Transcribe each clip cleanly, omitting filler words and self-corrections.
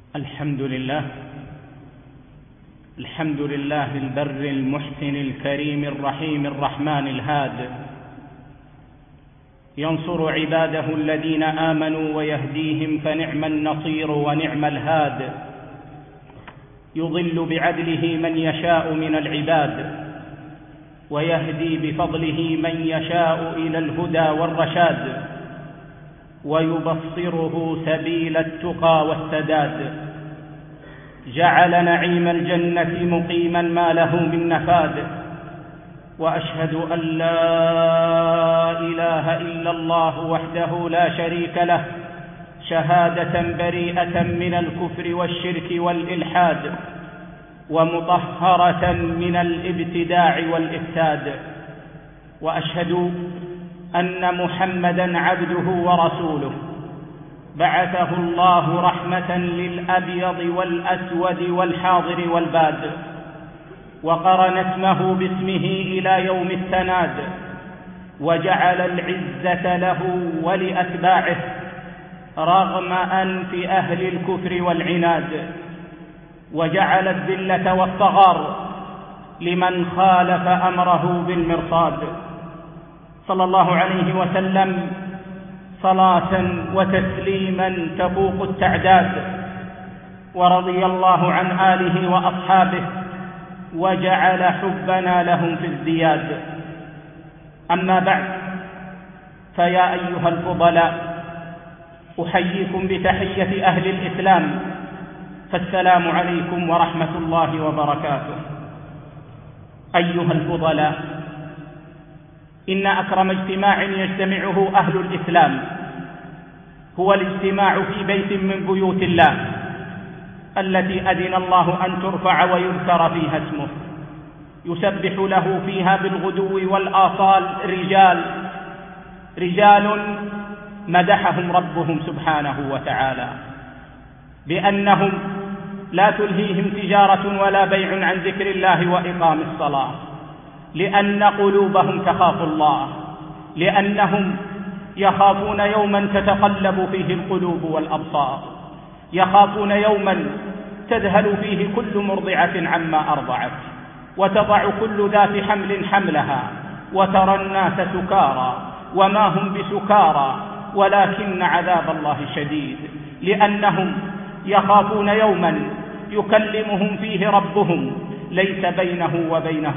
الحمد لله البر المحسن الكريم الرحيم الرحمن الهاد، ينصر عباده الذين آمنوا ويهديهم فنعم النصير ونعم الهاد، يضل بعدله من يشاء من العباد ويهدي بفضله من يشاء إلى الهدى والرشاد، ويبصره سبيل التقى والسداد. جعل نعيم الجنة مقيما ما له من نفاد، وأشهد أن لا إله إلا الله وحده لا شريك له شهادة بريئة من الكفر والشرك والإلحاد، ومطهرة من الابتداع والإفساد. وأشهد أن محمدًا عبده ورسوله، بعثه الله رحمة للأبيض والأسود والحاضر والباد، وقرن اسمه باسمه إلى يوم التناد، وجعل العزة له ولأتباعه رغم أنف أهل الكفر والعناد، وجعل الذلة والصغار لمن خالف أمره بالمرصاد. صلى الله عليه وسلم صلاة وتسليما تفوق التعداد، ورضي الله عن آله وأصحابه وجعل حبنا لهم في ازدياد. أما بعد، فيا أيها الفضلاء، أحييكم بتحية أهل الإسلام، فالسلام عليكم ورحمة الله وبركاته. أيها الفضلاء، إن أكرم اجتماع يجتمعه أهل الإسلام هو الاجتماع في بيت من بيوت الله التي أذن الله أن ترفع ويذكر فيها اسمه، يسبح له فيها بالغدو والآصال رجال مدحهم ربهم سبحانه وتعالى بأنهم لا تلهيهم تجارة ولا بيع عن ذكر الله وإقام الصلاة، لأن قلوبهم تخاف الله، لأنهم يخافون يوما تتقلب فيه القلوب والأبصار، يخافون يوما تذهل فيه كل مرضعة عما أرضعت، وتضع كل ذات حمل حملها، وترى الناس سكارى وما هم بسكارى ولكن عذاب الله شديد، لأنهم يخافون يوما يكلمهم فيه ربهم ليس بينهم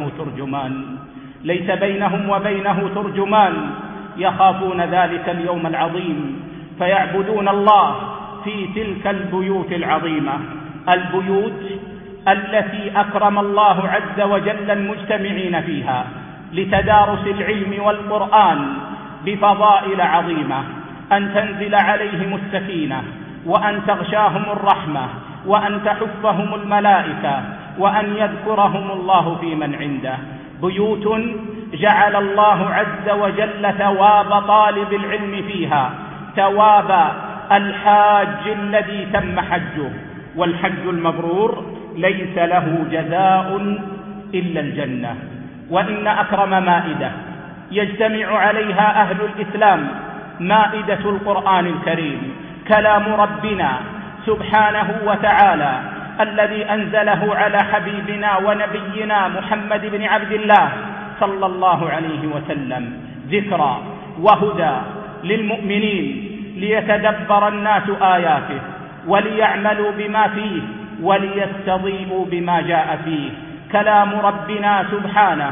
وبينه ترجمان، يخافون ذلك اليوم العظيم، فيعبدون الله في تلك البيوت العظيمة، البيوت التي أكرم الله عز وجل المجتمعين فيها لتدارس العلم والقرآن بفضائل عظيمة، أن تنزل عليهم السكينة، وأن تغشاهم الرحمة، وأن تحفهم الملائكة، وأن يذكرهم الله في من عنده. بيوت جعل الله عز وجل ثواب طالب العلم فيها ثواب الحاج الذي تم حجه، والحج المبرور ليس له جزاء إلا الجنة. وإن أكرم مائدة يجتمع عليها أهل الإسلام مائدة القرآن الكريم، كلام ربنا سبحانه وتعالى الذي أنزله على حبيبنا ونبينا محمد بن عبد الله صلى الله عليه وسلم، ذكرى وهدى للمؤمنين ليتدبر الناس آياته وليعملوا بما فيه وليستضيئوا بما جاء فيه. كلام ربنا سبحانه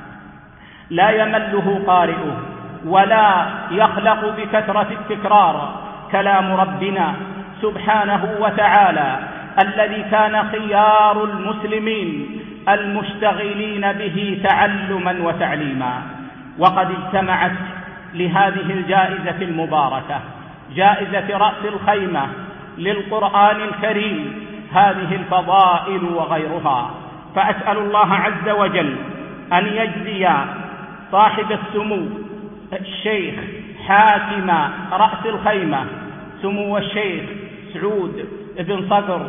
لا يمله قارئه ولا يخلق بكثرة التكرار، كلام ربنا سبحانه وتعالى الذي كان خيار المسلمين المشتغلين به تعلما وتعليما. وقد اجتمعت لهذه الجائزة المباركة، جائزة رأس الخيمة للقرآن الكريم، هذه الفضائل وغيرها. فأسأل الله عز وجل أن يجزي صاحب السمو الشيخ حاكم رأس الخيمة سمو الشيخ سعود بن صقر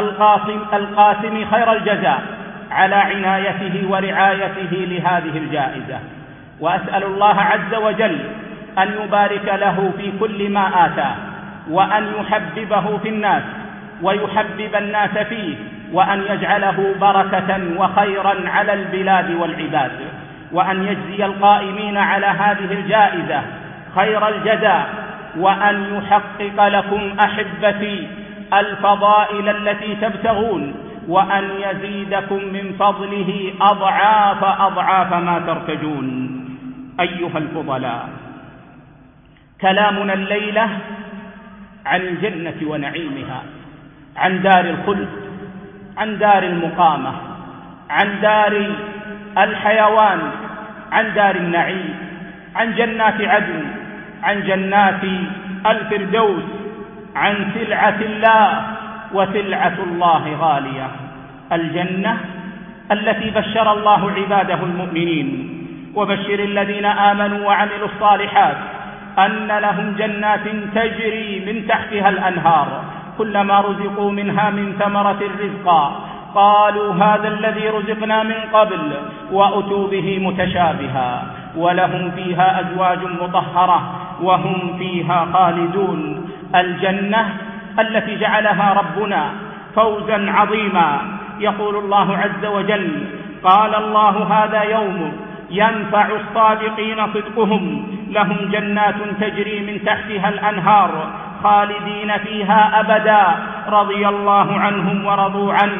القاسم خير الجزاء على عنايته ورعايته لهذه الجائزة، وأسأل الله عز وجل أن يبارك له في كل ما آتاه، وأن يحببه في الناس، ويحبب الناس فيه، وأن يجعله بركة وخيرا على البلاد والعباد، وأن يجزي القائمين على هذه الجائزة خير الجزاء، وأن يحقق لكم أحبتي الفضائل التي تبتغون، وأن يزيدكم من فضله أضعاف أضعاف ما ترتجون. أيها الفضلاء، كلامنا الليلة عن الجنة ونعيمها، عن دار الخلد، عن دار المقامة، عن دار الحيوان، عن دار النعيم، عن جنات عدن، عن جنات الفردوس، عن سلعة الله، وسلعة الله غالية. الجنة التي بشر الله عباده المؤمنين. وبشر الذين آمنوا وعملوا الصالحات أن لهم جنات تجري من تحتها الأنهار، كلما رزقوا منها من ثمرة رزقا قالوا هذا الذي رزقنا من قبل، وأتوا به متشابها، ولهم فيها أزواج مطهرة وهم فيها خالدون. الجنة التي جعلها ربنا فوزا عظيما. يقول الله عز وجل: قال الله هذا يوم ينفع الصادقين صدقهم، لهم جنات تجري من تحتها الأنهار خالدين فيها أبدا، رضي الله عنهم ورضوا عنه،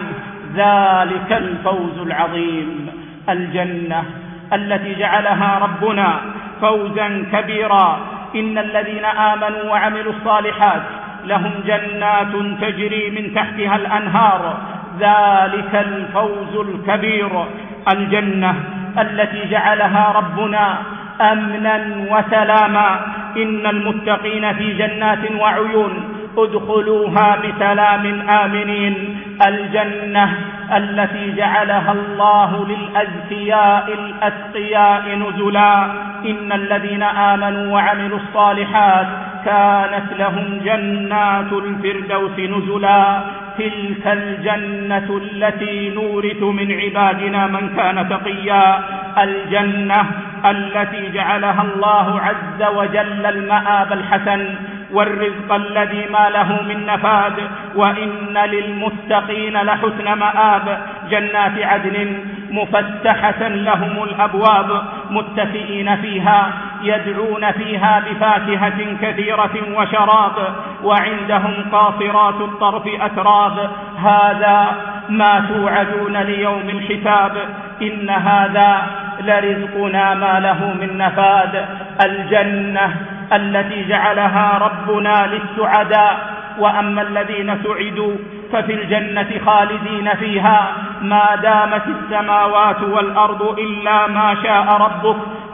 ذلك الفوز العظيم. الجنة التي جعلها ربنا فوزا كبيرا. إن الذين آمنوا وعملوا الصالحات لهم جنات تجري من تحتها الأنهار، ذلك الفوز الكبير. الجنة التي جعلها ربنا أمنا وسلاما. إن المتقين في جنات وعيون، ادخلوها بسلام آمنين. الجنة التي جعلها الله للأزكياء الأتقياء نزلا. إن الذين آمنوا وعملوا الصالحات كانت لهم جنات الفردوس نزلا. تلك الجنة التي نورث من عبادنا من كان تقيا. الجنة التي جعلها الله عز وجل المآب الحسن والرزق الذي ما له من نفاد. وإن للمتقين لحسن مآب. جنات عدن مفتحة لهم الأبواب، متكئين فيها، يدعون فيها بفاكهة كثيرة وشراب، وعندهم قاصرات الطرف أتراب. هذا ما توعدون ليوم الحساب، إن هذا لرزقنا ما له من نفاد. الجنة التي جعلها ربنا للسعداء. وأما الذين سعدوا ففي الجنة خالدين فيها ما دامت السماوات والأرض إلا ما شاء ربك،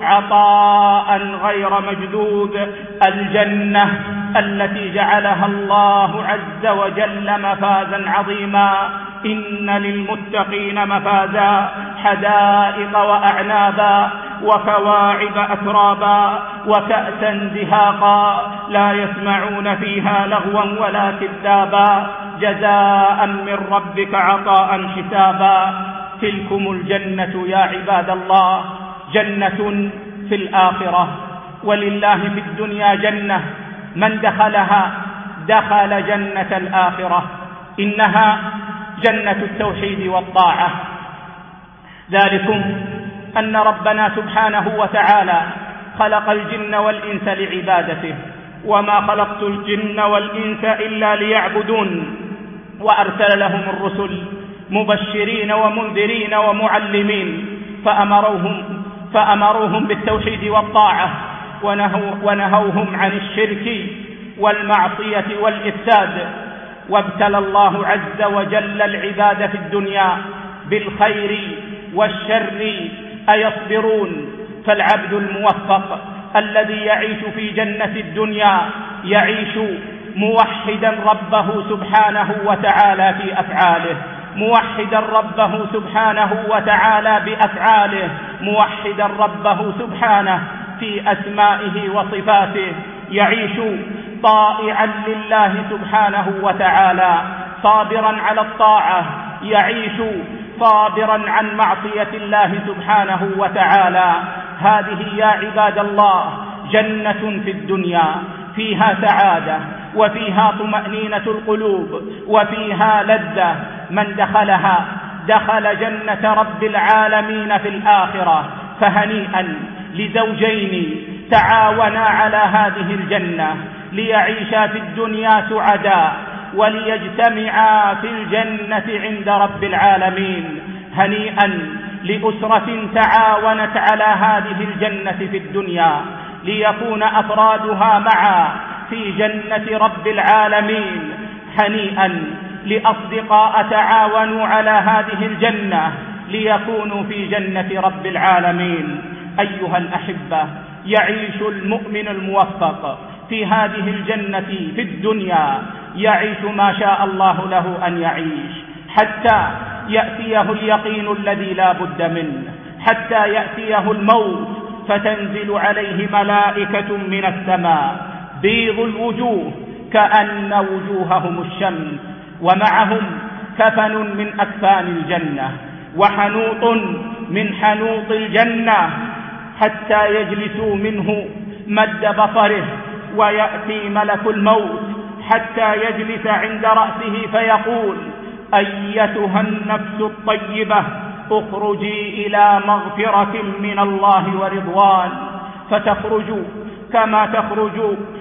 عطاء غير مجدود. الجنة التي جعلها الله عز وجل مفازا عظيما. إن للمتقين مفازا، حدائق وأعنابا، وكواعب أترابا، وكأسا دهاقا، لا يسمعون فيها لغوا ولا كذابا، جزاء من ربك عطاء حسابا. تلكم الجنة يا عباد الله جنة في الآخرة، ولله في الدنيا جنة، من دخلها دخل جنة الآخرة. إنها جنة التوحيد والطاعة. ذلكم أن ربنا سبحانه وتعالى خلق الجن والإنس لعبادته، وما خلقت الجن والإنس إلا ليعبدون. وأرسل لهم الرسل مبشرين ومنذرين ومعلمين، فأمروهم بالتوحيد والطاعة، ونهوهم عن الشرك والمعصية والإفساد. وابتلى الله عز وجل العباد في الدنيا بالخير والشر أيصبرون. فالعبد الموفق الذي يعيش في جنة الدنيا يعيش موحدا ربه سبحانه وتعالى في أفعاله، موحدا ربه سبحانه وتعالى بأفعاله، موحدا ربه سبحانه في أسمائه وصفاته، يعيش طائعا لله سبحانه وتعالى، صابرا على الطاعة، يعيش صابرا عن معصية الله سبحانه وتعالى. هذه يا عباد الله جنة في الدنيا، فيها سعادة، وفيها طمأنينة القلوب، وفيها لذة. من دخلها دخل جنة رب العالمين في الآخرة. فهنيئا لزوجين تعاونا على هذه الجنة ليعيشا في الدنيا سعداء وليجتمعا في الجنة عند رب العالمين. هنيئا لأسرة تعاونت على هذه الجنة في الدنيا ليكون أفرادها معا في جنة رب العالمين. هنيئا لأصدقاء تعاونوا على هذه الجنة ليكونوا في جنة رب العالمين. أيها الأحبة، يعيش المؤمن الموفق في هذه الجنة في الدنيا، يعيش ما شاء الله له أن يعيش حتى يأتيه اليقين الذي لا بد منه، حتى يأتيه الموت فتنزل عليه ملائكة من السماء بيض الوجوه كأن وجوههم الشمس، ومعهم كفن من أكفان الجنة وحنوط من حنوط الجنة، حتى يجلسوا منه مد بصره، ويأتي ملك الموت حتى يجلس عند رأسه فيقول: أيتها النفس الطيبة اخرجي إلى مغفرة من الله ورضوان. فتخرج كما تخرج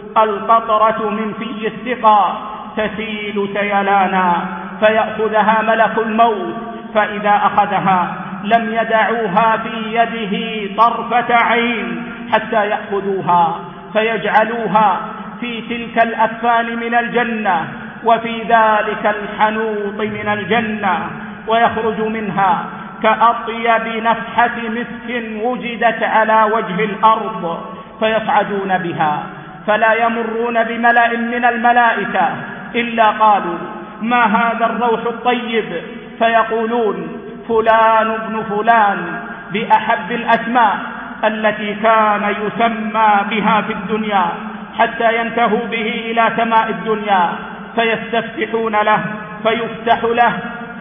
القطرة من في السقا تسيل سيلانا، فيأخذها ملك الموت، فإذا أخذها لم يدعوها في يده طرفة عين حتى يأخذوها فيجعلوها في تلك الأكفان من الجنة وفي ذلك الحنوط من الجنة، ويخرج منها كأطيب نفحة مسك وجدت على وجه الأرض، فيصعدون بها فلا يمرون بملأ من الملائكة إلا قالوا: ما هذا الروح الطيب؟ فيقولون: فلان ابن فلان، بأحب الأسماء التي كان يسمى بها في الدنيا، حتى ينتهوا به إلى سماء الدنيا فيستفتحون له فيفتح له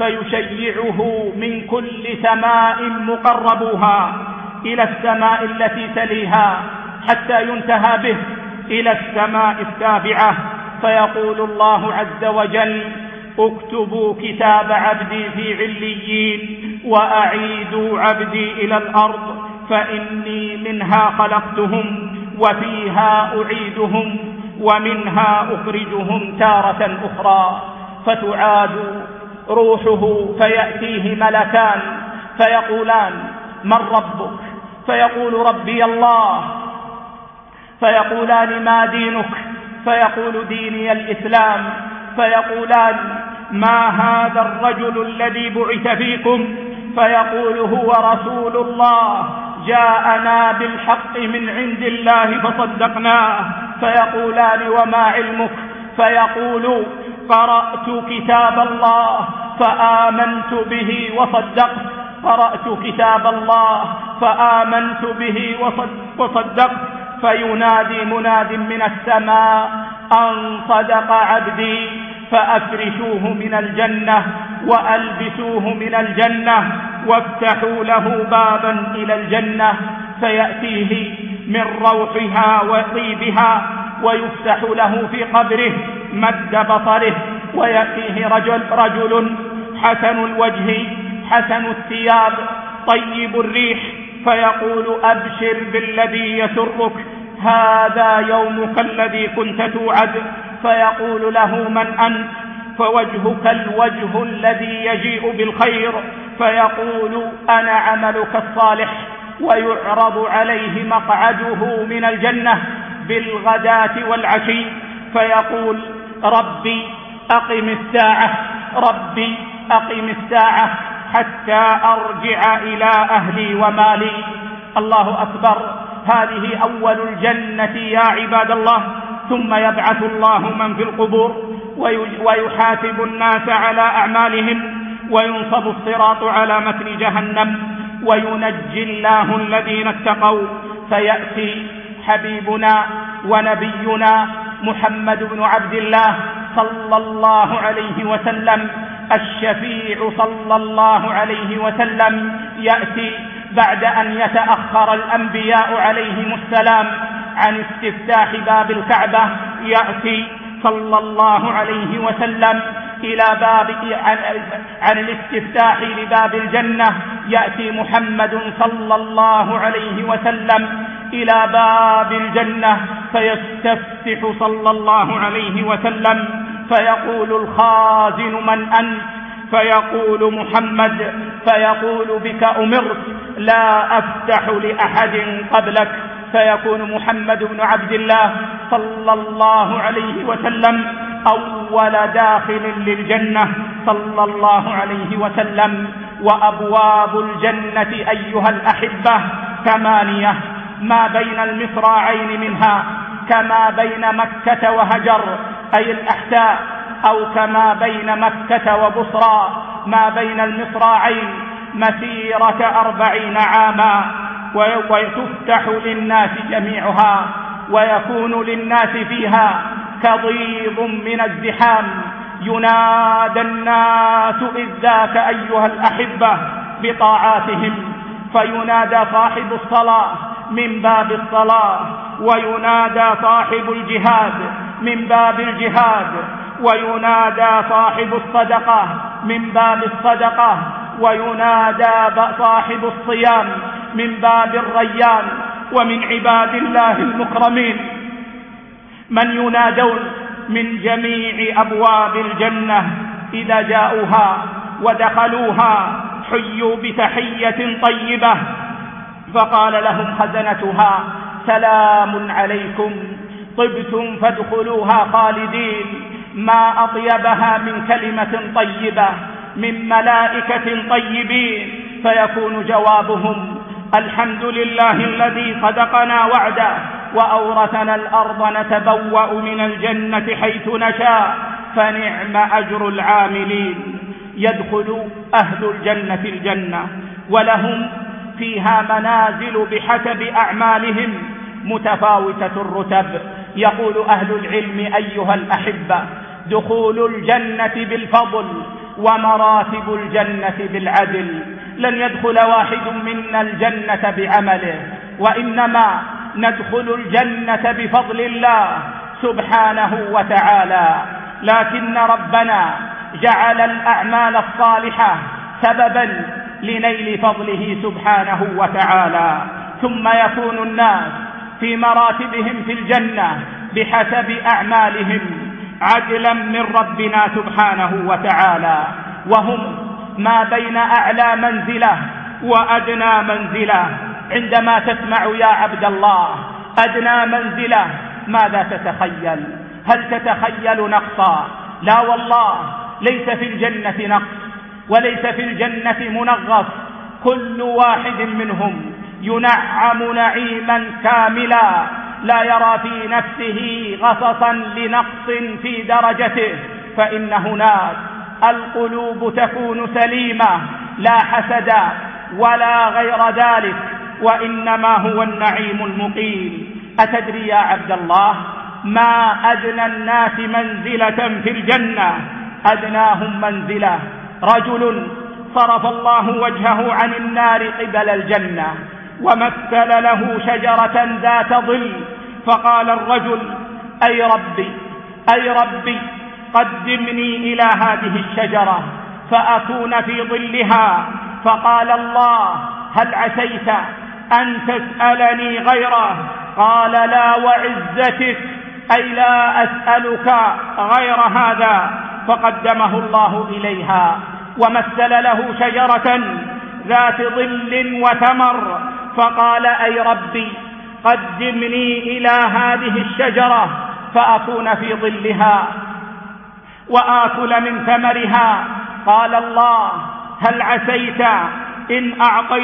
فيشيعه من كل سماء مقربوها إلى السماء التي تليها، حتى ينتهى به إلى السماء السابعة، فيقول الله عز وجل: اكتبوا كتاب عبدي في عليين وأعيدوا عبدي إلى الأرض فإني منها خلقتهم وفيها أعيدهم ومنها أخرجهم تارة أخرى. فتعاد روحه فيأتيه ملكان فيقولان: من ربك؟ فيقول: ربي الله. فيقولان: ما دينك؟ فيقول: ديني الإسلام. فيقولان: ما هذا الرجل الذي بعث فيكم؟ فيقول: هو رسول الله جاءنا بالحق من عند الله فصدقناه. فيقولان: وما علمك؟ فيقول: قرأت كتاب الله فآمنت به وصدقت. قرأت كتاب الله فآمنت به وصدقت. فينادي مناد من السماء: أن صدق عبدي، فأفرشوه من الجنة وألبسوه من الجنة وافتحوا له بابا إلى الجنة، فيأتيه من روحها وطيبها، ويفتح له في قبره مد بصره، ويأتيه رجل حسن الوجه حسن الثياب طيب الريح، فيقول: أبشر بالذي يسرك، هذا يومك الذي كنت توعد. فيقول له: من أنت؟ فوجهك الوجه الذي يجيء بالخير. فيقول: أنا عملك الصالح. ويعرض عليه مقعده من الجنة بالغداة والعشي، فيقول: ربي أقم الساعة، ربي أقم الساعة حتى أرجع إلى أهلي ومالي. الله أكبر. هذه أول الجنة يا عباد الله. ثم يبعث الله من في القبور ويحاسب الناس على أعمالهم، وينصب الصراط على متن جهنم، وينجي الله الذين اتقوا. فيأتي حبيبنا ونبينا محمد بن عبد الله صلى الله عليه وسلم الشفيع صلى الله عليه وسلم، يأتي بعد أن يتأخر الأنبياء عليهم السلام عن استفتاح باب الكعبة، يأتي صلى الله عليه وسلم إلى باب عن الاستفتاح لباب الجنة، يأتي محمد صلى الله عليه وسلم إلى باب الجنة فيستفتح صلى الله عليه وسلم، فيقول الخازن: من أنت؟ فيقول: محمد. فيقول: بك أمرت، لا أفتح لأحد قبلك. فيكون محمد بن عبد الله صلى الله عليه وسلم أول داخل للجنة صلى الله عليه وسلم. وأبواب الجنة أيها الأحبة 8، ما بين المصراعين منها كما بين مكة وهجر أي الأحساء، أو كما بين مكة وبصرى ما بين المصراعين مسيرة 40 عاما، وتفتح للناس جميعها، ويكون للناس فيها كضيض من الزحام. ينادى الناس إذ ذاك أيها الأحبة بطاعاتهم، فينادى صاحب الصلاة من باب الصلاة، وينادى صاحب الجهاد من باب الجهاد، وينادى صاحب الصدقة من باب الصدقة، وينادى صاحب الصيام من باب الريان. ومن عباد الله المكرمين من ينادون من جميع أبواب الجنة إذا جاءوها ودخلوها حيوا بتحية طيبة، فقال لهم خزنتها: سلام عليكم، طبتم فادخلوها خالدين. ما أطيبها من كلمة طيبة من ملائكة طيبين، فيكون جوابهم: الحمد لله الذي صدقنا وعده وأورثنا الأرض نتبوأ من الجنة حيث نشاء فنعم أجر العاملين. يدخل أهل الجنة الجنة ولهم فيها منازل بحسب أعمالهم متفاوتة الرتب. يقول أهل العلم: أيها الأحبة، دخول الجنة بالفضل ومراتب الجنة بالعدل. لن يدخل واحد منا الجنة بعمله، وإنما ندخل الجنة بفضل الله سبحانه وتعالى. لكن ربنا جعل الأعمال الصالحة سببا لنيل فضله سبحانه وتعالى. ثم يكون الناس في مراتبهم في الجنة بحسب أعمالهم عدلا من ربنا سبحانه وتعالى، وهم ما بين أعلى منزلة وأدنى منزلة. عندما تسمع يا عبد الله أدنى منزلة ماذا تتخيل؟ هل تتخيل نقصا؟ لا والله، ليس في الجنة نقص وليس في الجنة منغص، كل واحد منهم ينعم نعيما كاملا لا يرى في نفسه غصصا لنقص في درجته. فإن هناك القلوب تكون سليمة، لا حسد ولا غير ذلك، وإنما هو النعيم المقيم. أتدري يا عبد الله ما أدنى الناس منزلة في الجنة؟ أدناهم منزلة رجل صرف الله وجهه عن النار قبل الجنة ومثل له شجرة ذات ظل، فقال الرجل: أي ربي أي ربي قدمني إلى هذه الشجرة فأكون في ظلها. فقال الله: هل عسيت أن تسألني غيره؟ قال: لا وعزتك، أي لا أسألك غير هذا. فقدمه الله إليها ومثل له شجرة ذات ظل وثمر، فقال: أي ربي قدمني إلى هذه الشجرة فأكون في ظلها وآكل من ثمرها. قال الله: هل عسيت إن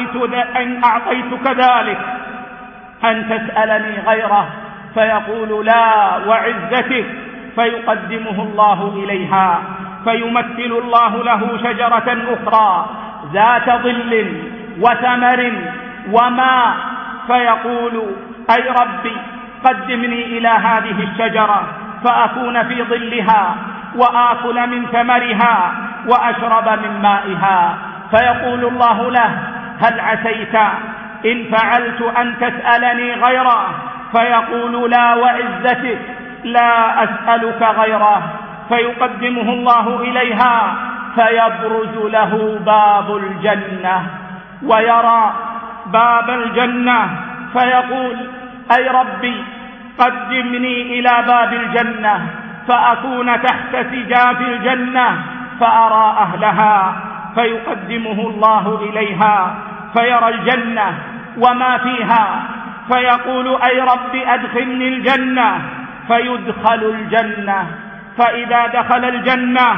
أعطيتك ذلك أن تسألني غيره؟ فيقول: لا وعزتك. فيقدمه الله إليها فيمثل الله له شجرة أخرى ذات ظل وثمر وماء، فيقول: أي ربي قدمني إلى هذه الشجرة فأكون في ظلها وآكل من ثمرها وأشرب من مائها. فيقول الله له: هل عسيت إن فعلت أن تسألني غيره؟ فيقول: لا وعزتك. لا أسألك غيره، فيقدمه الله إليها فيبرز له باب الجنة ويرى باب الجنة فيقول: أي ربي قدمني إلى باب الجنة فأكون تحت سجاف الجنة فأرى أهلها، فيقدمه الله إليها فيرى الجنة وما فيها فيقول: أي رب أدخلني الجنة، فيدخل الجنة. فإذا دخل الجنة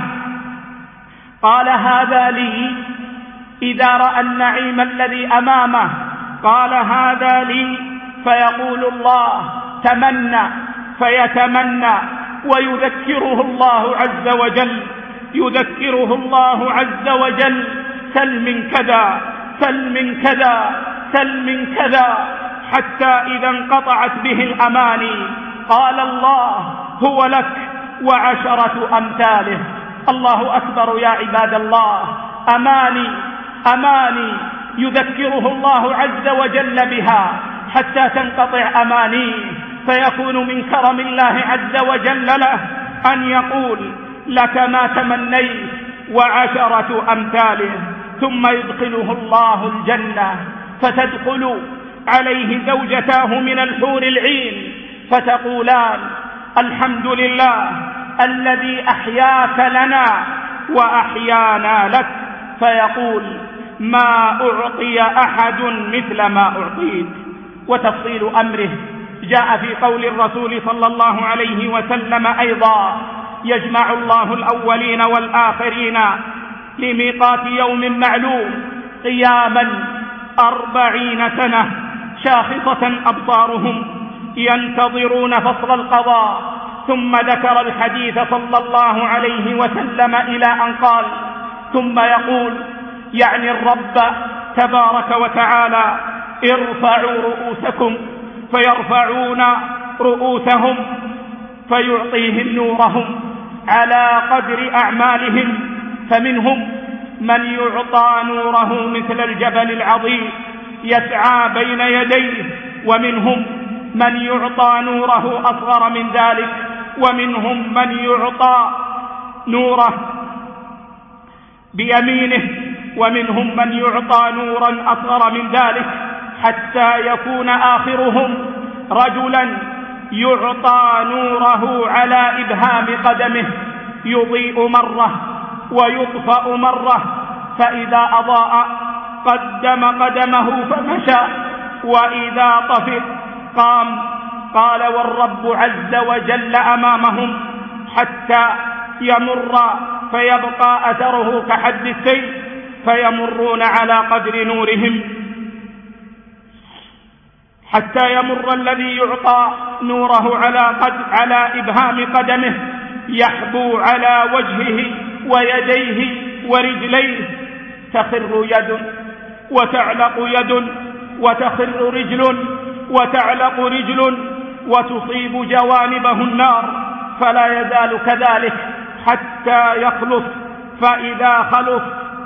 قال: هذا لي. إذا رأى النعيم الذي أمامه قال: هذا لي. فيقول الله: تمنى، فيتمنى ويذكره الله عز وجل، يذكره الله عز وجل: سل من كذا، سل من كذا، سل من كذا، حتى إذا انقطعت به الأماني قال الله: هو لك وعشرة أمثاله. الله أكبر يا عباد الله. أماني أماني يذكره الله عز وجل بها حتى تنقطع أمانيه، فيكون من كرم الله عز وجل له أن يقول: لك ما تمنيت وعشرة أمثاله. ثم يدخله الله الجنة، فتدخل عليه زوجتاه من الحور العين فتقولان: الحمد لله الذي أحياك لنا وأحيانا لك. فيقول: ما أعطي أحد مثل ما أعطيت. وتفصيل أمره جاء في قول الرسول صلى الله عليه وسلم أيضا: يجمع الله الأولين والآخرين لميقات يوم معلوم قياما 40 سنة شاخصة أبصارهم ينتظرون فصل القضاء. ثم ذكر الحديث صلى الله عليه وسلم إلى أن قال: ثم يقول، يعني الرب تبارك وتعالى: ارفعوا رؤوسكم، فيرفعون رؤوسهم فيعطيهم نورهم على قدر أعمالهم، فمنهم من يعطى نوره مثل الجبل العظيم يسعى بين يديه، ومنهم من يعطى نوره أصغر من ذلك، ومنهم من يعطى نوره بيمينه، ومنهم من يعطى نورا أصغر من ذلك، حتى يكون آخرهم رجلا يعطى نوره على إبهام قدمه، يضيء مرة ويطفأ مرة، فإذا أضاء قدم قدمه فمشى، وإذا طفئ قام. قال: والرب عز وجل أمامهم حتى يمر فيبقى أثره كحد السيف، فيمرون على قدر نورهم، حتى يمر الذي يعطى نوره على إبهام قدمه يحبو على وجهه ويديه ورجليه، تخر يد وتعلق يد، وتخر رجل وتعلق رجل، وتصيب جوانبه النار، فلا يزال كذلك حتى يخلص. فإذا خلص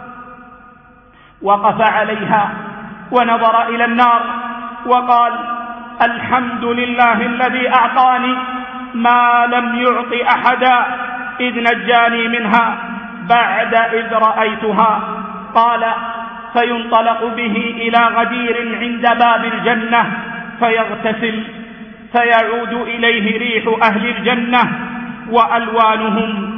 وقف عليها ونظر إلى النار وقال: الحمد لله الذي أعطاني ما لم يعط أحدا إذ نجاني منها بعد إذ رأيتها. قال: فينطلق به إلى غدير عند باب الجنة فيغتسل، فيعود إليه ريح أهل الجنة وألوانهم،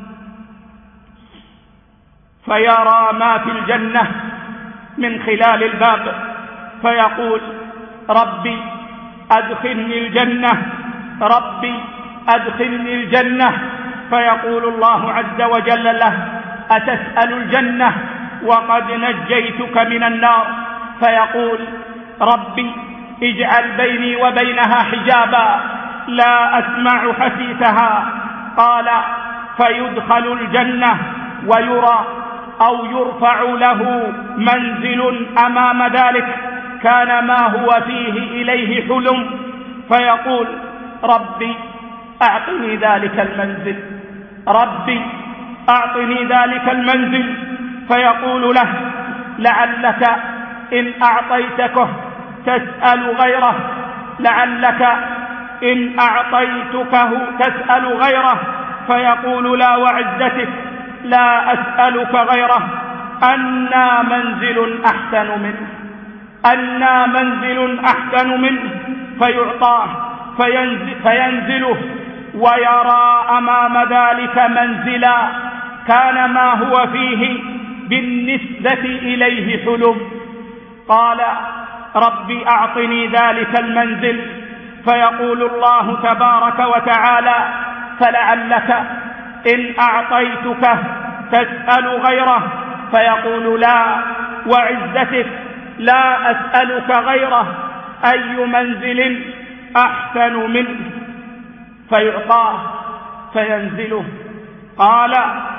فيرى ما في الجنة من خلال الباب، فيقول: ربي أدخلني الجنة، ربي أدخلني الجنة. فيقول الله عز وجل له: أتسأل الجنة وقد نجيتك من النار؟ فيقول: ربي اجعل بيني وبينها حجابا لا أسمع حسيسها. قال: فيدخل الجنة ويرى أو يرفع له منزل أمام ذلك كان ما هو فيه إليه حلم، فيقول: ربي أعطني ذلك المنزل، ربي أعطني ذلك المنزل. فيقول له: لعلك إن أعطيتكه تسأل غيره، لعلك إن أعطيتكه تسأل غيره، فيقول لا وعزتك لا أسألك غيره، أنى منزل أحسن منه، أنى منزل أحسن منه، فيعطاه فينزله ويرى أمام ذلك منزلا كان ما هو فيه بالنسبة إليه حلم. قال ربي أعطني ذلك المنزل، فيقول الله تبارك وتعالى فلعلك إن أعطيتك تسأل غيره، فيقول لا وعزتك لا أسألك غيره، أي منزل أحسن منه، فيعطاه فينزله. قال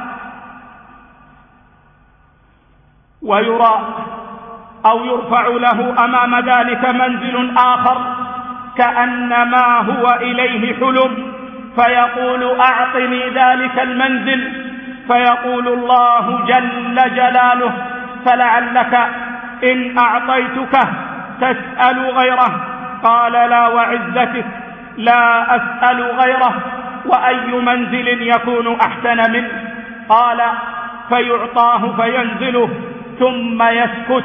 ويرى أو يرفع له أمام ذلك منزل آخر كأنما هو إليه حلم، فيقول أعطني ذلك المنزل، فيقول الله جل جلاله فلعلك إن أعطيتك تسأل غيره، قال لا وعزتك لا أسأل غيره، وأي منزل يكون أحسن منه. قال فيعطاه فينزله ثم يسكت،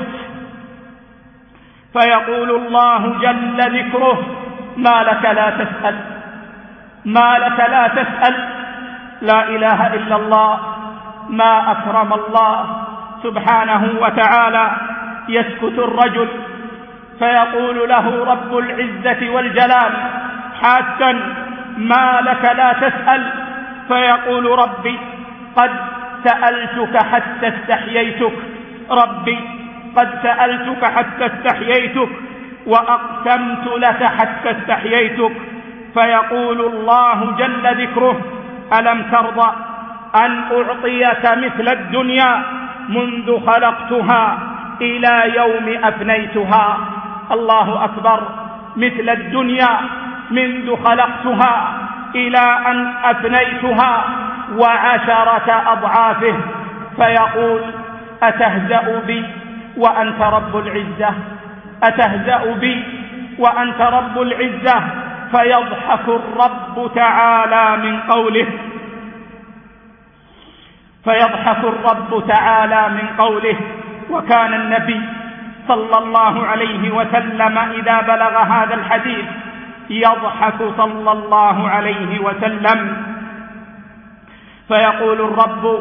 فيقول الله جل ذكره ما لك لا تسأل، ما لك لا تسأل، لا إله إلا الله، ما أكرم الله سبحانه وتعالى. يسكت الرجل فيقول له رب العزة والجلال حاسا ما لك لا تسأل، فيقول ربي قد سألتك حتى استحييتك، ربي قد سألتك حتى استحييتك وأقسمت لك حتى استحييتك. فيقول الله جل ذكره ألم ترضى أن أعطيك مثل الدنيا منذ خلقتها إلى يوم أفنيتها؟ الله أكبر، مثل الدنيا منذ خلقتها إلى أن أفنيتها وعشرة أضعافه. فيقول أتهزأ بي وأنت رب العزة، أتهزأ بي وأنت رب العزة؟ فيضحك الرب تعالى من قوله، فيضحك الرب تعالى من قوله. وكان النبي صلى الله عليه وسلم إذا بلغ هذا الحديث يضحك صلى الله عليه وسلم. فيقول الرب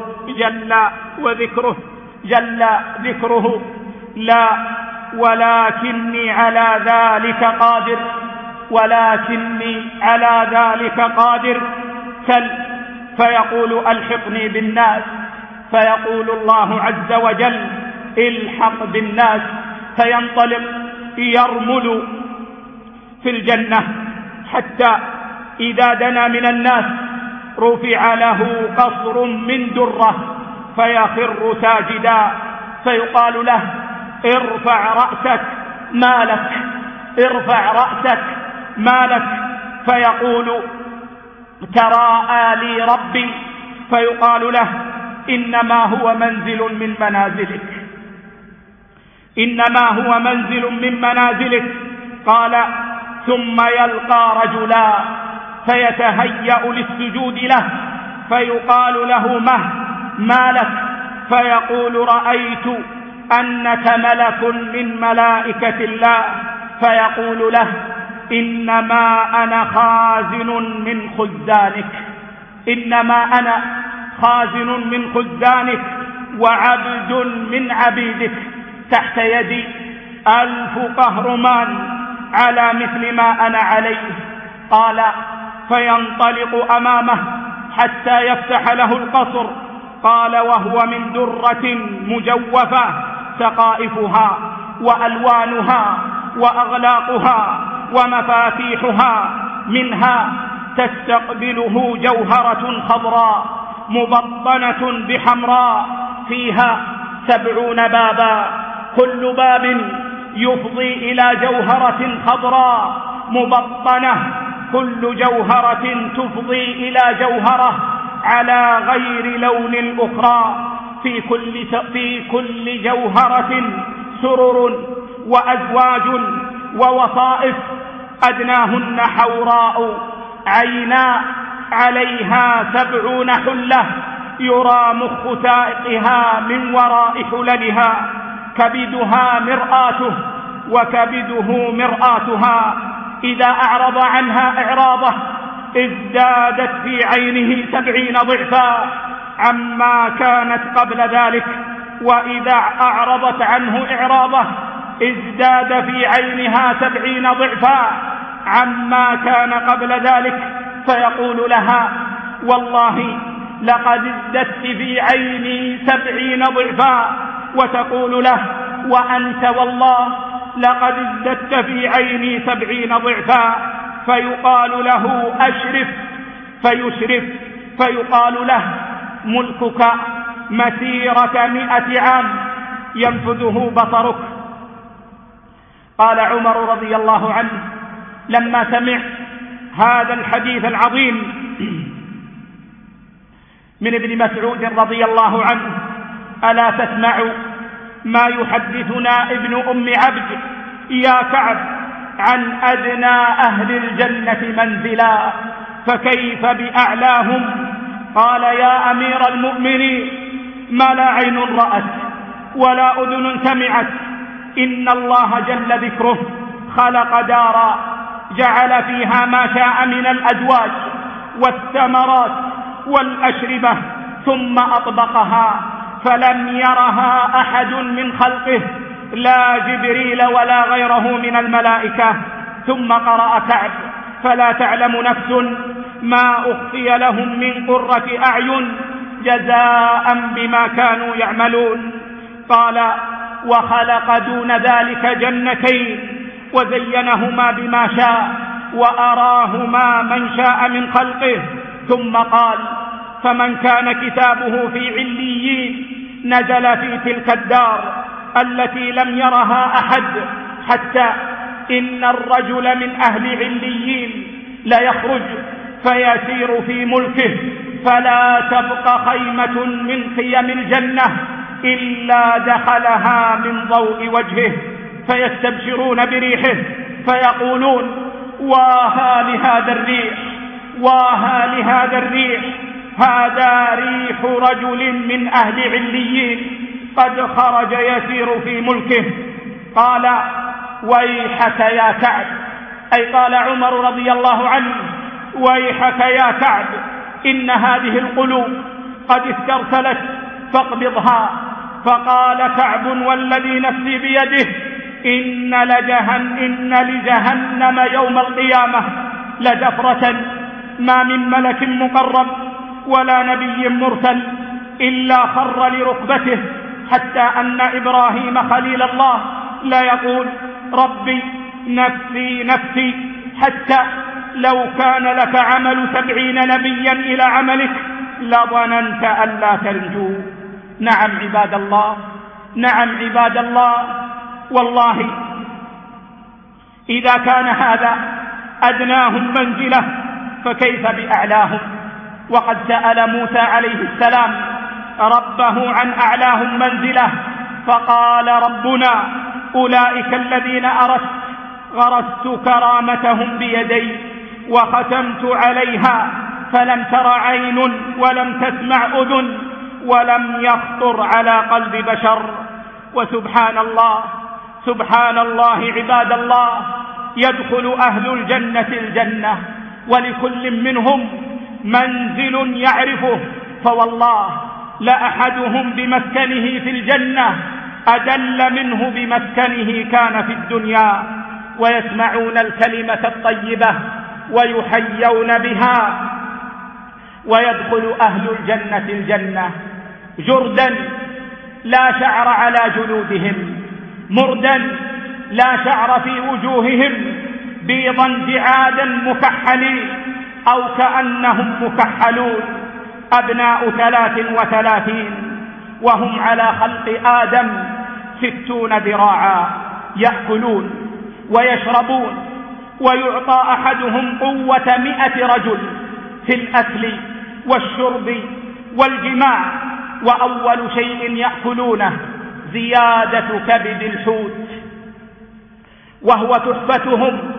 جل ذكره لا ولكني على ذلك قادر، ولكني على ذلك قادر، سل. فيقول ألحقني بالناس، فيقول الله عز وجل الحق بالناس، فينطلق يرمل في الجنة حتى إذا دنا من الناس رفع له قصر من درة فيخر ساجدا، فيقال له ارفع رأسك ما لك، ارفع رأسك ما لك، فيقول تراءى لي ربي، فيقال له إنما هو منزل من منازلك، إنما هو منزل من منازلك. قال ثم يلقى رجلا فيتهيأ للسجود له، فيقال له ما لك؟ فيقول رأيت أنك ملك من ملائكة الله، فيقول له إنما أنا خازن من خزانك، إنما أنا خازن من خزانك وعبد من عبيدك، تحت يدي 1000 قهرمان على مثل ما أنا عليه. قال فينطلق أمامه حتى يفتح له القصر. قال وهو من درة مجوفة سقائفها وألوانها وأغلاقها ومفاتيحها منها تستقبله جوهرة خضراء مبطنة بحمراء فيها 70 بابا، كل باب يفضي إلى جوهرة خضراء مبطنة، كل جوهرة تفضي إلى جوهرة على غير لون الأخرى، في كل جوهرة سرر وأزواج ووصائف أدناهن حوراء عيناء عليها 70 حلة يرى مخ تائقها من وراء حللها، كبدها مرآته وكبده مرآتها، إذا أعرض عنها إعراضه ازدادت في عينه 70 ضعفا عما كانت قبل ذلك، وإذا أعرضت عنه إعراضه ازداد في عينها 70 ضعفا عما كان قبل ذلك، فيقول لها: والله لقد ازددت في عيني 70 ضعفا، وتقول له: وأنت والله لقد ازددت في عيني 70 ضعفا، فيقال له: أشرف، فيشرف، فيقال له: ملكك مسيرة 100 عام ينفذه بصرك. قال عمر رضي الله عنه لما سمع هذا الحديث العظيم من ابن مسعود رضي الله عنه: ألا تسمع ما يحدثنا ابن أم عبد يا كعب عن أدنى أهل الجنة منزلا، فكيف بأعلاهم؟ قال: يا أمير المؤمنين، ما لا عين رأت ولا أذن سمعت، إن الله جل ذكره خلق دارا جعل فيها ما شاء من الأزواج والثمرات والأشربة، ثم أطبقها فلم يرها أحد من خلقه، لا جبريل ولا غيره من الملائكة. ثم قرأ كعب: فلا تعلم نفس ما أخفي لهم من قرة أعين جزاء بما كانوا يعملون. قال: وخلق دون ذلك جنتين وزينهما بما شاء وأراهما من شاء من خلقه. ثم قال: فمن كان كتابه في عليين نزل في تلك الدار التي لم يرها أحد، حتى إن الرجل من أهل عليين ليخرج فيسير في ملكه فلا تبقى خيمة من خيم الجنة إلا دخلها من ضوء وجهه، فيستبشرون بريحه فيقولون: واها لهذا الريح، واها لهذا الريح، هذا ريح رجل من أهل عليين قد خرج يسير في ملكه. قال: ويحك يا كعب، أي قال عمر رضي الله عنه: ويحك يا كعب، إن هذه القلوب قد استرسلت فاقبضها. فقال كعب: والذي نفسي بيده إن لجهنم يوم القيامة لزفرة ما من ملك مقرب ولا نبي مرسل إلا خر لركبته، حتى أن إبراهيم خليل الله لا يقول: ربي نفسي نفسي، حتى لو كان لك عمل 70 نبيا إلى عملك لظننت أن لا تنجو. نعم عباد الله، نعم عباد الله، والله إذا كان هذا أدناهم منزلة فكيف بأعلاهم؟ وقد سأل موسى عليه السلام ربه عن أعلاهم منزلة، فقال ربنا: أولئك الذين غرست كرامتهم بيدي وختمت عليها فلم تر عين ولم تسمع أذن ولم يخطر على قلب بشر. وسبحان الله، سبحان الله عباد الله، يدخل أهل الجنة الجنة ولكل منهم منزل يعرفه، فوالله لأحدهم بمسكنه في الجنة أدل منه بمسكنه كان في الدنيا، ويسمعون الكلمة الطيبة ويحيون بها. ويدخل أهل الجنة الجنة جردا لا شعر على جلودهم، مردا لا شعر في وجوههم، بيضا جعادا مكحلين أو كأنهم مكحلون، أبناء 33 وهم على خلق آدم 60 ذراعا، يأكلون ويشربون، ويعطى أحدهم قوة 100 رجل في الأكل والشرب والجماع، وأول شيء يأكلونه زيادة كبد الحوت، وهو تحفتهم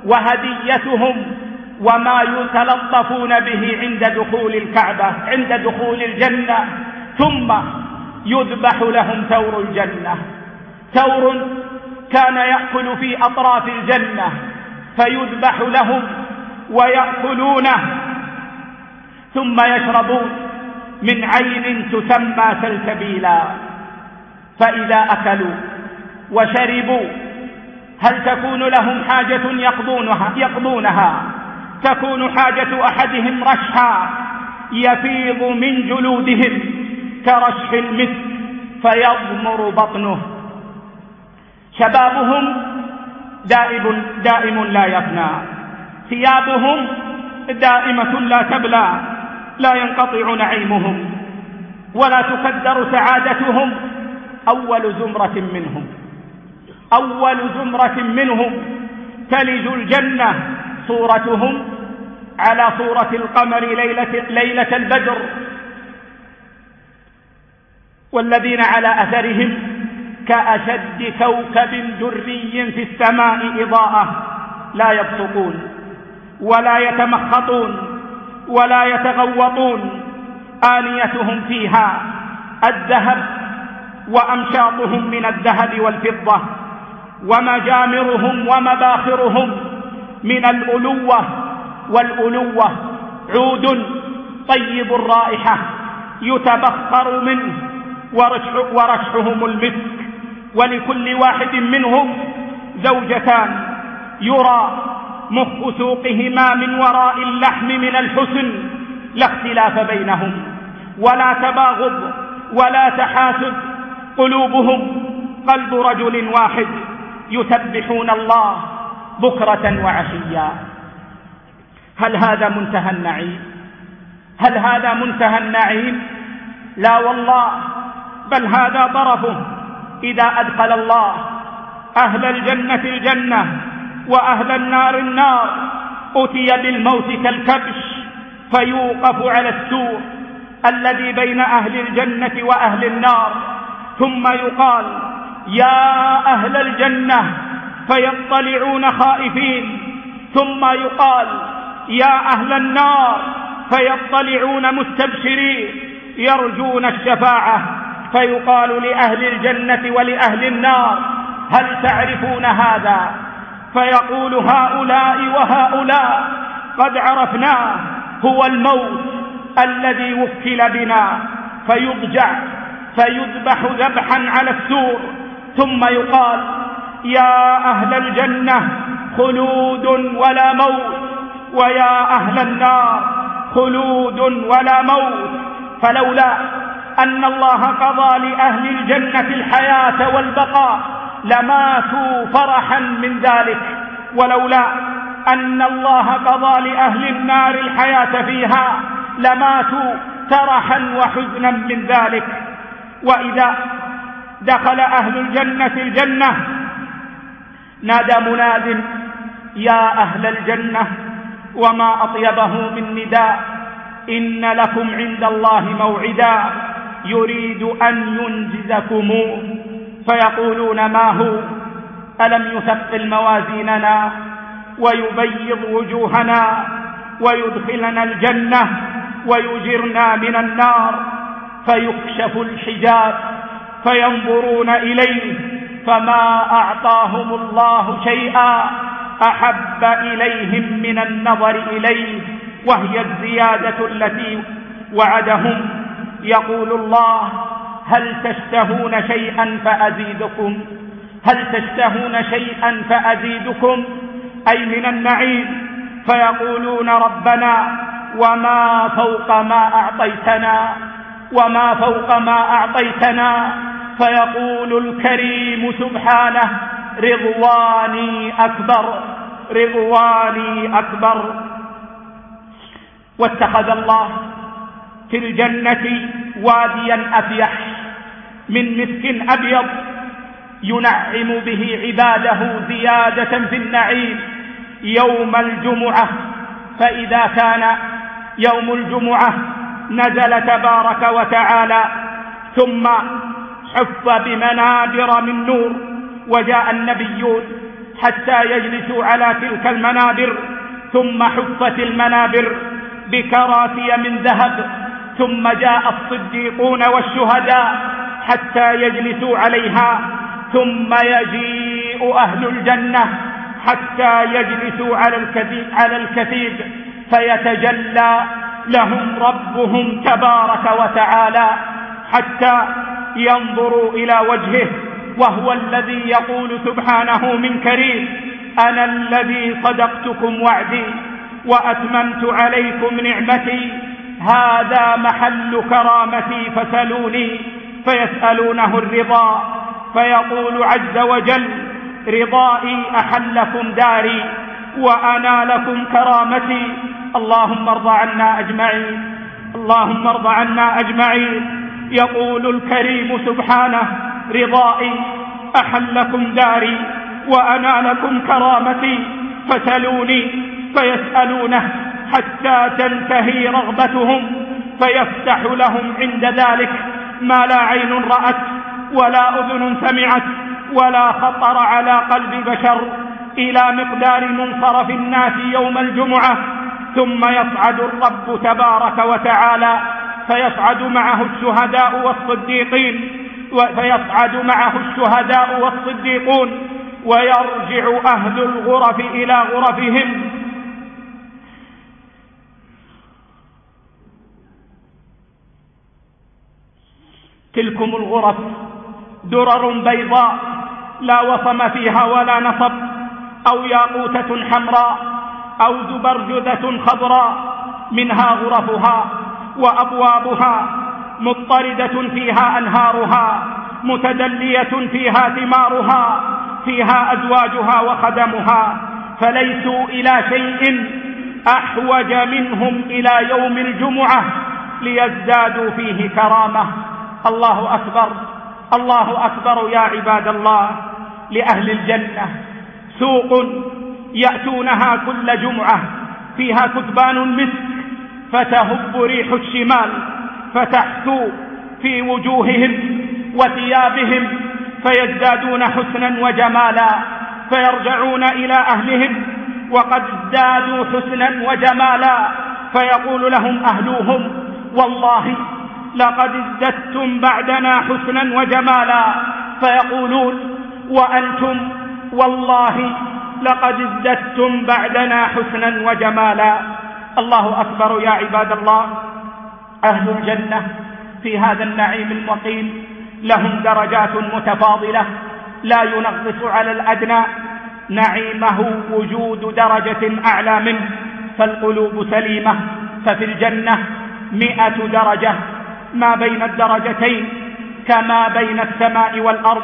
وهديتهم وما يتلطفون به عند دخول الكعبة، عند دخول الجنة. ثم يذبح لهم ثور الجنة، ثور كان يأكل في أطراف الجنة، فيذبح لهم ويأكلونه، ثم يشربون من عين تسمى سلسبيلا. فإذا أكلوا وشربوا هل تكون لهم حاجة يقضونها؟ تكون حاجة أحدهم رشحا يفيض من جلودهم كرشح المسك فيضمر بطنه. شبابهم دائم لا يفنى، ثيابهم دائمة لا تبلى، لا ينقطع نعيمهم ولا تكدر سعادتهم. أول زمرة منهم تلج الجنة صورتهم على صورة القمر ليلة البدر، والذين على أثرهم كأشد كوكب دري في السماء إضاءة، لا يبصقون ولا يتمخطون ولا يتغوطون، آنيتهم فيها الذهب وأمشاطهم من الذهب والفضة، ومجامرهم ومباخرهم من الألوة، والألوة عود طيب الرائحة يتبخر منه ورشحهم المسك. ولكل واحد منهم زوجتان يرى مخ سوقهما من وراء اللحم من الحسن، لا اختلاف بينهم ولا تباغض ولا تحاسد، قلوبهم قلب رجل واحد يسبحون الله بكرة وعشيا. هل هذا منتهى النعيم؟ لا والله، بل هذا طرفه. إذا أدخل الله أهل الجنة الجنة وأهل النار النار، أتي بالموت كالكبش فيوقف على السور الذي بين أهل الجنة وأهل النار، ثم يقال يا أهل الجنة فيطلعون خائفين، ثم يقال يا أهل النار فيطلعون مستبشرين يرجون الشفاعة، فيقال لأهل الجنة ولأهل النار هل تعرفون هذا؟ فيقول هؤلاء وهؤلاء قد عرفناه، هو الموت الذي وكل بنا. فيضجع فيذبح ذبحا على السور، ثم يقال يا أهل الجنة خلود ولا موت، ويا أهل النار خلود ولا موت. فلولا أن الله قضى لأهل الجنة الحياة والبقاء لماتوا فرحا من ذلك، ولولا أن الله قضى لأهل النار الحياة فيها لماتوا ترحا وحزنا من ذلك. وإذا دخل أهل الجنة الجنة نادى مناد يا أهل الجنة، وما أطيبه من نداء، إن لكم عند الله موعدا يريد أن ينجزكموه. فيقولون ما هو؟ ألم يثقل موازيننا ويبيض وجوهنا ويدخلنا الجنة ويجرنا من النار؟ فيكشف الحجاب فينظرون إليه، فما أعطاهم الله شيئا أحب إليهم من النظر إليه، وهي الزيادة التي وعدهم. يقول الله هل تشتهون شيئا فأزيدكم؟ هل تشتهون شيئا فأزيدكم؟ أي من النعيم. فيقولون ربنا وما فوق ما أعطيتنا، وما فوق ما أعطيتنا. فيقول الكريم سبحانه رضواني أكبر، رضواني أكبر. واتخذ الله في الجنة واديا أفيح من مسك أبيض ينعم به عباده زيادة في النعيم يوم الجمعة. فإذا كان يوم الجمعة نزل تبارك وتعالى، ثم حف بمنابر من نور، وجاء النبيون حتى يجلسوا على تلك المنابر، ثم حفت المنابر بكراسي من ذهب، ثم جاء الصديقون والشهداء حتى يجلسوا عليها، ثم يجيء أهل الجنة حتى يجلسوا على الكثيب فيتجلى لهم ربهم تبارك وتعالى حتى ينظروا إلى وجهه، وهو الذي يقول سبحانه من كريم: أنا الذي صدقتكم وعدي وأتممت عليكم نعمتي، هذا محل كرامتي فسلوني. فيسألونه الرضا، فيقول عز وجل: رضائي أحلكم داري وأنا لكم كرامتي. اللهم ارض عنا أجمعين، اللهم ارض عنا أجمعين. يقول الكريم سبحانه: رضائي أحلكم داري وأنا لكم كرامتي فسلوني. فيسألونه حتى تنتهي رغبتهم، فيفتح لهم عند ذلك ما لا عين رأت ولا أذن سمعت ولا خطر على قلب بشر، إلى مقدار منصرف الناس يوم الجمعة. ثم يصعد الرب تبارك وتعالى فيصعد معه الشهداء والصديقون ويرجع أهل الغرف إلى غرفهم. تلكم الغرف درر بيضاء لا وصم فيها ولا نصب، أو ياقوتة حمراء أو زبرجدة خضراء، منها غرفها وأبوابها، مضطردة فيها أنهارها، متدلية فيها ثمارها، فيها أزواجها وخدمها، فليسوا إلى شيء أحوج منهم إلى يوم الجمعة ليزدادوا فيه كرامة. الله أكبر، الله أكبر يا عباد الله. لأهل الجنة سوق يأتونها كل جمعة فيها كثبان المسك، فتهب ريح الشمال فتحثو في وجوههم وثيابهم، فيزدادون حسنا وجمالا، فيرجعون إلى أهلهم وقد ازدادوا حسنا وجمالا، فيقول لهم أهلوهم: والله لقد ازددتم بعدنا حسنا وجمالا. فيقولون: وأنتم؟ والله لقد ازددتم بعدنا حسنا وجمالا. الله أكبر يا عباد الله. أهل الجنة في هذا النعيم المقيم لهم درجات متفاضلة لا ينغص على الأدنى، نعيمه وجود درجة أعلى منه، فالقلوب سليمة. ففي الجنة 100 درجة، ما بين الدرجتين كما بين السماء والأرض،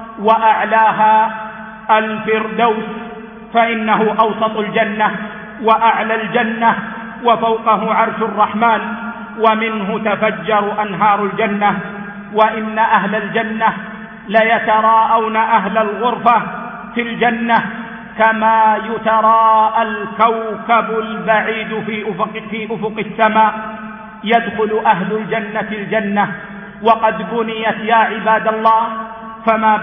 وأعلاها الفردوس، فإنه أوسط الجنة وأعلى الجنة، وفوقه عرش الرحمن، ومنه تفجر أنهار الجنة. وإن أهل الجنة ليتراءون أهل الغرفة في الجنة كما يتراءى الكوكب البعيد في أفق السماء. يدخل أهل الجنة الجنة وقد بنيت يا عباد الله، فما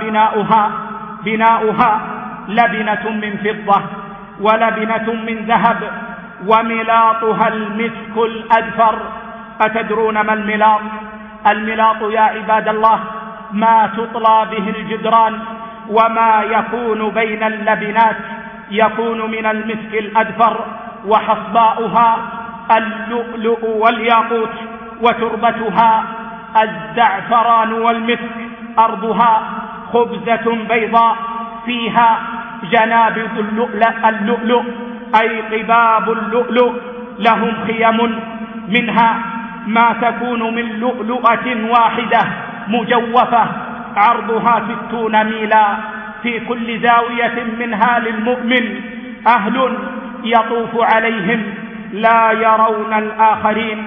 بناؤها لبنة من فضة ولبنة من ذهب، وملاطها المسك الأذفر. أتدرون ما الملاط؟ الملاط يا عباد الله ما تطلى به الجدران، وما يكون بين اللبنات يكون من المسك الأذفر، وحصباؤها اللؤلؤ والياقوت، وتربتها الزعفران والمسك. أرضها خبزة بيضاء فيها جنابذ اللؤلؤ أي قباب اللؤلؤ. لهم خيم منها ما تكون من لؤلؤة واحدة مجوفة، عرضها 60 ميلا، في كل زاوية منها للمؤمن أهل يطوف عليهم لا يرون الآخرين.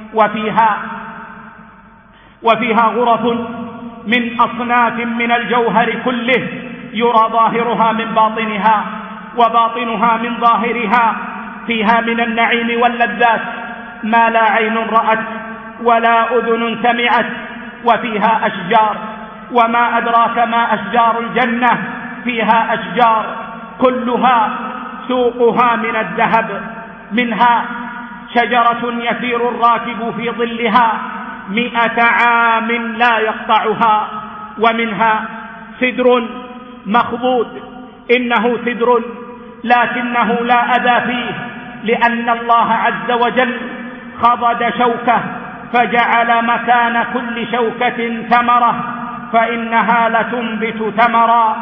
وفيها غرف من أصناف من الجوهر كله، يرى ظاهرها من باطنها وباطنها من ظاهرها. فيها من النعيم واللذات ما لا عين رأت ولا أذن سمعت. وفيها أشجار، وما أدراك ما أشجار الجنة. فيها أشجار كلها سوقها من الذهب، منها شجرة يسير الراكب في ظلها 100 عام لا يقطعها، ومنها سدر مخضود، إنه سدر لكنه لا أذى فيه، لأن الله عز وجل خضد شوكة فجعل مكان كل شوكة ثمرة، فإنها لتنبت ثمرا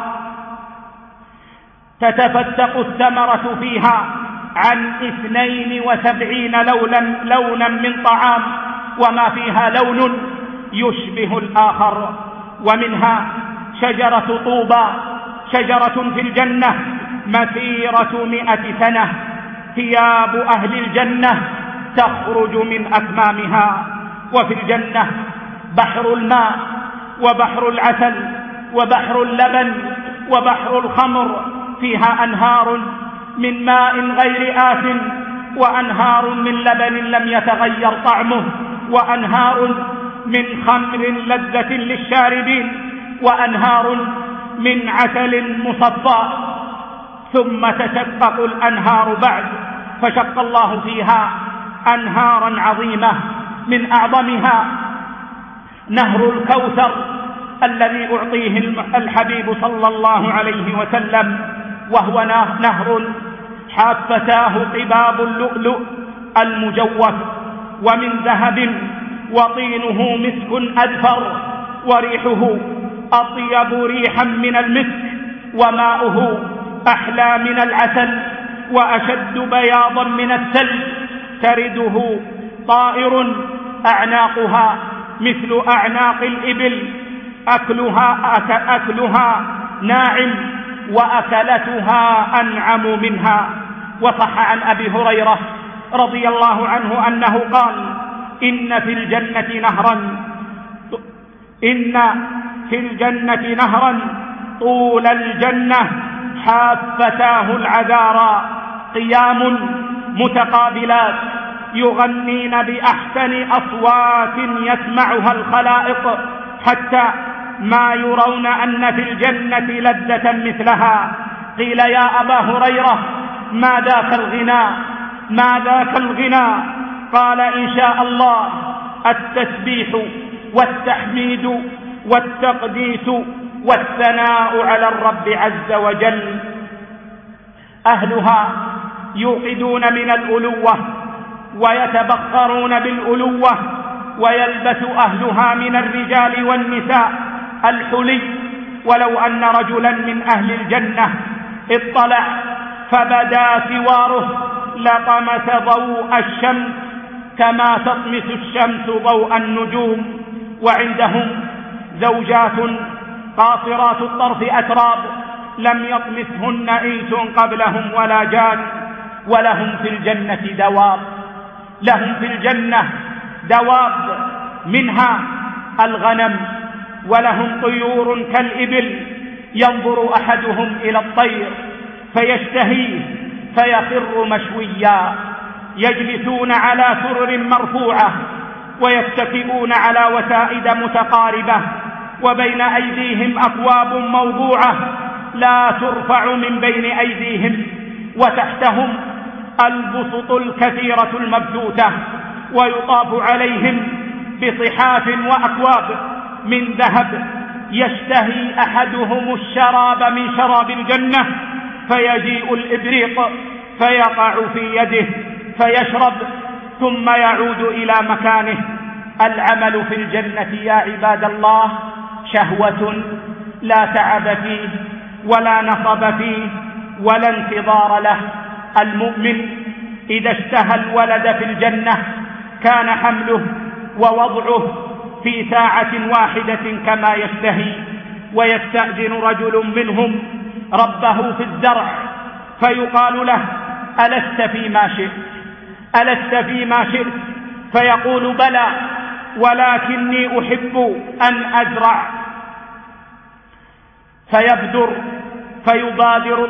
تتفتق الثمرة فيها عن 72 لونا من طعام، وما فيها لون يشبه الآخر. ومنها شجرة طوبى، شجرة في الجنة مسيرة 100 سنة، ثياب أهل الجنة تخرج من أكمامها. وفي الجنة بحر الماء وبحر العسل وبحر اللبن وبحر الخمر، فيها أنهار من ماء غير آسن، وأنهار من لبن لم يتغير طعمه، وأنهار من خمر لذة للشاربين، وأنهار من عسل مصفى. ثم تشقق الأنهار بعد، فشق الله فيها أنهارا عظيمة، من أعظمها نهر الكوثر الذي أعطيه الحبيب صلى الله عليه وسلم، وهو نهر حافتاه قباب اللؤلؤ المجوف ومن ذهب، وطينه مسك أذفر، وريحه أطيب ريحا من المسك، وماؤه أحلى من العسل وأشد بياضا من الثلج، ترده طائر أعناقها مثل أعناق الإبل، أكلها ناعم وأكلتها أنعم منها. وصح عن أبي هريرة رضي الله عنه أنه قال: إن في الجنة نهرا طول الجنة حافتاه العذارى، قيام متقابلات يغنين بأحسن أصوات يسمعها الخلائق، حتى ما يرون أن في الجنة لذة مثلها. قيل: يا أبا هريرة ما ذاك الغنى؟ قال: إن شاء الله التسبيح والتحميد والتقديس والثناء على الرب عز وجل. أهلها يوقدون من الألوة ويتبخرون بالألوة، ويلبس أهلها من الرجال والنساء الحلي. ولو أن رجلا من أهل الجنة اطلع فبدا سواره لطمس ضوء الشمس كما تطمس الشمس ضوء النجوم. وعندهم زوجات قاصرات الطرف أتراب لم يطمسهن إنس قبلهم ولا جان. ولهم في الجنة دواب منها الغنم، ولهم طيور كالإبل، ينظر أحدهم إلى الطير فيشتهيه فيخر مشويا. يجلسون على سرر مرفوعة ويتكئون على وسائد متقاربة، وبين أيديهم أكواب موضوعة لا ترفع من بين أيديهم، وتحتهم البسط الكثيرة المبثوثة، ويطاف عليهم بصحاف وأكواب من ذهب. يشتهي أحدهم الشراب من شراب الجنة، فيجيء الإبريق فيقع في يده فيشرب ثم يعود إلى مكانه. العمل في الجنة يا عباد الله شهوة لا تعب فيه ولا نصب فيه ولا انتظار له. المؤمن إذا اشتهى الولد في الجنة كان حمله ووضعه في ساعة واحدة كما يشتهي. ويستأذن رجل منهم ربه في الزرع فيقال له: ألست فيما شئت؟ فيقول: بلى، ولكني أحب أن أزرع. فيبادر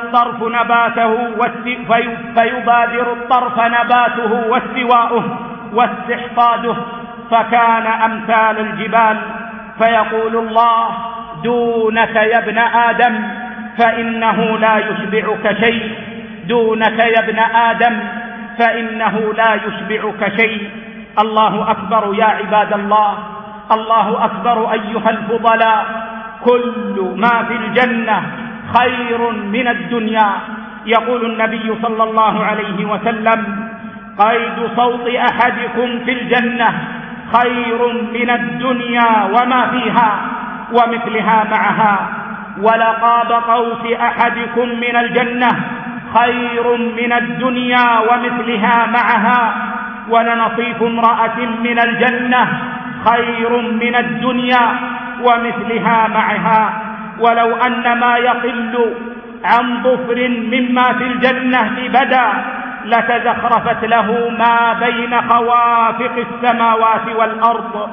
الطرف نباته واستواؤه واستحصاده، فكان أمثال الجبال. فيقول الله: دونك يا ابن آدم، فإنه لا يشبعك شيء، دونك يا ابن آدم فإنه لا يشبعك شيء. الله أكبر يا عباد الله، الله أكبر أيها الفضلاء. كل ما في الجنة خير من الدنيا. يقول النبي صلى الله عليه وسلم: قيد صوت أحدكم في الجنة خير من الدنيا وما فيها ومثلها معها، ولقاب قوس أحدكم من الجنة خير من الدنيا ومثلها معها، ولنصيف امرأة من الجنة خير من الدنيا ومثلها معها. ولو أن ما يقل عن ظفر مما في الجنة ببدا لتزخرفت له ما بين خوافق السماوات والأرض.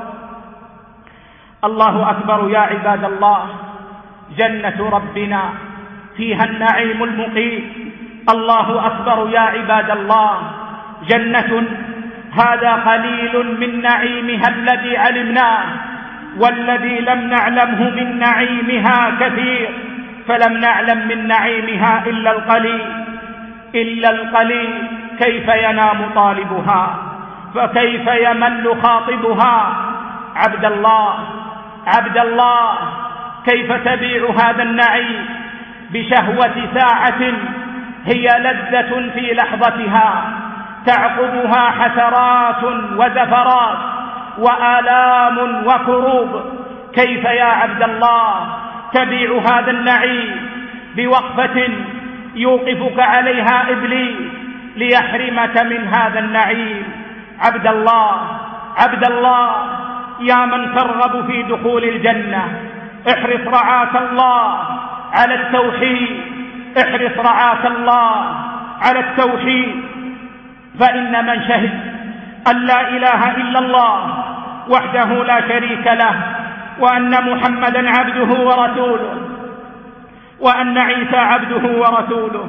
الله أكبر يا عباد الله. جنة ربنا فيها النعيم المقيم. الله أكبر يا عباد الله. جنة هذا قليل من نعيمها الذي علمناه، والذي لم نعلمه من نعيمها كثير، فلم نعلم من نعيمها إلا القليل. إلا القليل. كيف ينام طالبها فكيف يمل خاطبها؟ عبد الله، عبد الله، كيف تبيع هذا النعيم بشهوة ساعة هي لذة في لحظتها تعقبها حسرات وزفرات وآلام وكروب؟ كيف يا عبد الله تبيع هذا النعيم بوقفة يوقفك عليها إبليس ليحرمك من هذا النعيم؟ عبد الله، عبد الله، يا من ترغب في دخول الجنة، احرص رعاك الله على التوحيد، احرص رعاك الله على التوحيد. فإن من شهد أن لا إله إلا الله وحده لا شريك له، وأن محمدا عبده ورسوله، وأن عيسى عبده ورسوله،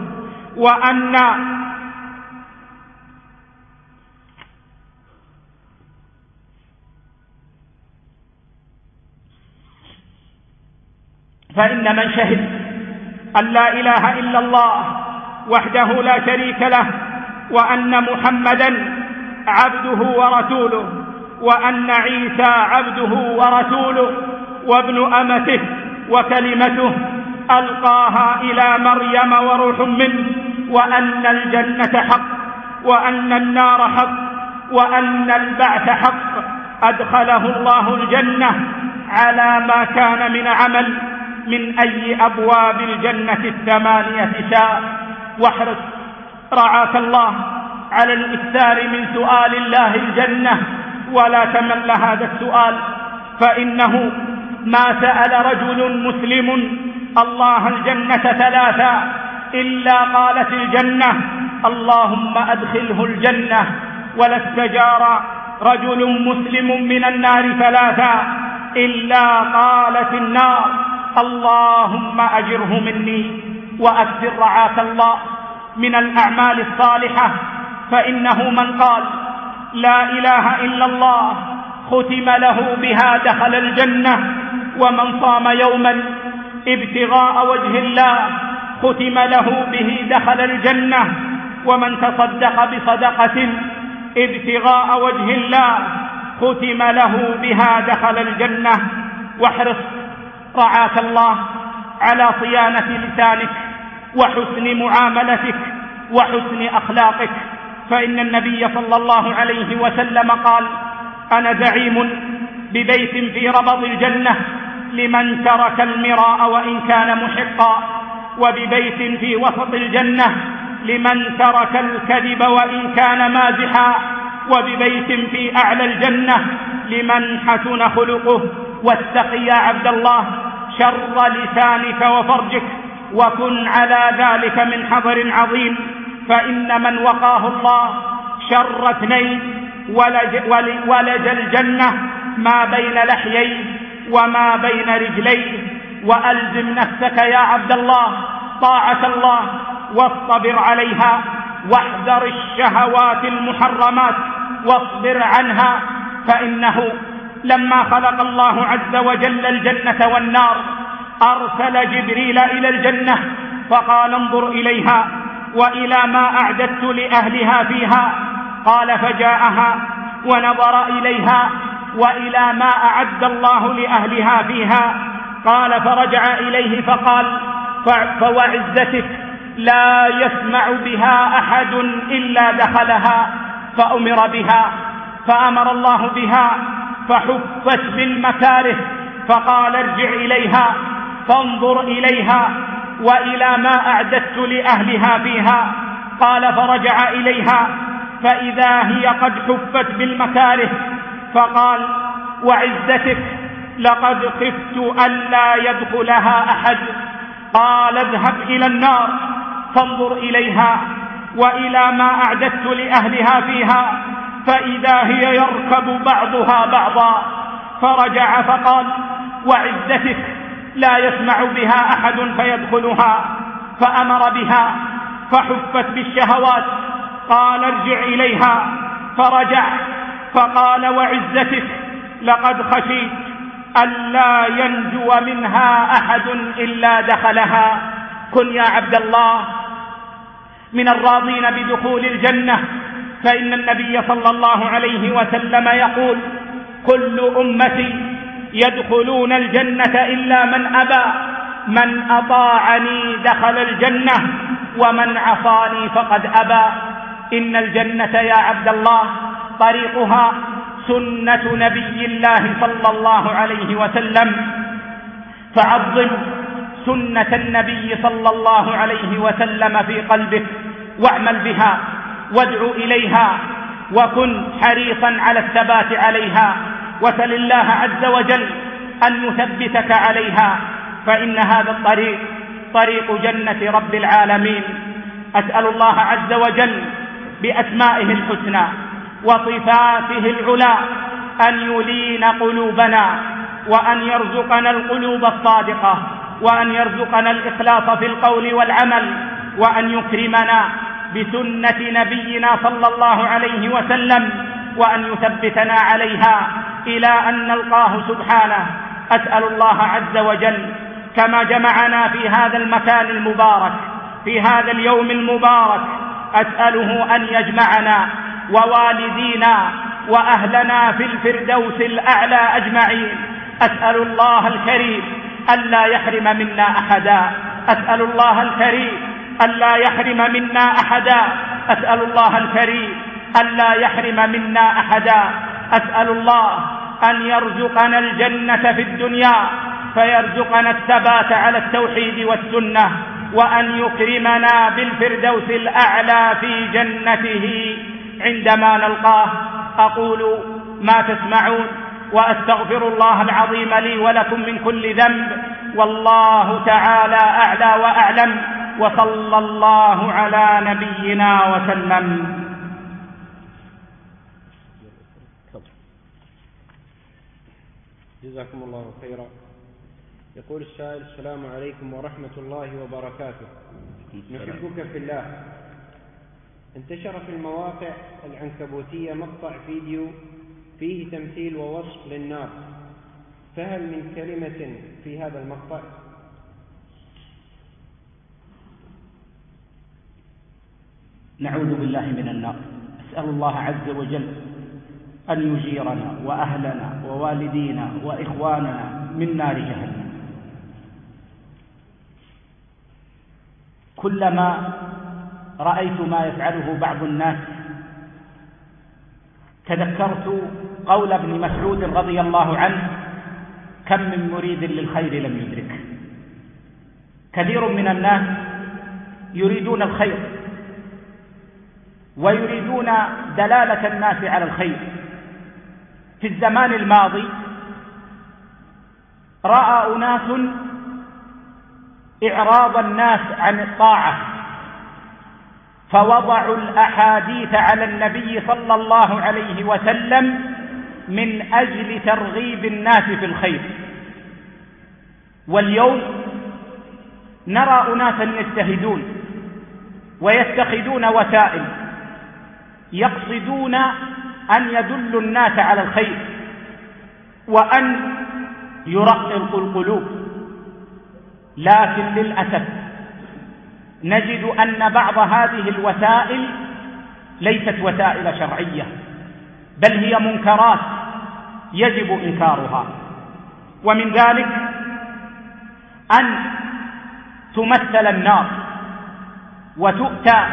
فإن من شهد أن لا إله إلا الله وحده لا شريك له، وأن محمدا عبده ورسوله، وأن عيسى عبده ورسوله وابن أمته وكلمته ألقاها إلى مريم وروح منه، وأن الجنة حق، وأن النار حق، وأن البعث حق، أدخله الله الجنة على ما كان من عمل من أي أبواب الجنة 8 شاء. واحرص رعاك الله على الإكثار من سؤال الله الجنة، ولا تمل هذا السؤال، فإنه ما سأل رجل مسلم الله الجنة 3 إلا قالت الجنة اللهم أدخله الجنة، ولا استجار رجل مسلم من النار 3 إلا قالت النار اللهم أجره مني. وأكثر رعاك الله من الأعمال الصالحة، فإنه من قال لا إله إلا الله ختم له بها دخل الجنة، ومن صام يوما ابتغاء وجه الله ختم له به دخل الجنة، ومن تصدق بصدقة ابتغاء وجه الله ختم له بها دخل الجنة. واحرص رعاك الله على صيانة لسانك وحسن معاملتك وحسن أخلاقك، فإن النبي صلى الله عليه وسلم قال أنا زعيم ببيت في ربض الجنة لمن ترك المراء وإن كان محقا، وببيت في وسط الجنة لمن ترك الكذب وإن كان مازحا، وببيت في أعلى الجنة لمن حسن خلقه. واتق يا عبد الله شر لسانك وفرجك، وكن على ذلك من حذر عظيم، فإن من وقاه الله شر 2 ولج الجنة ما بين لحييه وما بين رجليه. وألزم نفسك يا عبد الله طاعة الله واصطبر عليها، واحذر الشهوات المحرمات واصبر عنها، فإنه لما خلق الله عز وجل الجنة والنار أرسل جبريل إلى الجنة فقال انظر إليها وإلى ما أعددت لأهلها فيها. قال فجاءها ونظر إليها وإلى ما أعد الله لأهلها فيها. قال فرجع إليه فقال فوعزتك لا يسمع بها أحد إلا دخلها. فأمر بها فأمر الله بها فحفت بالمكاره. فقال ارجع إليها فانظر إليها وإلى ما أعددت لأهلها فيها. قال فرجع إليها فإذا هي قد حفت بالمكاره. فقال وعزتك لقد خفت ألا يدخلها أحد. قال اذهب إلى النار فانظر إليها وإلى ما أعددت لأهلها فيها فإذا هي يركب بعضها بعضا. فرجع فقال وعزتك لا يسمع بها أحد فيدخلها. فأمر بها فحفت بالشهوات. قال ارجع إليها فرجع فقال وعزتك لقد خشيت ألا ينجو منها أحد إلا دخلها. كن يا عبد الله من الراضين بدخول الجنة، فإن النبي صلى الله عليه وسلم يقول كل أمتي يدخلون الجنة إلا من أبى، من أطاعني دخل الجنة ومن عصاني فقد أبى. إن الجنة يا عبد الله طريقها سنة نبي الله صلى الله عليه وسلم، فعظم سنة النبي صلى الله عليه وسلم في قلبك واعمل بها وادع إليها وكن حريصا على الثبات عليها، وسل الله عز وجل أن يثبتك عليها، فإن هذا الطريق طريق جنة رب العالمين. أسأل الله عز وجل بأسمائه الحسنى وصفاته العلى أن يلين قلوبنا وأن يرزقنا القلوب الصادقة وأن يرزقنا الإخلاص في القول والعمل وأن يكرمنا بسنة نبينا صلى الله عليه وسلم وأن يثبتنا عليها إلى أن نلقاه سبحانه. أسأل الله عز وجل كما جمعنا في هذا المكان المبارك في هذا اليوم المبارك، أسأله أن يجمعنا ووالدينا وأهلنا في الفردوس الأعلى أجمعين. أسأل الله الكريم ألا يحرم منا أحدا، أسأل الله الكريم ألا يحرم منا أحدا، أسأل الله الكريم ألا يحرم منا أحدا. أسأل الله أن يرزقنا الجنة في الدنيا فيرزقنا الثبات على التوحيد والسنة، وأن يكرمنا بالفردوس الأعلى في جنته عندما نلقاه. أقول ما تسمعون وأستغفر الله العظيم لي ولكم من كل ذنب، والله تعالى أعلى وأعلم، وصلى الله على نبينا وسلم. جزاكم الله خيرا. يقول السائل: السلام عليكم ورحمة الله وبركاته، نحبك في الله. انتشر في المواقع العنكبوتية مقطع فيديو فيه تمثيل ووصف للنار، فهل من كلمة في هذا المقطع؟ نعوذ بالله من النار. أسأل الله عز وجل أن يجيرنا وأهلنا ووالدينا وإخواننا من نار جهنم. كلما رأيت ما يفعله بعض الناس تذكرت قول ابن مسعود رضي الله عنه: كم من مريد للخير لم يدرك. كثير من الناس يريدون الخير ويريدون دلالة الناس على الخير. في الزمان الماضي رأى أناس إعراض الناس عن الطاعة فوضعوا الأحاديث على النبي صلى الله عليه وسلم من أجل ترغيب الناس في الخير. واليوم نرى أناسا يجتهدون ويتخذون وسائل يقصدون أن يدلوا الناس على الخير وأن يرققوا القلوب لكن للأسف نجد أن بعض هذه الوسائل ليست وسائل شرعية، بل هي منكرات يجب إنكارها. ومن ذلك أن تمثل النار وتؤتى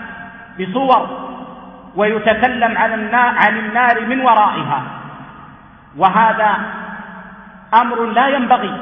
بصور ويتكلم عن النار من ورائها، وهذا أمر لا ينبغي.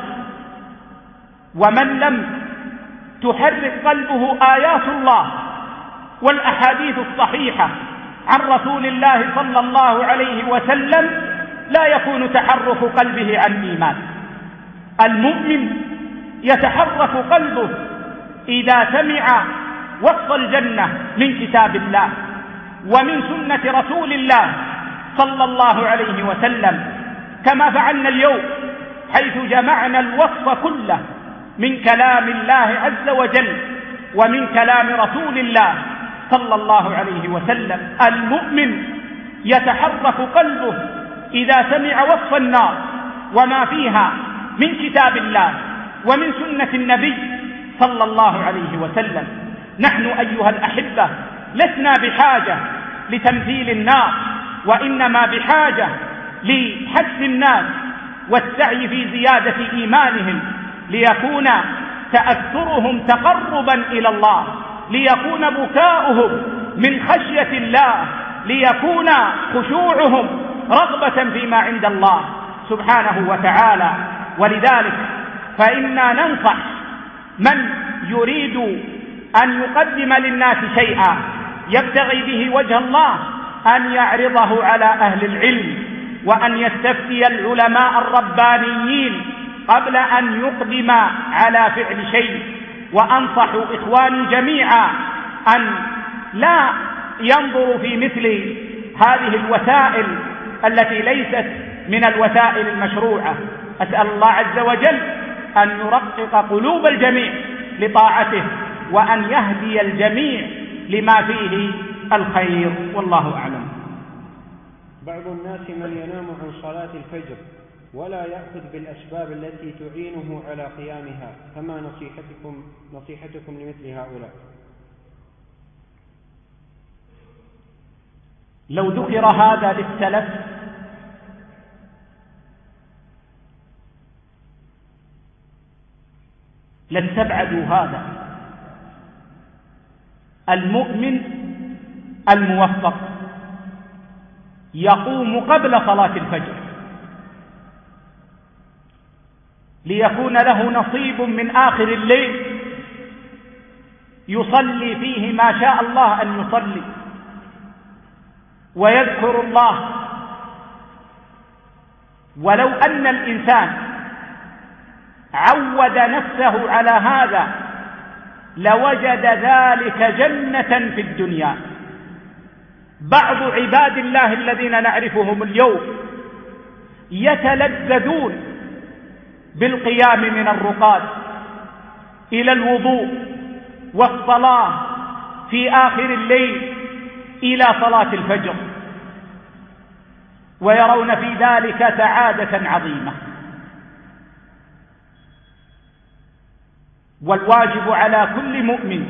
ومن لم تحرك قلبه آيات الله والأحاديث الصحيحة عن رسول الله صلى الله عليه وسلم لا يكون تحرك قلبه عن إيمان. المؤمن يتحرك قلبه إذا سمع وصف الجنة من كتاب الله ومن سنة رسول الله صلى الله عليه وسلم، كما فعلنا اليوم حيث جمعنا الوصف كله من كلام الله عز وجل ومن كلام رسول الله صلى الله عليه وسلم. المؤمن يتحرك قلبه إذا سمع وصف النار وما فيها من كتاب الله ومن سنة النبي صلى الله عليه وسلم. نحن أيها الأحبة لسنا بحاجة لتمثيل النار، وإنما بحاجة لحث الناس والسعي في زيادة إيمانهم، ليكون تأثرهم تقربا إلى الله، ليكون بكاؤهم من خشية الله، ليكون خشوعهم رغبة فيما عند الله سبحانه وتعالى. ولذلك فإنا ننصح من يريد أن يقدم للناس شيئا يبتغي به وجه الله أن يعرضه على أهل العلم، وأن يستفتي العلماء الربانيين قبل أن يقدم على فعل شيء. وأنصح إخواني جميعا أن لا ينظروا في مثل هذه الوسائل التي ليست من الوسائل المشروعة. أسأل الله عز وجل أن يرقق قلوب الجميع لطاعته، وأن يهدي الجميع لما فيه الخير، والله أعلم. بعض الناس من ينام عن صلاة الفجر ولا يأخذ بالأسباب التي تعينه على قيامها، فما نصيحتكم لمثل هؤلاء؟ لو ذكر هذا للسلف لاستبعدوا هذا. المؤمن الموفق يقوم قبل صلاة الفجر ليكون له نصيب من آخر الليل يصلي فيه ما شاء الله أن يصلي ويذكر الله. ولو أن الإنسان عود نفسه على هذا لوجد ذلك جنة في الدنيا. بعض عباد الله الذين نعرفهم اليوم يتلذذون بالقيام من الرقاد إلى الوضوء والصلاة في آخر الليل إلى صلاة الفجر، ويرون في ذلك سعادة عظيمة. والواجب على كل مؤمن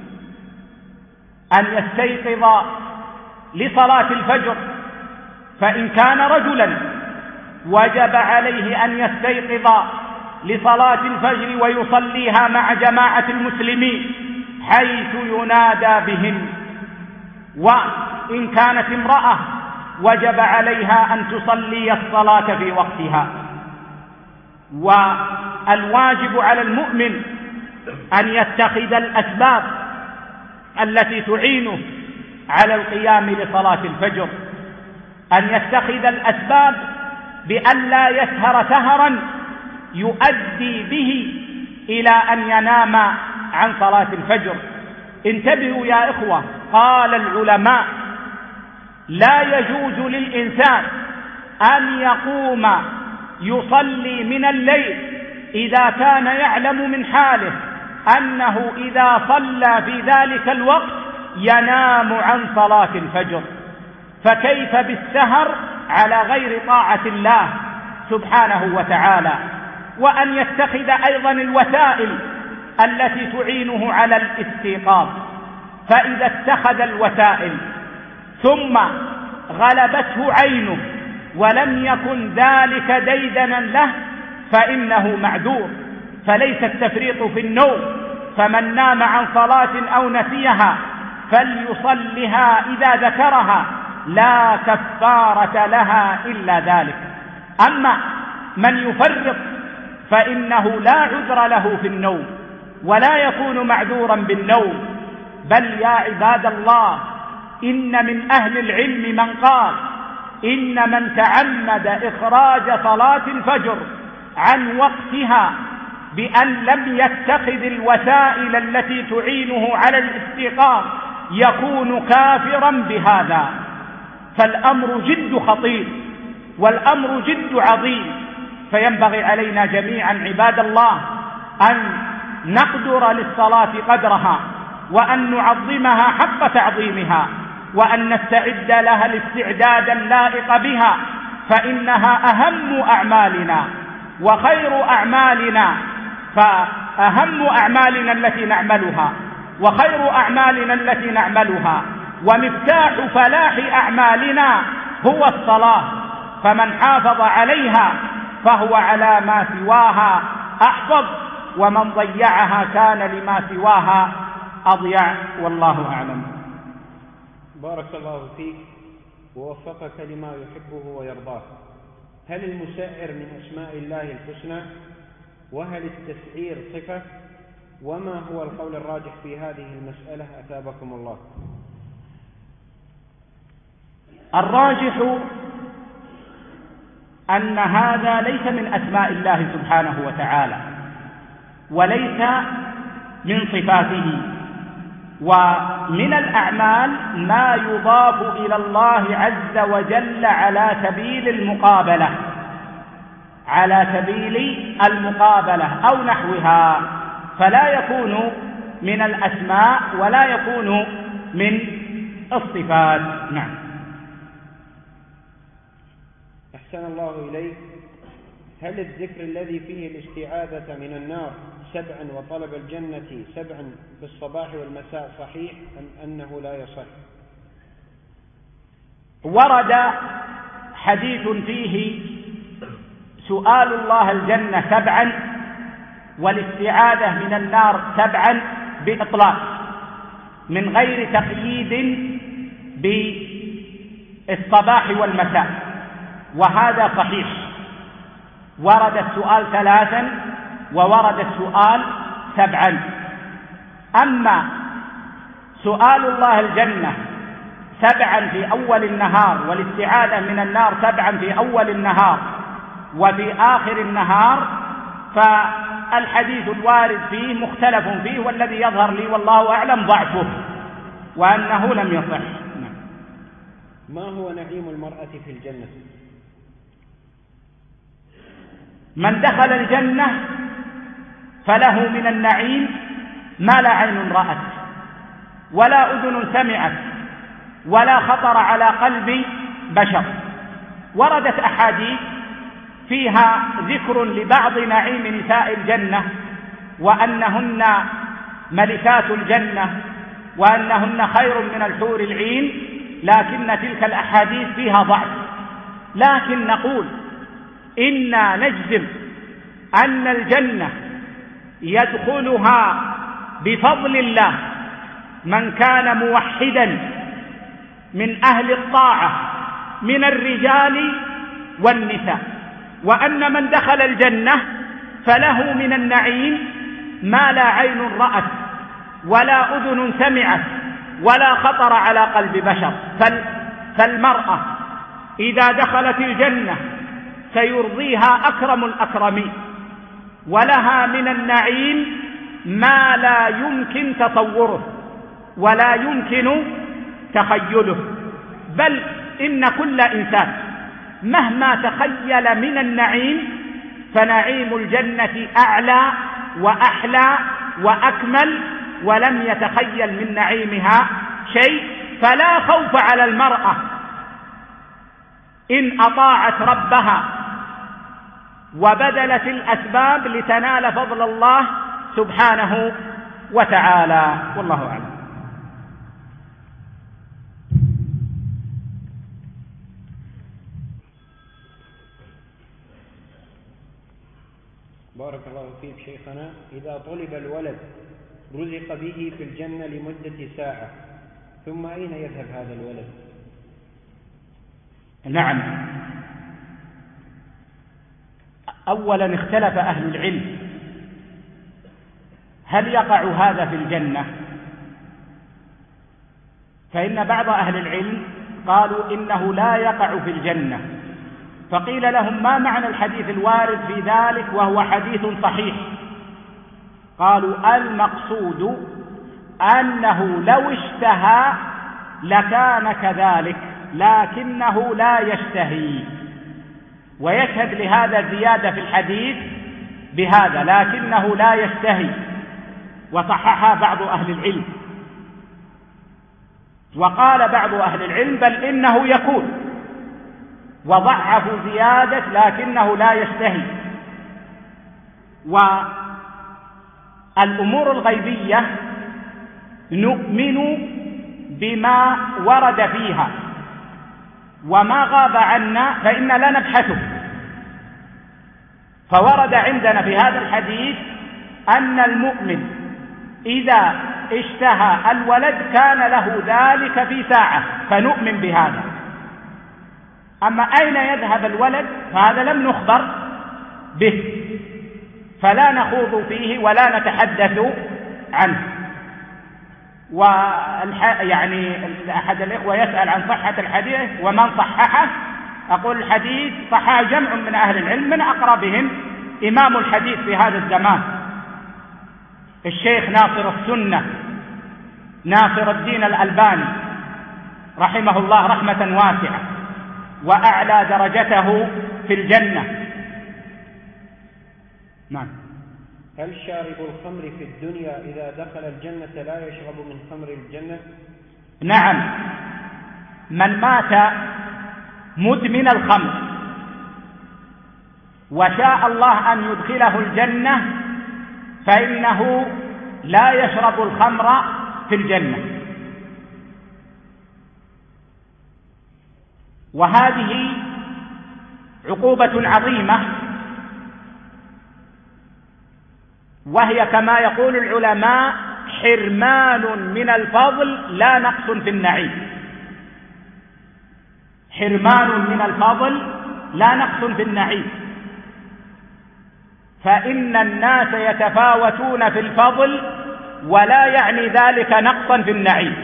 أن يستيقظ لصلاة الفجر، فإن كان رجلا وجب عليه أن يستيقظ لصلاة الفجر ويصليها مع جماعة المسلمين حيث ينادى بهن. وإن كانت امرأة وجب عليها أن تصلي الصلاة في وقتها. والواجب على المؤمن أن يتخذ الأسباب التي تعينه على القيام لصلاة الفجر، أن يتخذ الأسباب بأن لا يسهر سهرا يؤدي به إلى أن ينام عن صلاة الفجر. انتبهوا يا إخوة، قال العلماء: لا يجوز للإنسان أن يقوم يصلي من الليل إذا كان يعلم من حاله أنه إذا صلى في ذلك الوقت ينام عن صلاة الفجر، فكيف بالسهر على غير طاعة الله سبحانه وتعالى؟ وأن يتخذ أيضا الوسائل التي تعينه على الاستيقاظ. فإذا اتخذ الوسائل ثم غلبته عينه ولم يكن ذلك ديدنا له فإنه معذور، فليس التفريط في النوم. فمن نام عن صلاة أو نسيها فليصلها إذا ذكرها، لا كفارة لها إلا ذلك. أما من يفرط فإنه لا عذر له في النوم ولا يكون معذورا بالنوم. بل يا عباد الله، إن من أهل العلم من قال إن من تعمد إخراج صلاة الفجر عن وقتها بأن لم يتخذ الوسائل التي تعينه على الاستيقاظ يكون كافرا بهذا. فالأمر جد خطير والأمر جد عظيم، فينبغي علينا جميعا عباد الله أن نقدر للصلاة قدرها، وأن نعظمها حق تعظيمها، وأن نستعد لها الاستعداد اللائق بها، فإنها أهم أعمالنا وخير أعمالنا. فأهم أعمالنا التي نعملها وخير أعمالنا التي نعملها ومفتاح فلاح أعمالنا هو الصلاة. فمن حافظ عليها فهو على ما سواها أحفظ، ومن ضيعها كان لما سواها أضيع، والله أعلم. بارك الله فيك ووفقك لما يحبه ويرضاه. هل المسعر من أسماء الله الحسنى؟ وهل التسعير صفة؟ وما هو القول الراجح في هذه المسألة أثابكم الله؟ الراجح أن هذا ليس من أسماء الله سبحانه وتعالى وليس من صفاته، ومن الأعمال ما يضاف إلى الله عز وجل على سبيل المقابلة أو نحوها، فلا يكون من الأسماء ولا يكون من الصفات. نعم. أحسن الله إليك. هل الذكر الذي فيه الاستعاذة من النار 7 وطلب الجنة 7 في الصباح والمساء صحيح أم أنه لا يصح؟ ورد حديث فيه سؤال الله الجنة 7 والاستعاذة من النار 7 بإطلاق من غير تقييد بالصباح والمساء، وهذا صحيح. ورد السؤال 3 وورد السؤال 7. أما سؤال الله الجنة 7 في أول النهار والاستعاذة من النار 7 في أول النهار وفي آخر النهار، فالحديث الوارد فيه مختلف فيه، والذي يظهر لي والله أعلم ضعفه وأنه لم يصح. ما هو نعيم المرأة في الجنة؟ من دخل الجنة فله من النعيم ما لا عين رأت ولا أذن سمعت ولا خطر على قلب بشر. وردت أحاديث فيها ذكر لبعض نعيم نساء الجنة وأنهن ملكات الجنة وأنهن خير من الحور العين، لكن تلك الأحاديث فيها ضعف. لكن نقول إنا نجزم أن الجنة يدخلها بفضل الله من كان موحدا من أهل الطاعة من الرجال والنساء، وأن من دخل الجنة فله من النعيم ما لا عين رأت ولا أذن سمعت ولا خطر على قلب بشر. فالمرأة إذا دخلت الجنة سيرضيها أكرم الأكرمين، ولها من النعيم ما لا يمكن تصوره ولا يمكن تخيله. بل إن كل إنسان مهما تخيل من النعيم فنعيم الجنة أعلى وأحلى وأكمل، ولم يتخيل من نعيمها شيء. فلا خوف على المرأة إن أطاعت ربها وبذلت الأسباب لتنال فضل الله سبحانه وتعالى، والله أعلم. بارك الله فيك شيخنا. إذا طلب الولد رزق به في الجنة لمدة ساعة، ثم أين يذهب هذا الولد؟ نعم، أولا اختلف أهل العلم هل يقع هذا في الجنة؟ فإن بعض أهل العلم قالوا إنه لا يقع في الجنة، فقيل لهم ما معنى الحديث الوارد في ذلك وهو حديث صحيح؟ قالوا المقصود أنه لو اشتهى لكان كذلك، لكنه لا يشتهي. ويشهد لهذا زيادة في الحديث بهذا، لكنه لا يشتهي، وصححها بعض أهل العلم. وقال بعض أهل العلم بل إنه يكون، وضعفوا زيادة لكنه لا يشتهي. والأمور الغيبية نؤمن بما ورد فيها، وما غاب عنا فإنا لا نبحثه. فورد عندنا في هذا الحديث أن المؤمن إذا اشتهى الولد كان له ذلك في ساعة، فنؤمن بهذا. أما أين يذهب الولد فهذا لم نخبر به، فلا نخوض فيه ولا نتحدث عنه. يعني أحد الإخوة يسأل عن صحة الحديث ومن صححه. أقول الحديث صححه جمع من أهل العلم، من أقربهم إمام الحديث في هذا الزمان الشيخ ناصر السنة ناصر الدين الألباني رحمه الله رحمة واسعة، وأعلى درجته في الجنة. نعم. هل شارب الخمر في الدنيا إذا دخل الجنة لا يشرب من خمر الجنة؟ نعم، من مات مدمن الخمر وشاء الله أن يدخله الجنة فإنه لا يشرب الخمر في الجنة. وهذه عقوبة عظيمة، وهي كما يقول العلماء حرمان من الفضل لا نقص في النعيم. حرمان من الفضل لا نقص في النعيم، فإن الناس يتفاوتون في الفضل ولا يعني ذلك نقصا في النعيم.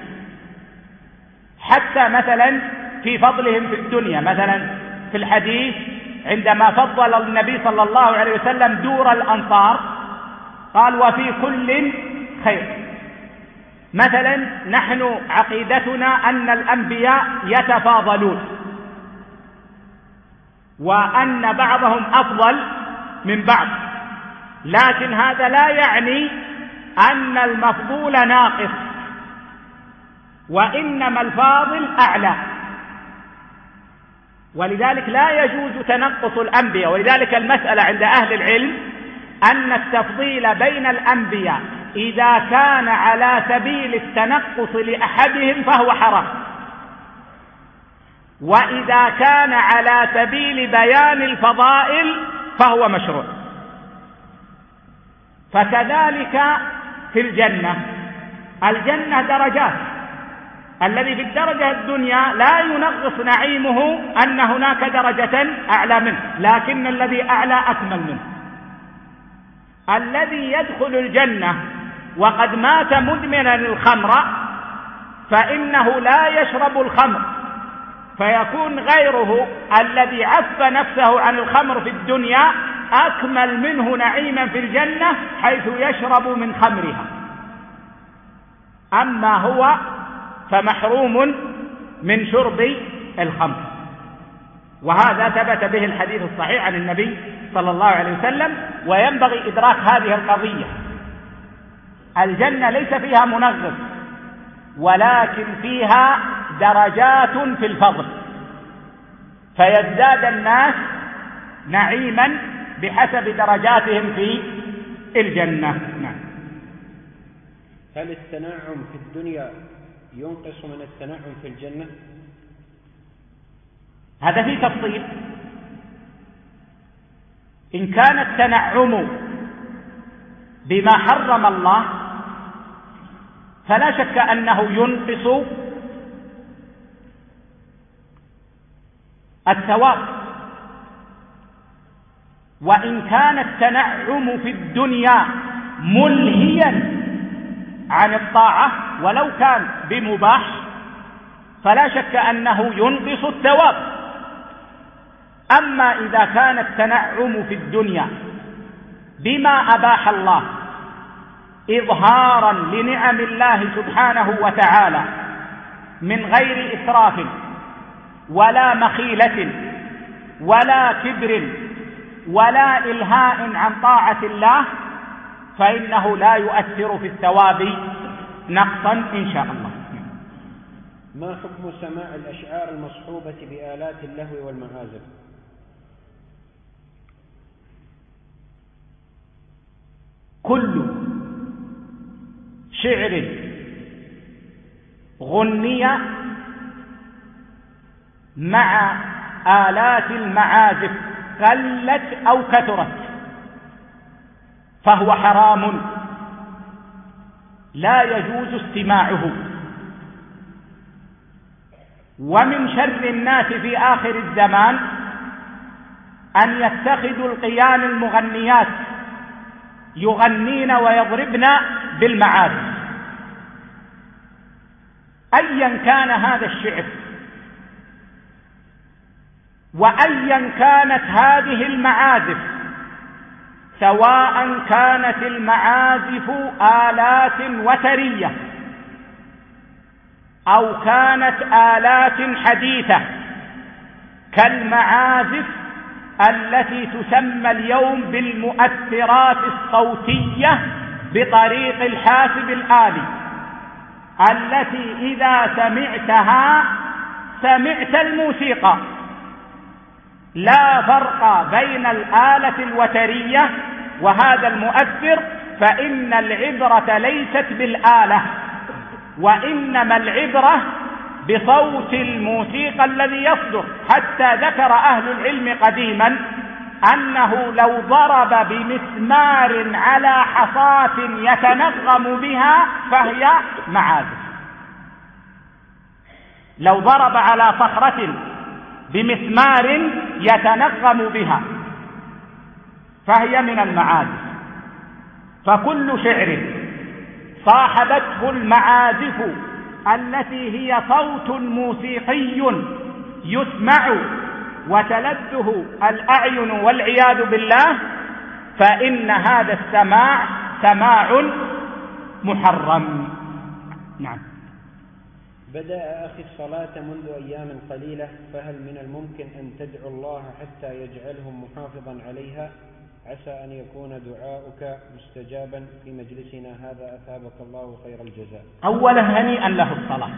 حتى مثلا في فضلهم في الدنيا، مثلا في الحديث عندما فضل النبي صلى الله عليه وسلم دور الأنصار قال وفي كل خير. مثلا نحن عقيدتنا أن الأنبياء يتفاضلون، وأن بعضهم أفضل من بعض، لكن هذا لا يعني أن المفضول ناقص، وإنما الفاضل أعلى. ولذلك لا يجوز تنقص الأنبياء. ولذلك المسألة عند أهل العلم أن التفضيل بين الأنبياء إذا كان على سبيل التنقص لأحدهم فهو حرام، وإذا كان على سبيل بيان الفضائل فهو مشروع. فكذلك في الجنة، الجنة درجات، الذي في الدرجة الدنيا لا ينغص نعيمه أن هناك درجة أعلى منه، لكن الذي أعلى أكمل منه. الذي يدخل الجنة وقد مات مدمنا الخمر فإنه لا يشرب الخمر، فيكون غيره الذي عف نفسه عن الخمر في الدنيا أكمل منه نعيما في الجنة حيث يشرب من خمرها. أما هو فمحروم من شرب الخمر. وهذا ثبت به الحديث الصحيح عن النبي صلى الله عليه وسلم. وينبغي إدراك هذه القضية، الجنة ليس فيها منغص، ولكن فيها درجات في الفضل، فيزداد الناس نعيما بحسب درجاتهم في الجنة. نعم. هل التنعم في الدنيا ينقص من التنعم في الجنة؟ هذا فيه تفصيل. إن كان التنعم بما حرم الله فلا شك أنه ينقص الثواب، وإن كان التنعم في الدنيا ملهيا عن الطاعة ولو كان بمباح فلا شك أنه ينقص الثواب. أما إذا كان التنعم في الدنيا بما أباح الله إظهارا لنعم الله سبحانه وتعالى من غير إسراف ولا مخيلة ولا كبر ولا إلهاء عن طاعة الله فإنه لا يؤثر في الثواب نقصا إن شاء الله. ما حكم سماع الأشعار المصحوبة بآلات اللهو والمعازف؟ كل شعر غني مع آلات المعازف قلت أو كثرت فهو حرام لا يجوز استماعه. ومن شر الناس في آخر الزمان أن يتخذوا القيان المغنيات يغنين ويضربن بالمعازف أيا كان هذا الشعر وأيا كانت هذه المعازف، سواء كانت المعازف آلات وترية أو كانت آلات حديثة كالمعازف التي تسمى اليوم بالمؤثرات الصوتية بطريق الحاسب الآلي، التي إذا سمعتها سمعت الموسيقى. لا فرق بين الآلة الوترية وهذا المؤثر، فإن العبرة ليست بالآلة وإنما العبرة بصوت الموسيقى الذي يصدر. حتى ذكر أهل العلم قديما أنه لو ضرب بمسمار على حصاة يتنغم بها فهي معازف. لو ضرب على صخرة بمسمار يتنغم بها فهي من المعازف. فكل شعر صاحبته المعازف التي هي صوت موسيقي يسمع وتلذه الأعين والعياذ بالله فإن هذا السماع سماع محرم. نعم. بدأ أخي الصلاة منذ أيام قليلة، فهل من الممكن أن تدعو الله حتى يجعلهم محافظا عليها؟ عسى أن يكون دعاؤك مستجابا في مجلسنا هذا، أثابك الله خير الجزاء. أولا هنيئا له الصلاة.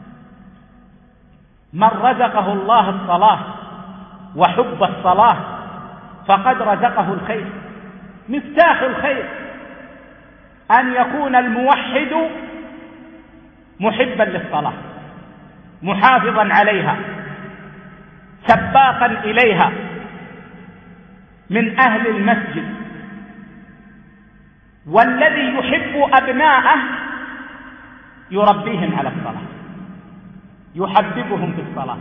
من رزقه الله الصلاة وحب الصلاة فقد رزقه الخير. مفتاح الخير أن يكون الموحد محبا للصلاة محافظا عليها سباقا إليها من أهل المسجد. والذي يحب أبناءه يربيهم على الصلاة، يحببهم في الصلاة،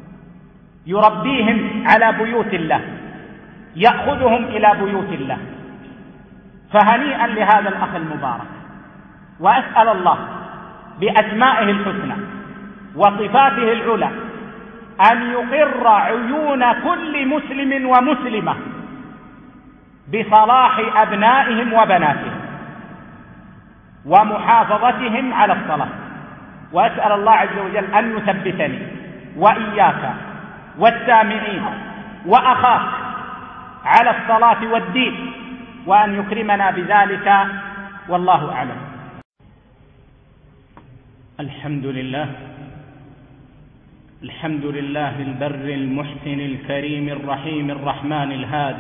يربيهم على بيوت الله، يأخذهم إلى بيوت الله. فهنيئا لهذا الأخ المبارك، وأسأل الله بأسمائه الحسنى وصفاته العلى أن يقر عيون كل مسلم ومسلمة بصلاح أبنائهم وبناتهم ومحافظتهم على الصلاة. وأسأل الله عز وجل أن يثبتني وإياك والسامعين وأخاك على الصلاة والدين، وأن يكرمنا بذلك، والله أعلم. الحمد لله الحمد لله البر المحسن الكريم الرحيم الرحمن الهاد،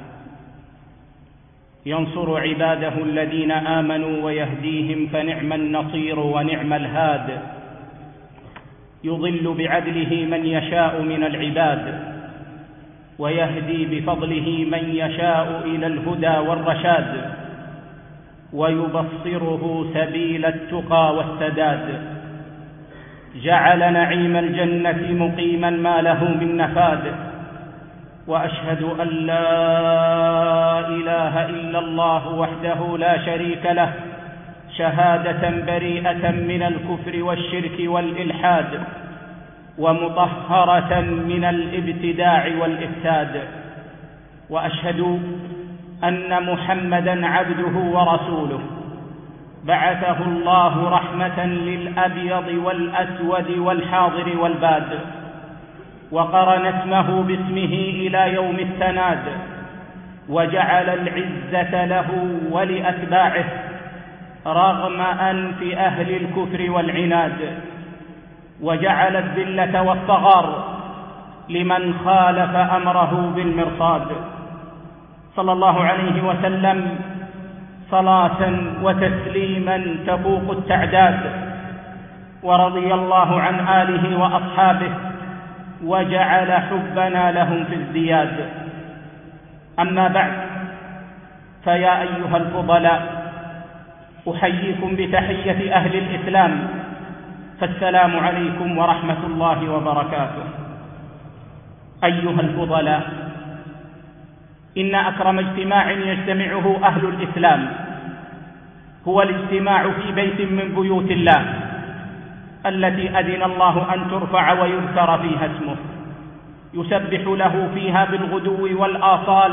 ينصر عباده الذين آمنوا ويهديهم فنعم النصير ونعم الهاد، يضل بعدله من يشاء من العباد ويهدي بفضله من يشاء إلى الهدى والرشاد، ويبصره سبيل التقى والسداد. جعل نعيم الجنة مقيما ما له من نفاد، وأشهد أن لا إله إلا الله وحده لا شريك له شهادة بريئة من الكفر والشرك والإلحاد، ومطهرة من الابتداع والإفساد. وأشهد أن محمدًا عبده ورسوله، بعثه الله رحمة للأبيض والأسود والحاضر والباد، وقرن اسمه باسمه إلى يوم التناد، وجعل العزة له ولأتباعه رغم أنف أهل الكفر والعناد، وجعل الذلة والصغار لمن خالف أمره بالمرصاد. صلى الله عليه وسلم صلاة وتسليما تفوق التعداد، ورضي الله عن آله وأصحابه وجعل حبنا لهم في ازدياد. أما بعد، فيا أيها الفضلاء، أحييكم بتحية أهل الإسلام، فالسلام عليكم ورحمة الله وبركاته. أيها الفضلاء، إن أكرم اجتماع يجتمعه أهل الإسلام هو الاجتماع في بيت من بيوت الله التي أذن الله أن ترفع ويذكر فيها اسمه، يسبح له فيها بالغدو والآصال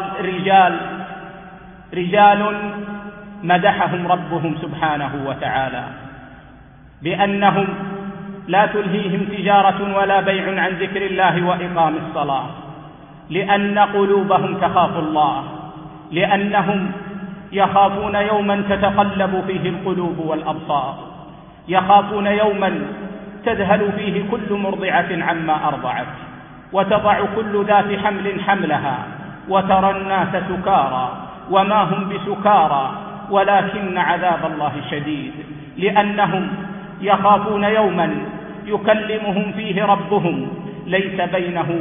رجال مدحهم ربهم سبحانه وتعالى بأنهم لا تلهيهم تجارة ولا بيع عن ذكر الله وإقام الصلاة، لأن قلوبهم تخاف الله، لأنهم يخافون يوما تتقلب فيه القلوب والأبصار، يخافون يوما تذهل فيه كل مرضعة عما أرضعت، وتضع كل ذات حمل حملها، وترى الناس سكارى وما هم بسكارى ولكن عذاب الله شديد، لأنهم يخافون يوما يكلمهم فيه ربهم ليس بينه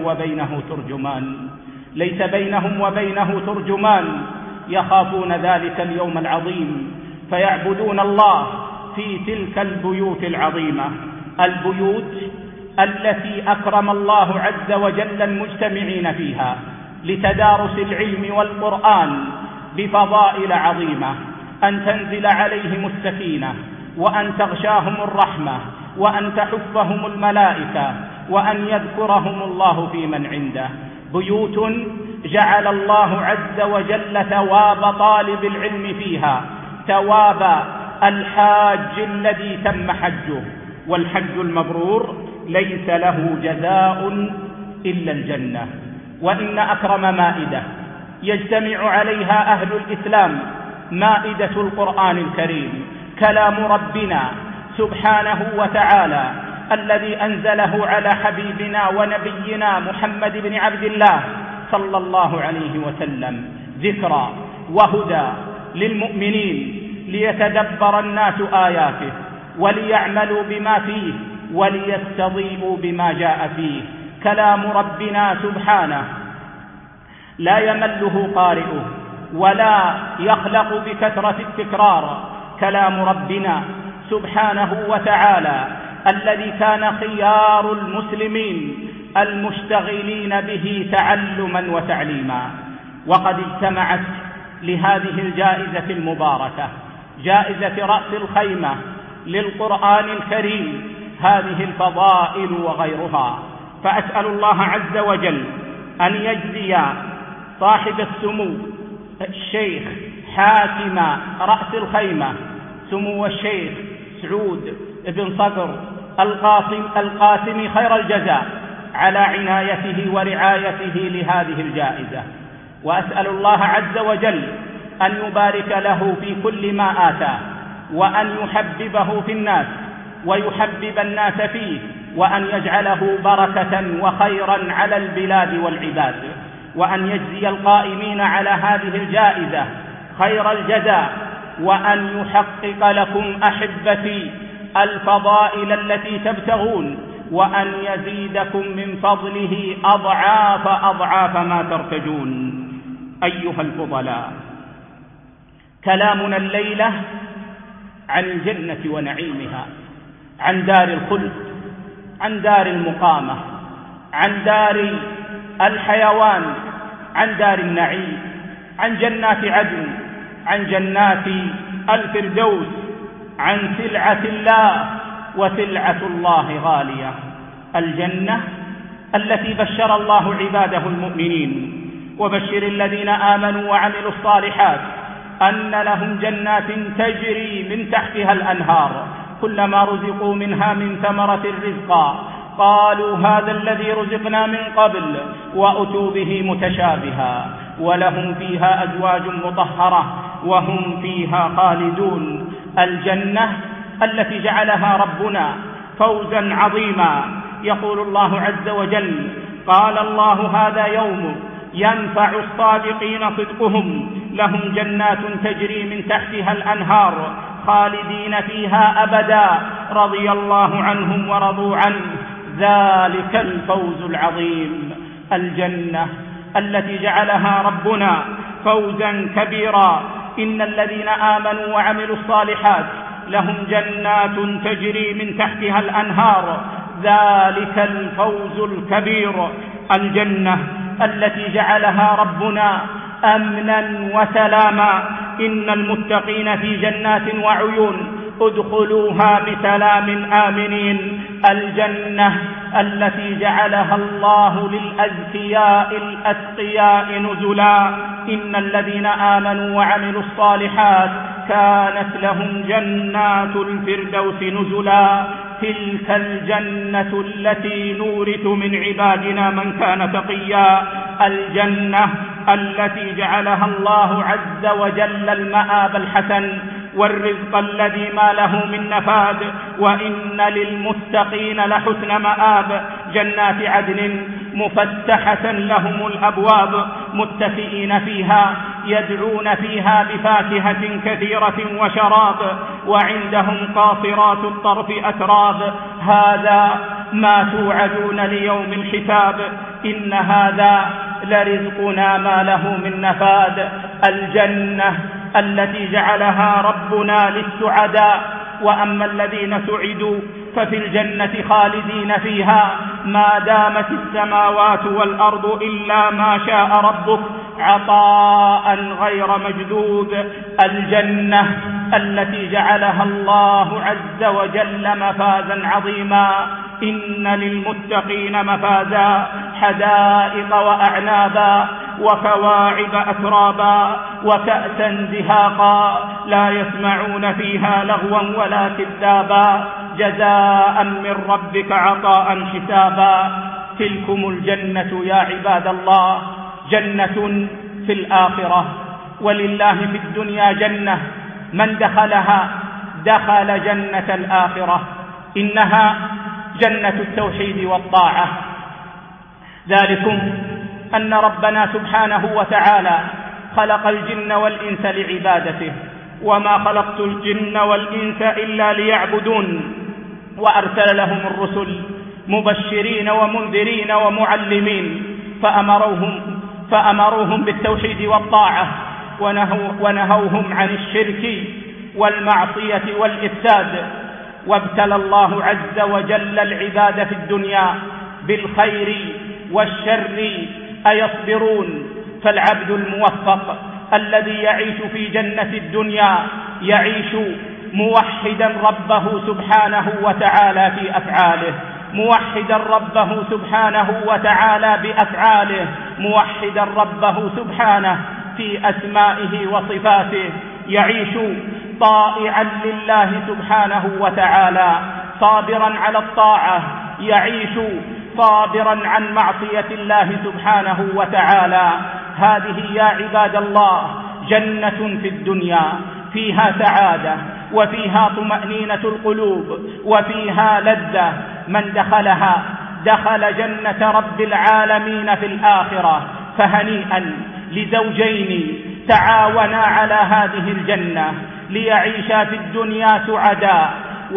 وبينه ترجمان، يخافون ذلك اليوم العظيم، فيعبدون الله في تلك البيوت العظيمة، البيوت التي أكرم الله عز وجل المجتمعين فيها لتدارس العلم والقرآن بفضائل عظيمة، أن تنزل عليهم السكينة، وأن تغشاهم الرحمة، وأن تحفهم الملائكة، وأن يذكرهم الله في من عنده. بيوت جعل الله عز وجل ثواب طالب العلم فيها ثواب الحاج الذي تم حجه، والحج المبرور ليس له جزاء إلا الجنة. وإن أكرم مائدة يجتمع عليها أهل الإسلام مائدة القرآن الكريم، كلام ربنا سبحانه وتعالى الذي أنزله على حبيبنا ونبينا محمد بن عبد الله صلى الله عليه وسلم، ذكرى وهدى للمؤمنين ليتدبر الناس آياته وليعملوا بما فيه وليستضيئوا بما جاء فيه. كلام ربنا سبحانه لا يمله قارئه ولا يخلق بكثرة التكرار. كلام ربنا سبحانه وتعالى الذي كان خيار المسلمين المشتغلين به تعلما وتعليما. وقد اجتمعت لهذه الجائزة المباركة، جائزة رأس الخيمة للقرآن الكريم، هذه الفضائل وغيرها. فأسأل الله عز وجل أن يجزي صاحب السمو الشيخ حاكم رأس الخيمة سمو الشيخ سعود بن صقر القاسم خير الجزاء على عنايته ورعايته لهذه الجائزة، وأسأل الله عز وجل أن يبارك له في كل ما آتاه، وأن يحببه في الناس ويحبب الناس فيه، وأن يجعله بركة وخيرا على البلاد والعباد، وأن يجزي القائمين على هذه الجائزة خير الجزاء، وأن يحقق لكم أحبتي الفضائل التي تبتغون، وأن يزيدكم من فضله أضعاف أضعاف ما ترتجون. أيها الفضلاء، كلامنا الليلة عن الجنة ونعيمها، عن دار الخلد، عن دار المقامة، عن دار الحيوان، عن دار النعيم، عن جنات عدن، عن جنات الفردوس، عن سلعة الله، وسلعة الله غالية. الجنة التي بشر الله عباده المؤمنين. وبشر الذين آمنوا وعملوا الصالحات أن لهم جنات تجري من تحتها الأنهار كلما رزقوا منها من ثمرة رزقا قالوا هذا الذي رزقنا من قبل وأتوا به متشابها ولهم فيها أزواج مطهرة وهم فيها خالدون. الجنة التي جعلها ربنا فوزا عظيما. يقول الله عز وجل: قال الله هذا يوم ينفع الصادقين صدقهم لهم جنات تجري من تحتها الأنهار خالدين فيها أبدا رضي الله عنهم ورضوا عنه ذلك الفوز العظيم. الجنة التي جعلها ربنا فوزا كبيرا. إن الذين آمنوا وعملوا الصالحات لهم جنات تجري من تحتها الأنهار ذلك الفوز الكبير. الجنة التي جعلها ربنا أمنا وسلاما. إن المتقين في جنات وعيون ادخلوها بسلام آمنين. الجنة التي جعلها الله للأزكياء الأتقياء نزلا. إن الذين آمنوا وعملوا الصالحات كانت لهم جنات الفردوس نزلا. تلك الجنة التي نورث من عبادنا من كان تقيا. الجنة التي جعلها الله عز وجل المآب الحسن والرزق الذي ما له من نفاد. وإن للمتقين لحسن مآب. جنات عدن مفتحة لهم الأبواب متكئين فيها يدعون فيها بفاكهة كثيرة وشراب وعندهم قاصرات الطرف أتراب. هذا ما توعدون ليوم الحساب. إن هذا لرزقنا ما له من نفاد. الجنة التي جعلها ربنا للسعداء. وأما الذين سعدوا ففي الجنة خالدين فيها ما دامت السماوات والأرض إلا ما شاء ربك عطاء غير مجدود. الجنة التي جعلها الله عز وجل مفازا عظيما. إن للمتقين مفازا حدائق وأعنابا وكواعب أترابا وكأسا دهاقا لا يسمعون فيها لغوا ولا كذابا جزاء من ربك عطاء حسابا. تلكم الجنة يا عباد الله جنة في الآخرة. ولله في الدنيا جنة من دخلها دخل جنة الآخرة. إنها جنة التوحيد والطاعة. ذلكم أن ربنا سبحانه وتعالى خلق الجن والإنس لعبادته وما خلقت الجن والإنس إلا ليعبدون. وأرسل لهم الرسل مبشرين ومنذرين ومعلمين فأمروهم بالتوحيد والطاعة ونهوهم عن الشرك والمعصية والإفساد. وابتلى الله عز وجل العباد في الدنيا بالخير والشر أيصبرون. فالعبد الموفق الذي يعيش في جنة الدنيا يعيش موحدا ربه سبحانه وتعالى في أفعاله موحدا ربه سبحانه وتعالى بأفعاله موحدا ربه سبحانه في أسمائه وصفاته. يعيش طائعا لله سبحانه وتعالى صابرا على الطاعة. يعيش صابرا عن معصية الله سبحانه وتعالى. هذه يا عباد الله جنة في الدنيا فيها سعادة وفيها طمأنينة القلوب وفيها لذة من دخلها دخل جنة رب العالمين في الآخرة. فهنيئا لزوجين تعاونا على هذه الجنة ليعيشا في الدنيا سعداء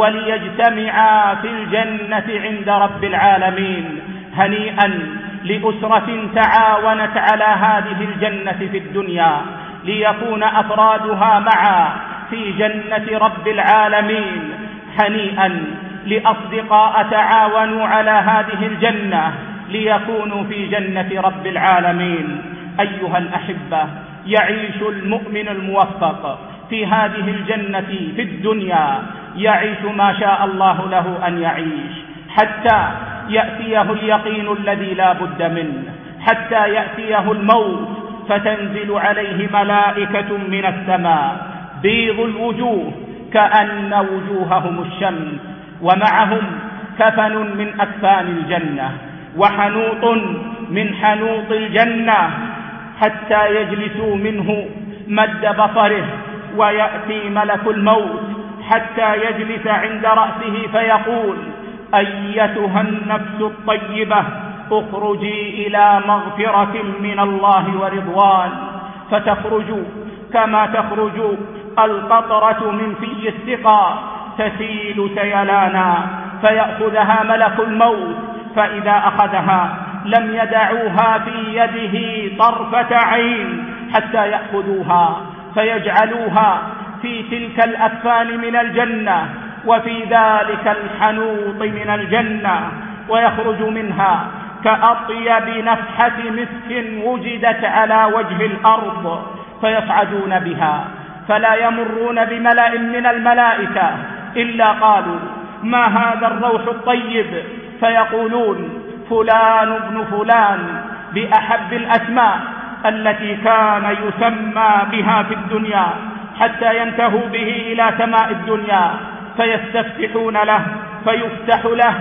وليجتمعا في الجنة عند رب العالمين. هنيئا لأسرة تعاونت على هذه الجنة في الدنيا ليكون أفرادها معا في جنة رب العالمين. هنيئا لأصدقاء تعاونوا على هذه الجنة ليكونوا في جنة رب العالمين. أيها الأحبة، يعيش المؤمن الموفق في هذه الجنة في الدنيا يعيش ما شاء الله له أن يعيش حتى يأتيه اليقين الذي لا بد منه، حتى يأتيه الموت فتنزل عليه ملائكة من السماء بيض الوجوه كأن وجوههم الشمس، ومعهم كفن من أكفان الجنة وحنوط من حنوط الجنة حتى يجلسوا منه مد بصره، ويأتي ملك الموت حتى يجلس عند رأسه فيقول: أيتها النفس الطيبة اخرجي إلى مغفرة من الله ورضوان، فتخرج كما تخرج القطرة من في السقا تسيل سيلانا، فيأخذها ملك الموت، فإذا أخذها لم يدعوها في يده طرفة عين حتى يأخذوها فيجعلوها في تلك الأكفان من الجنة وفي ذلك الحنوط من الجنة، ويخرج منها كأطيب نفحة مسك وجدت على وجه الأرض، فيصعدون بها فلا يمرون بملأ من الملائكة إلا قالوا: ما هذا الروح الطيب؟ فيقولون: فلان ابن فلان، بأحب الأسماء التي كان يسمى بها في الدنيا، حتى ينتهوا به إلى سماء الدنيا فيستفتحون له فيفتح له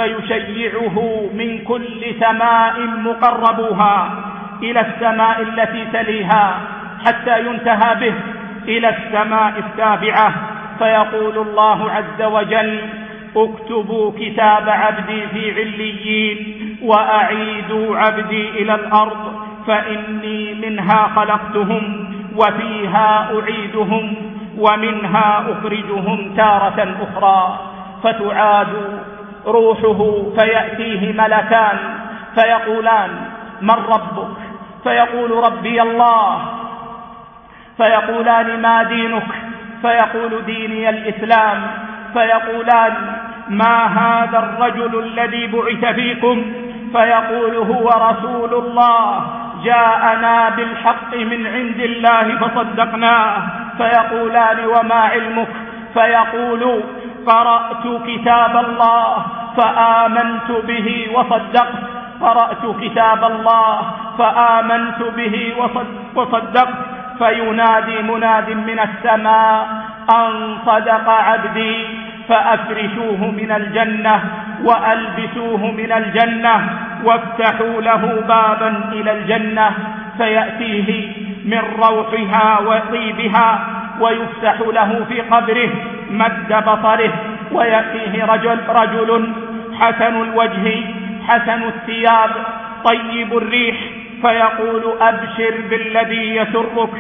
فيشيعه من كل سماء مقربوها إلى السماء التي تليها حتى ينتهى به إلى السماء السابعة، فيقول الله عز وجل: اكتبوا كتاب عبدي في عليين وأعيدوا عبدي إلى الأرض فإني منها خلقتهم وفيها أعيدهم ومنها أخرجهم تارة أخرى. فتعاد روحه فيأتيه ملكان فيقولان: من ربك؟ فيقول: ربي الله. فيقولان: ما دينك؟ فيقول: ديني الإسلام. فيقولان: ما هذا الرجل الذي بعث فيكم؟ فيقول: هو رسول الله جاءنا بالحق من عند الله فصدقناه. فيقولان: وما علمك؟ فيقول: قرأت كتاب الله فآمنت به وصدقت. قرأت كتاب الله فآمنت به وصدقت. فينادي مناد من السماء: أن صدق عبدي، فأفرشوه من الجنة وألبسوه من الجنة وافتحوا له بابا إلى الجنة، فيأتيه من روحها وطيبها ويفتح له في قبره مد بصره، ويأتيه رجل حسن الوجه حسن الثياب طيب الريح، فيقول: أبشر بالذي يسرك،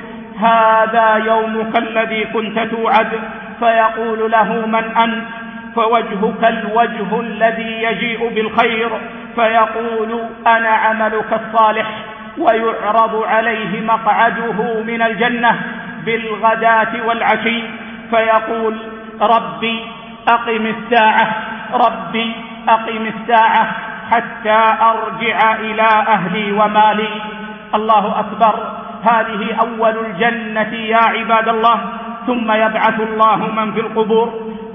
هذا يومك الذي كنت توعد. فيقول له: من أنت؟ فوجهك الوجه الذي يجيء بالخير. فيقول: أنا عملك الصالح. ويعرض عليه مقعده من الجنة بالغداة والعشي، فيقول: ربي أقم الساعة، ربي أقم الساعة حتى أرجع إلى أهلي ومالي. الله أكبر. هذه أول الجنة يا عباد الله. ثم يبعث الله من في القبور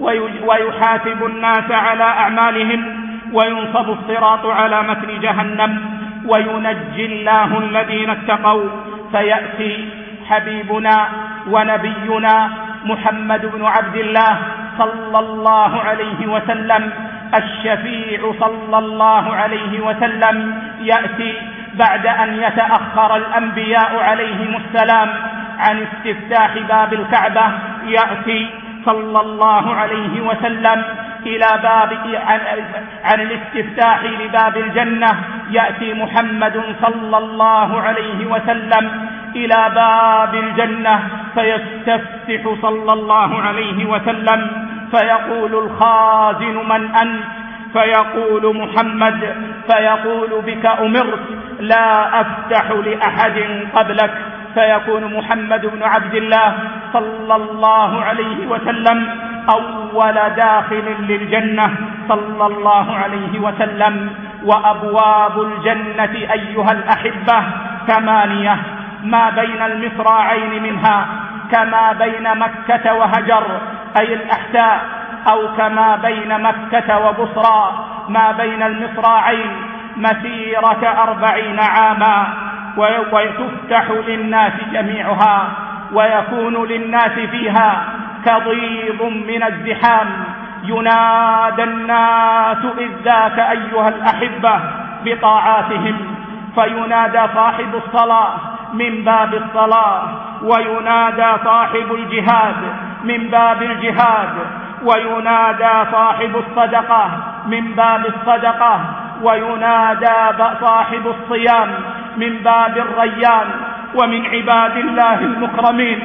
ويحاسب الناس على أعمالهم، وينصب الصراط على متن جهنم، وينجي الله الذين اتقوا. فيأتي حبيبنا ونبينا محمد بن عبد الله صلى الله عليه وسلم الشفيع صلى الله عليه وسلم، يأتي بعد أن يتأخر الأنبياء عليهم السلام عن استفتاح باب الكعبة، يأتي صلى الله عليه وسلم إلى باب عن الاستفتاح لباب الجنة يأتي محمد صلى الله عليه وسلم إلى باب الجنة فيستفتح صلى الله عليه وسلم فيقول الخازن: من أنت؟ فيقول: محمد. فيقول: بك أمرت، لا أفتح لأحد قبلك. فيكون محمد بن عبد الله صلى الله عليه وسلم أول داخل للجنة صلى الله عليه وسلم. وأبواب الجنة أيها الأحبة 8، ما بين المصراعين منها كما بين مكة وهجر أي الأحساء، أو كما بين مكة وبصرى ما بين المصراعين مسيرة 40 عاما، وتفتح للناس جميعها، ويكون للناس فيها كضيض من الزحام. ينادى الناس إذ ذاك أيها الأحبة بطاعاتهم، فينادى صاحب الصلاة من باب الصلاة، وينادى صاحب الجهاد من باب الجهاد، وينادى صاحب الصدقة من باب الصدقة، وينادى صاحب الصيام من باب الريان. ومن عباد الله المكرمين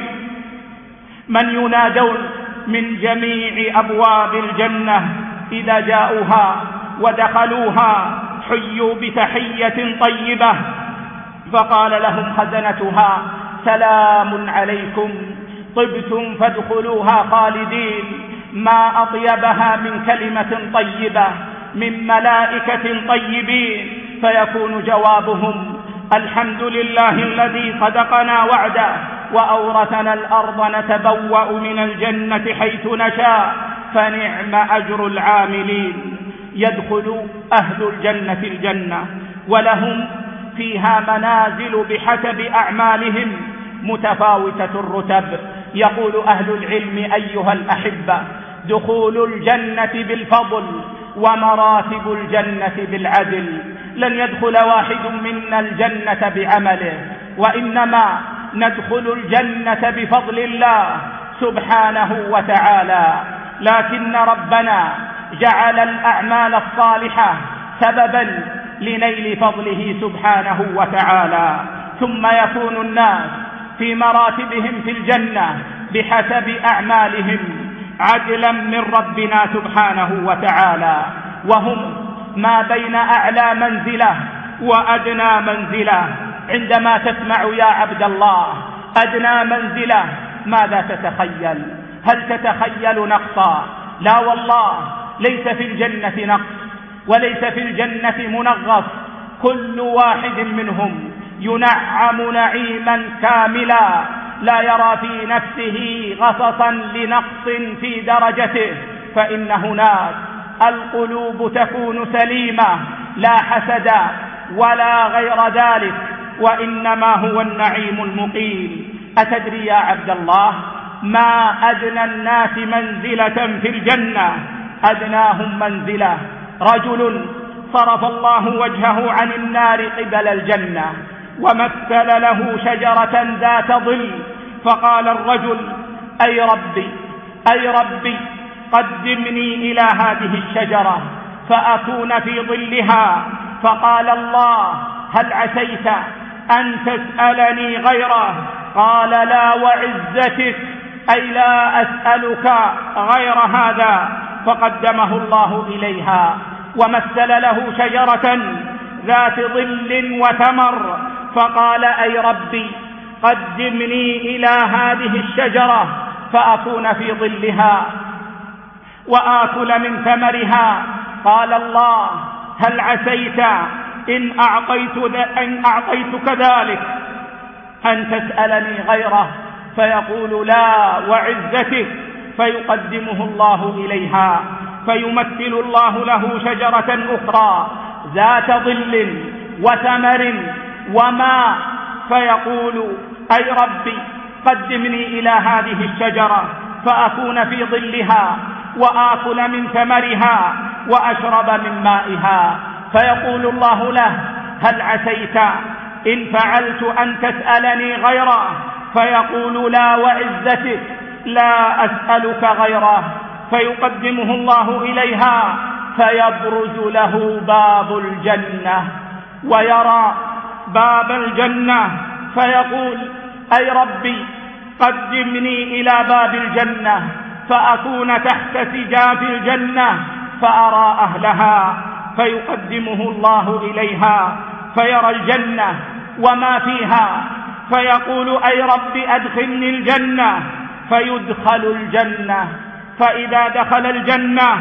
من ينادون من جميع أبواب الجنة إذا جاءوها ودخلوها حيوا بتحية طيبة، فقال لهم خزنتها: سلام عليكم، طبتم فادخلوها خالدين. ما أطيبها من كلمة طيبة من ملائكة طيبين. فيكون جوابهم: الحمد لله الذي صدقنا وعده وأورثنا الأرض نتبوأ من الجنة حيث نشاء فنعم أجر العاملين. يدخل أهل الجنة الجنة ولهم فيها منازل بحسب أعمالهم متفاوتة الرتب. يقول أهل العلم أيها الأحبة: دخول الجنة بالفضل ومراتب الجنة بالعدل. لن يدخل واحد منا الجنة بعمله، وإنما ندخل الجنة بفضل الله سبحانه وتعالى. لكن ربنا جعل الأعمال الصالحة سببا لنيل فضله سبحانه وتعالى. ثم يكون الناس في مراتبهم في الجنة بحسب أعمالهم عدلا من ربنا سبحانه وتعالى، وهم ما بين أعلى منزلة وأدنى منزلة. عندما تسمع يا عبد الله أدنى منزلة ماذا تتخيل؟ هل تتخيل نقصا؟ لا والله، ليس في الجنة نقص وليس في الجنة منغص. كل واحد منهم ينعم نعيما كاملا لا يرى في نفسه غصصا لنقص في درجته. فإن هناك القلوب تكون سليمة، لا حسد ولا غير ذلك، وإنما هو النعيم المقيم. أتدري يا عبد الله ما أدنى الناس منزلة في الجنة؟ أدناهم منزلة رجل صرف الله وجهه عن النار قبل الجنة ومثل له شجرة ذات ظل، فقال الرجل: أي ربي أي ربي قدمني إلى هذه الشجرة فأكون في ظلها. فقال الله: هل عسيت أن تسألني غيره؟ قال: لا وعزتك، أي لا أسألك غير هذا. فقدمه الله إليها ومثل له شجرة ذات ظل وثمر، فقال: أي ربي قدمني إلى هذه الشجرة فأكون في ظلها وآكل من ثمرها. قال الله: هل عسيت إن أعطيتك ذلك أن تسألني غيره؟ فيقول: لا وعزتك. فيقدمه الله إليها فيمثل الله له شجرة أخرى ذات ظل وثمر وماء، فيقول: أي ربي قدمني إلى هذه الشجرة فأكون في ظلها وآكل من ثمرها وأشرب من مائها. فيقول الله له: هل عسيت إن فعلت أن تسألني غيره؟ فيقول: لا وعزتك لا أسألك غيره. فيقدمه الله إليها فيبرز له باب الجنة ويرى باب الجنة فيقول: أي ربي قدمني إلى باب الجنة فأكون تحت سجاف الجنة فأرى أهلها، فيقدمه الله إليها فيرى الجنة وما فيها فيقول: أي رب أدخلني الجنة، فيدخل الجنة. فإذا دخل الجنة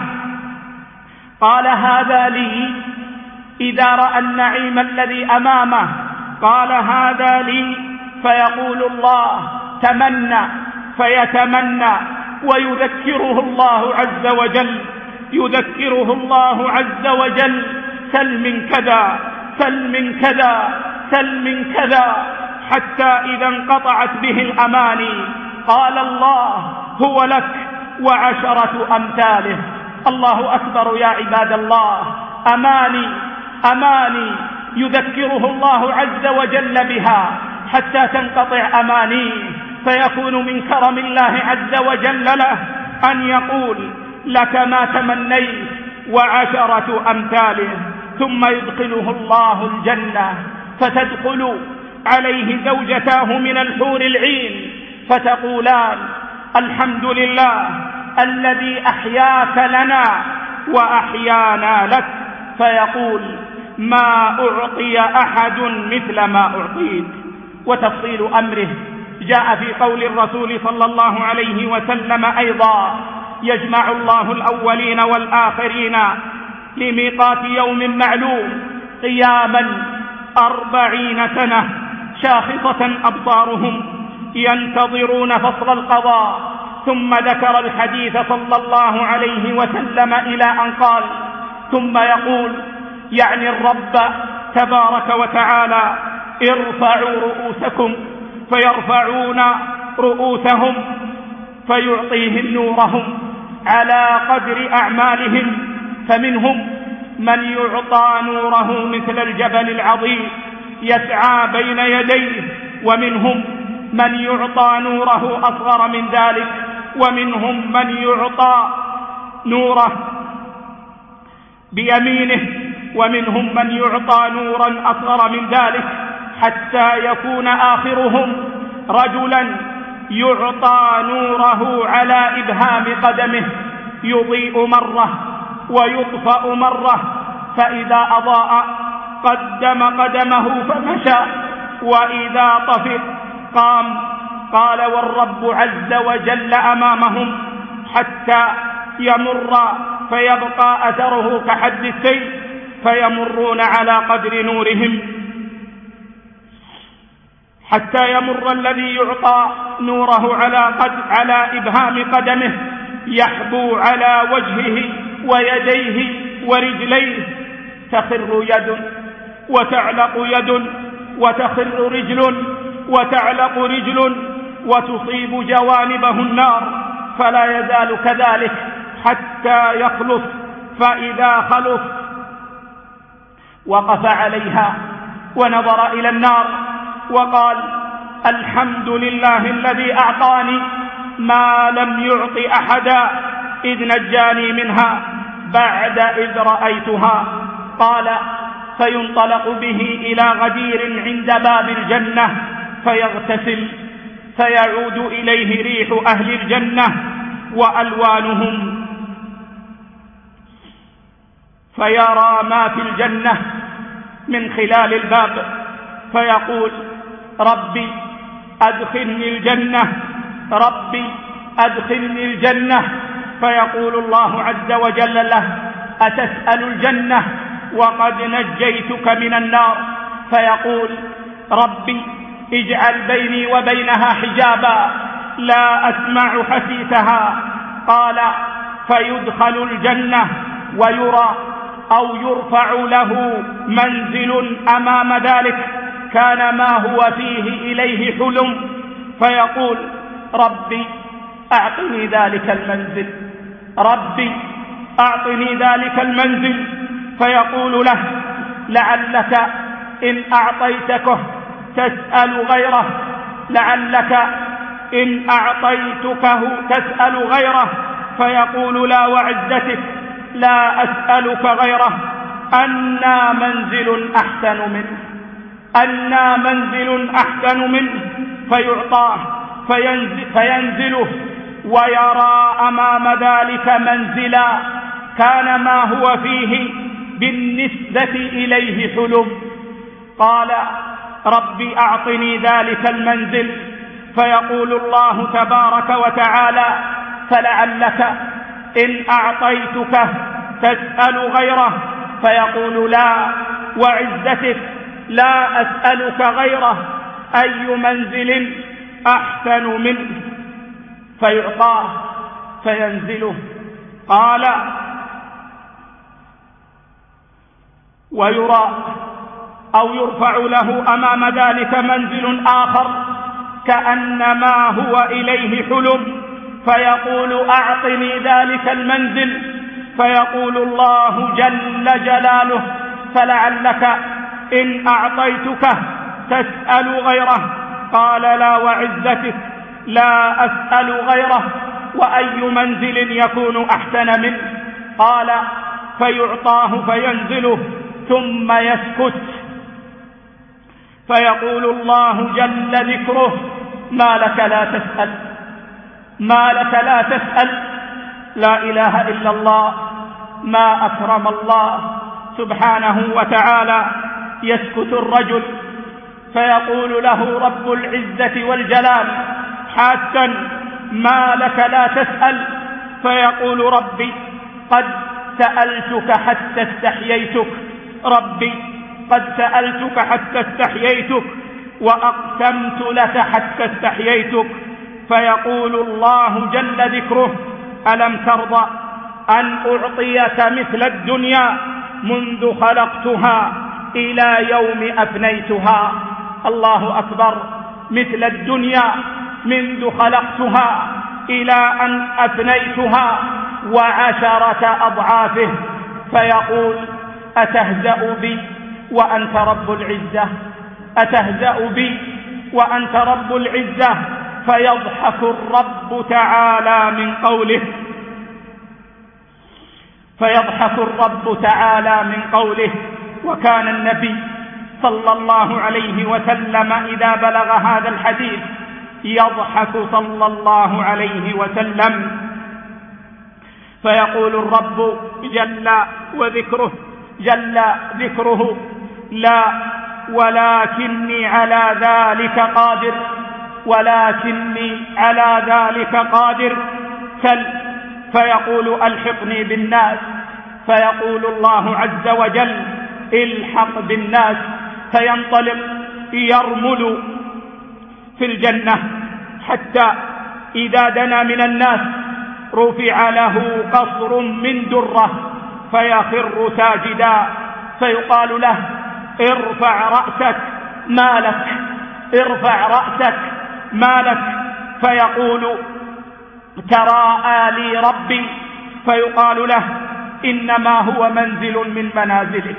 قال: هذا لي. إذا رأى النعيم الذي أمامه قال: هذا لي. فيقول الله: تمنى، فيتمنى ويذكره الله عز وجل، يذكره الله عز وجل: سل من كذا، سل من كذا، سل من كذا، حتى إذا انقطعت به الأماني قال الله: هو لك وعشرة أمثاله. الله أكبر يا عباد الله. أماني أماني يذكره الله عز وجل بها حتى تنقطع أمانيه، فيكون من كرم الله عز وجل له أن يقول: لك ما تمنيت وعشرة أمثاله. ثم يدخله الله الجنة، فتدخل عليه زوجتاه من الحور العين فتقولان: الحمد لله الذي أحياك لنا وأحيانا لك. فيقول: ما أعطي أحد مثل ما أعطيت. وتفصيل أمره جاء في قول الرسول صلى الله عليه وسلم أيضا: يجمع الله الأولين والآخرين لميقات يوم معلوم قياما 40 سنة شاخصة أبصارهم ينتظرون فصل القضاء. ثم ذكر الحديث صلى الله عليه وسلم إلى أن قال: ثم يقول، يعني الرب تبارك وتعالى: ارفعوا رؤوسكم، فيرفعون رؤوسهم فيعطيهم نورهم على قدر أعمالهم، فمنهم من يعطى نوره مثل الجبل العظيم يسعى بين يديه، ومنهم من يعطى نوره أصغر من ذلك، ومنهم من يعطى نوره بيمينه، ومنهم من يعطى نورا أصغر من ذلك، حتى يكون آخرهم رجلا يعطى نوره على إبهام قدمه، يضيء مرة ويطفأ مرة، فإذا أضاء قدم قدمه فمشى، وإذا طفئ قام. قال: والرب عز وجل أمامهم حتى يمر فيبقى أثره كحد السيف، فيمرون على قدر نورهم، حتى يمر الذي يعطى نوره على إبهام قدمه يحبو على وجهه ويديه ورجليه، تخر يد وتعلق يد، وتخر رجل وتعلق رجل، وتصيب جوانبه النار، فلا يزال كذلك حتى يخلص. فإذا خلص وقف عليها ونظر إلى النار وقال: الحمد لله الذي أعطاني ما لم يعط أحدا إذ نجاني منها بعد إذ رأيتها. قال: فينطلق به إلى غدير عند باب الجنة فيغتسل، فيعود إليه ريح أهل الجنة وألوانهم، فيرى ما في الجنة من خلال الباب، فيقول: ربي أدخلني الجنة، ربي أدخلني الجنة. فيقول الله عز وجل له: أتسأل الجنة وقد نجيتك من النار؟ فيقول: ربي اجعل بيني وبينها حجابا لا أسمع حسيسها. قال: فيدخل الجنة ويرى أو يرفع له منزل أمام ذلك كان ما هو فيه إليه حلم، فيقول: ربي أعطني ذلك المنزل، ربي أعطني ذلك المنزل. فيقول له: لعلك إن أعطيتكه تسأل غيره، لعلك إن أعطيتكه تسأل غيره، فيقول لا وعزتك لا أسألك غيره، أنى منزل أحسن منه، أنى منزل أحسن منه، فيعطاه فينزله ويرى أمام ذلك منزلا كان ما هو فيه بالنسبة إليه حلم. قال ربي أعطني ذلك المنزل، فيقول الله تبارك وتعالى فلعلك إن أعطيتك تسأل غيره، فيقول لا وعزتك لا أسألك غيره، أي منزل أحسن منه، فيعطاه فينزله. قال ويرى أو يرفع له أمام ذلك منزل آخر كأنما هو إليه حلم، فيقول أعطني ذلك المنزل، فيقول الله جل جلاله فلعلك إن أعطيتك تسأل غيره، قال لا وعزتك لا أسأل غيره، وأي منزل يكون أحسن منه. قال فيعطاه فينزله ثم يسكت، فيقول الله جل ذكره ما لك لا تسأل، ما لك لا تسأل، لا إله إلا الله، ما أكرم الله سبحانه وتعالى. يسكت الرجل فيقول له رب العزة والجلال حاسا ما لك لا تسأل، فيقول ربي قد سألتك حتى استحييتك، ربي قد سألتك حتى استحييتك وأقسمت لك حتى استحييتك. فيقول الله جل ذكره ألم ترضى أن أعطيك مثل الدنيا منذ خلقتها إلى يوم أفنيتها؟ الله أكبر، مثل الدنيا منذ خلقتها إلى أن أفنيتها وعشرة أضعافه. فيقول أتهزأ بي وأنت رب العزة، أتهزأ بي وأنت رب العزة؟ فيضحك الرب تعالى من قوله، فيضحك الرب تعالى من قوله. وكان النبي صلى الله عليه وسلم إذا بلغ هذا الحديث يضحك صلى الله عليه وسلم، فيقول الرب جل ذكره لا ولكني على ذلك قادر، ولكني على ذلك قادر، سل. فيقول ألحقني بالناس، فيقول الله عز وجل الحق بالناس، فينطلق يرمل في الجنة حتى إذا دنا من الناس رفع له قصر من درة فيخر ساجدا، فيقال له ارفع رأسك ما لك، ارفع رأسك ما لك، فيقول تراءى لي ربي، فيقال له إنما هو منزل من منازلك،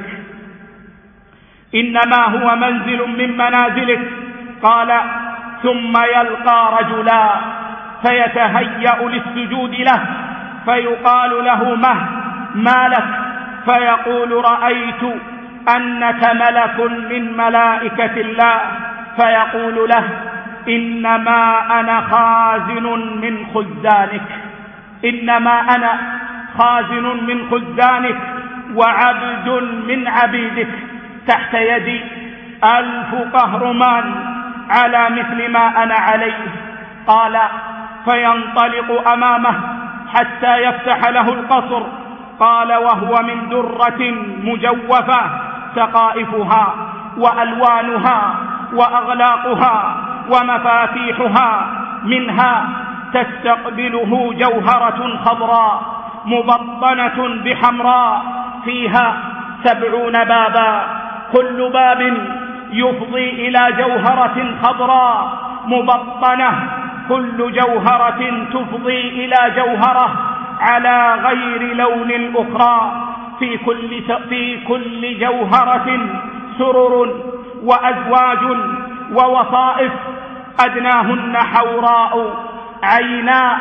إنما هو منزل من منازلك. قال ثم يلقى رجلا فيتهيأ للسجود له، فيقال له ما لك؟ فيقول رأيت أنك ملك من ملائكة الله، فيقول له إنما أنا خازن من خزانك، إنما أنا خازن من خزانك وعبد من عبيدك، تحت يدي 1000 قهرمان على مثل ما أنا عليه. قال فينطلق أمامه حتى يفتح له القصر. قال وهو من درة مجوفة سقائفها وألوانها وأغلاقها ومفاتيحها منها تستقبله جوهرة خضراء مبطنة بحمراء فيها 70 بابا، كل باب يفضي إلى جوهرة خضراء مبطنة، كل جوهرة تفضي إلى جوهرة على غير لون الأخرى، في كل جوهرة سرر وأزواج ووصائف، أدناهن حوراء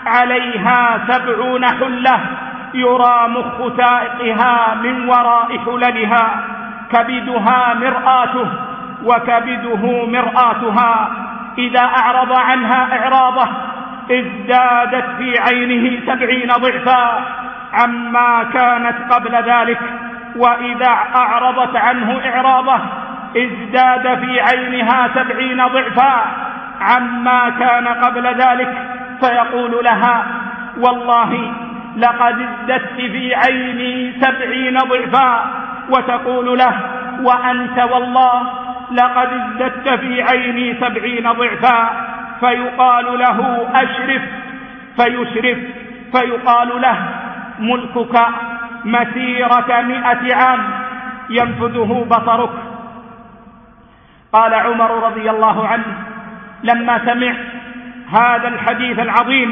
عليها 70 حلة يرى مخ سائقها من وراء حللها، كبدها مرآته وكبده مرآتها، إذا أعرض عنها إعراضه ازدادت في عينه 70 ضعفا عما كانت قبل ذلك، وإذا أعرضت عنه إعراضه ازداد في عينها 70 ضعفا عما كان قبل ذلك، فيقول لها: والله لقد ازددت في عيني 70 ضعفا، وتقول له: وأنت والله لقد ازددت في عيني 70 ضعفا، فيقال له: أشرف، فيشرف، فيقال له: ملكك مسيرة 100 عام ينفذه بصرك. قال عمر رضي الله عنه لما سمع هذا الحديث العظيم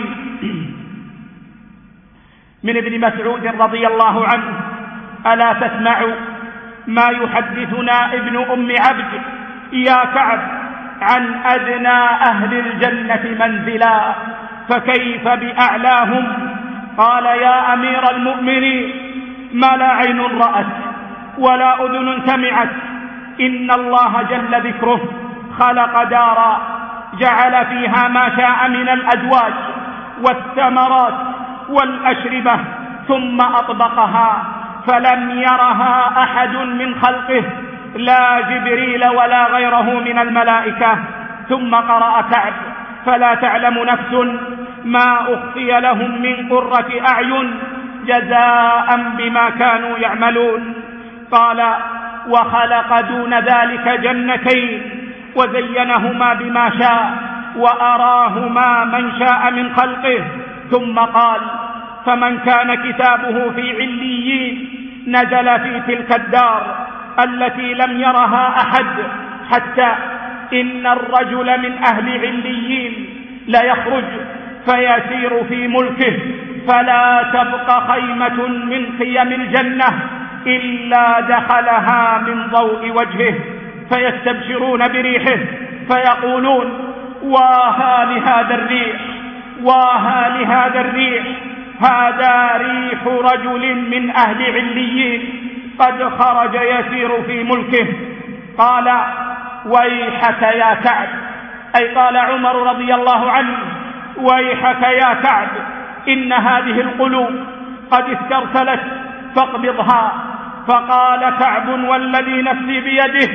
من ابن مسعود رضي الله عنه: ألا تسمع ما يحدثنا ابن أم عبد يا كعب عن أدنى أهل الجنة منزلا، فكيف بأعلاهم؟ قال: يا أمير المؤمنين، ما لا عين رأت ولا أذن سمعت، إن الله جل ذكره خلق دارا جعل فيها ما شاء من الأزواج والثمرات والأشربة، ثم أطبقها فلم يرها أحد من خلقه، لا جبريل ولا غيره من الملائكة. ثم قرأ كعب: فلا تعلم نفس ما أخفي لهم من قرة أعين جزاء بما كانوا يعملون. قال: وخلق دون ذلك جنتين وزينهما بما شاء وأراهما من شاء من خلقه. ثم قال: فمن كان كتابه في عليين نزل في تلك الدار التي لم يرها أحد، حتى إن الرجل من أهل عليين ليخرج فيسير في ملكه فلا تبقى خيمة من خيم الجنة إلا دخلها من ضوء وجهه، فيستبشرون بريحه فيقولون: واها لهذا الريح، واها لهذا الريح، هذا ريح رجل من أهل عليين قد خرج يسير في ملكه. قال: ويحك يا كعب، أي قال عمر رضي الله عنه: ويحك يا كعب، إن هذه القلوب قد استرسلت فاقبضها. فقال كعب: والذي نفسي بيده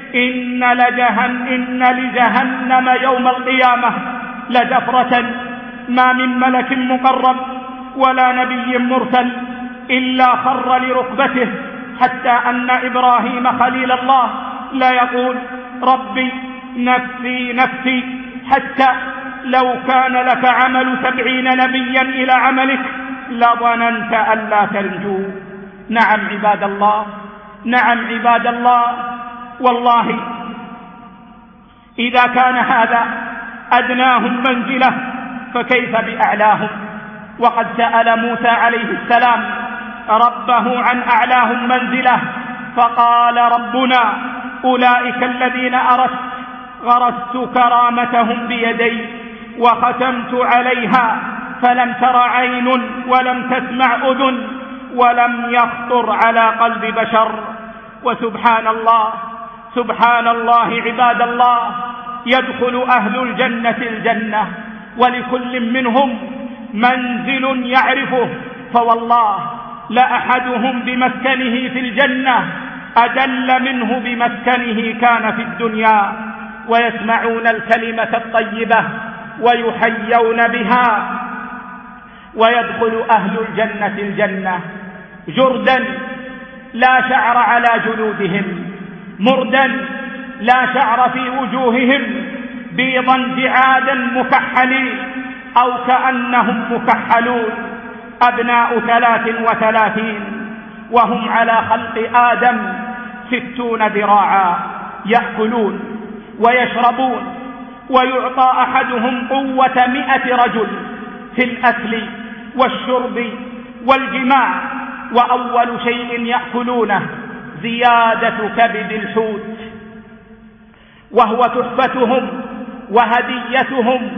إن لجهنم يوم القيامة لدفرة ما من ملك مقرب ولا نبي مرسل إلا خر لركبته، حتى أن إبراهيم خليل الله لا يقول: ربي نفسي نفسي، حتى لو كان لك عمل 70 نبيا إلى عملك لظننت أن لا تنجو. نعم عباد الله، نعم عباد الله، والله إذا كان هذا أدناهم منزلة فكيف بأعلاهم؟ وقد سأل موسى عليه السلام ربه عن أعلاهم منزلة، فقال ربنا: أولئك الذين غرست كرامتهم بيدي وختمت عليها فلم تر عين ولم تسمع أذن ولم يخطر على قلب بشر. وسبحان الله، سبحان الله عباد الله، يدخل أهل الجنة الجنة ولكل منهم منزل يعرفه، فوالله لأحدهم بمسكنه في الجنة أدل منه بمسكنه كان في الدنيا، ويسمعون الكلمة الطيبة ويحيون بها. ويدخل أهل الجنة الجنة جردا لا شعر على جلودهم، مردا لا شعر في وجوههم، بيضا جعادا مكحلين أو كأنهم مكحلون، أبناء 33 وهم على خلق آدم 60 ذراعا، يأكلون ويشربون، ويعطى أحدهم قوة 100 رجل في الأكل والشرب والجماع، وأول شيء يأكلونه زيادة كبد الحوت، وهو تحفتهم وهديتهم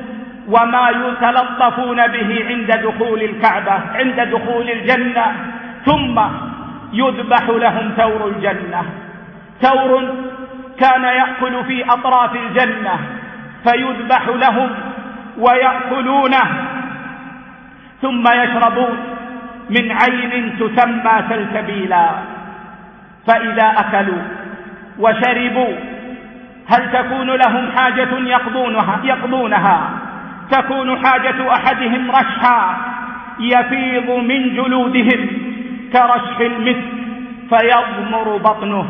وما يتلطفون به عند دخول الكعبة، عند دخول الجنة. ثم يذبح لهم ثور الجنة، ثور كان يأكل في أطراف الجنة، فيذبح لهم ويأكلونه، ثم يشربون من عين تسمى سلسبيلا. فإذا أكلوا وشربوا هل تكون لهم حاجة يقضونها؟ تكون حاجة أحدهم رشحا يفيض من جلودهم كرشح المسك فيضمر بطنه.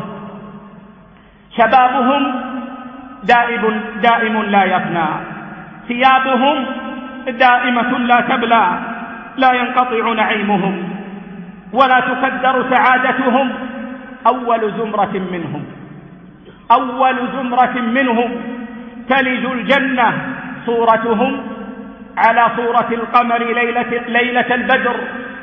شبابهم دائم لا يفنى، ثيابهم دائمة لا تبلى، لا ينقطع نعيمهم ولا تكدر سعادتهم. أول زمرة منهم تلج الجنة صورتهم على صورة القمر ليلة البدر،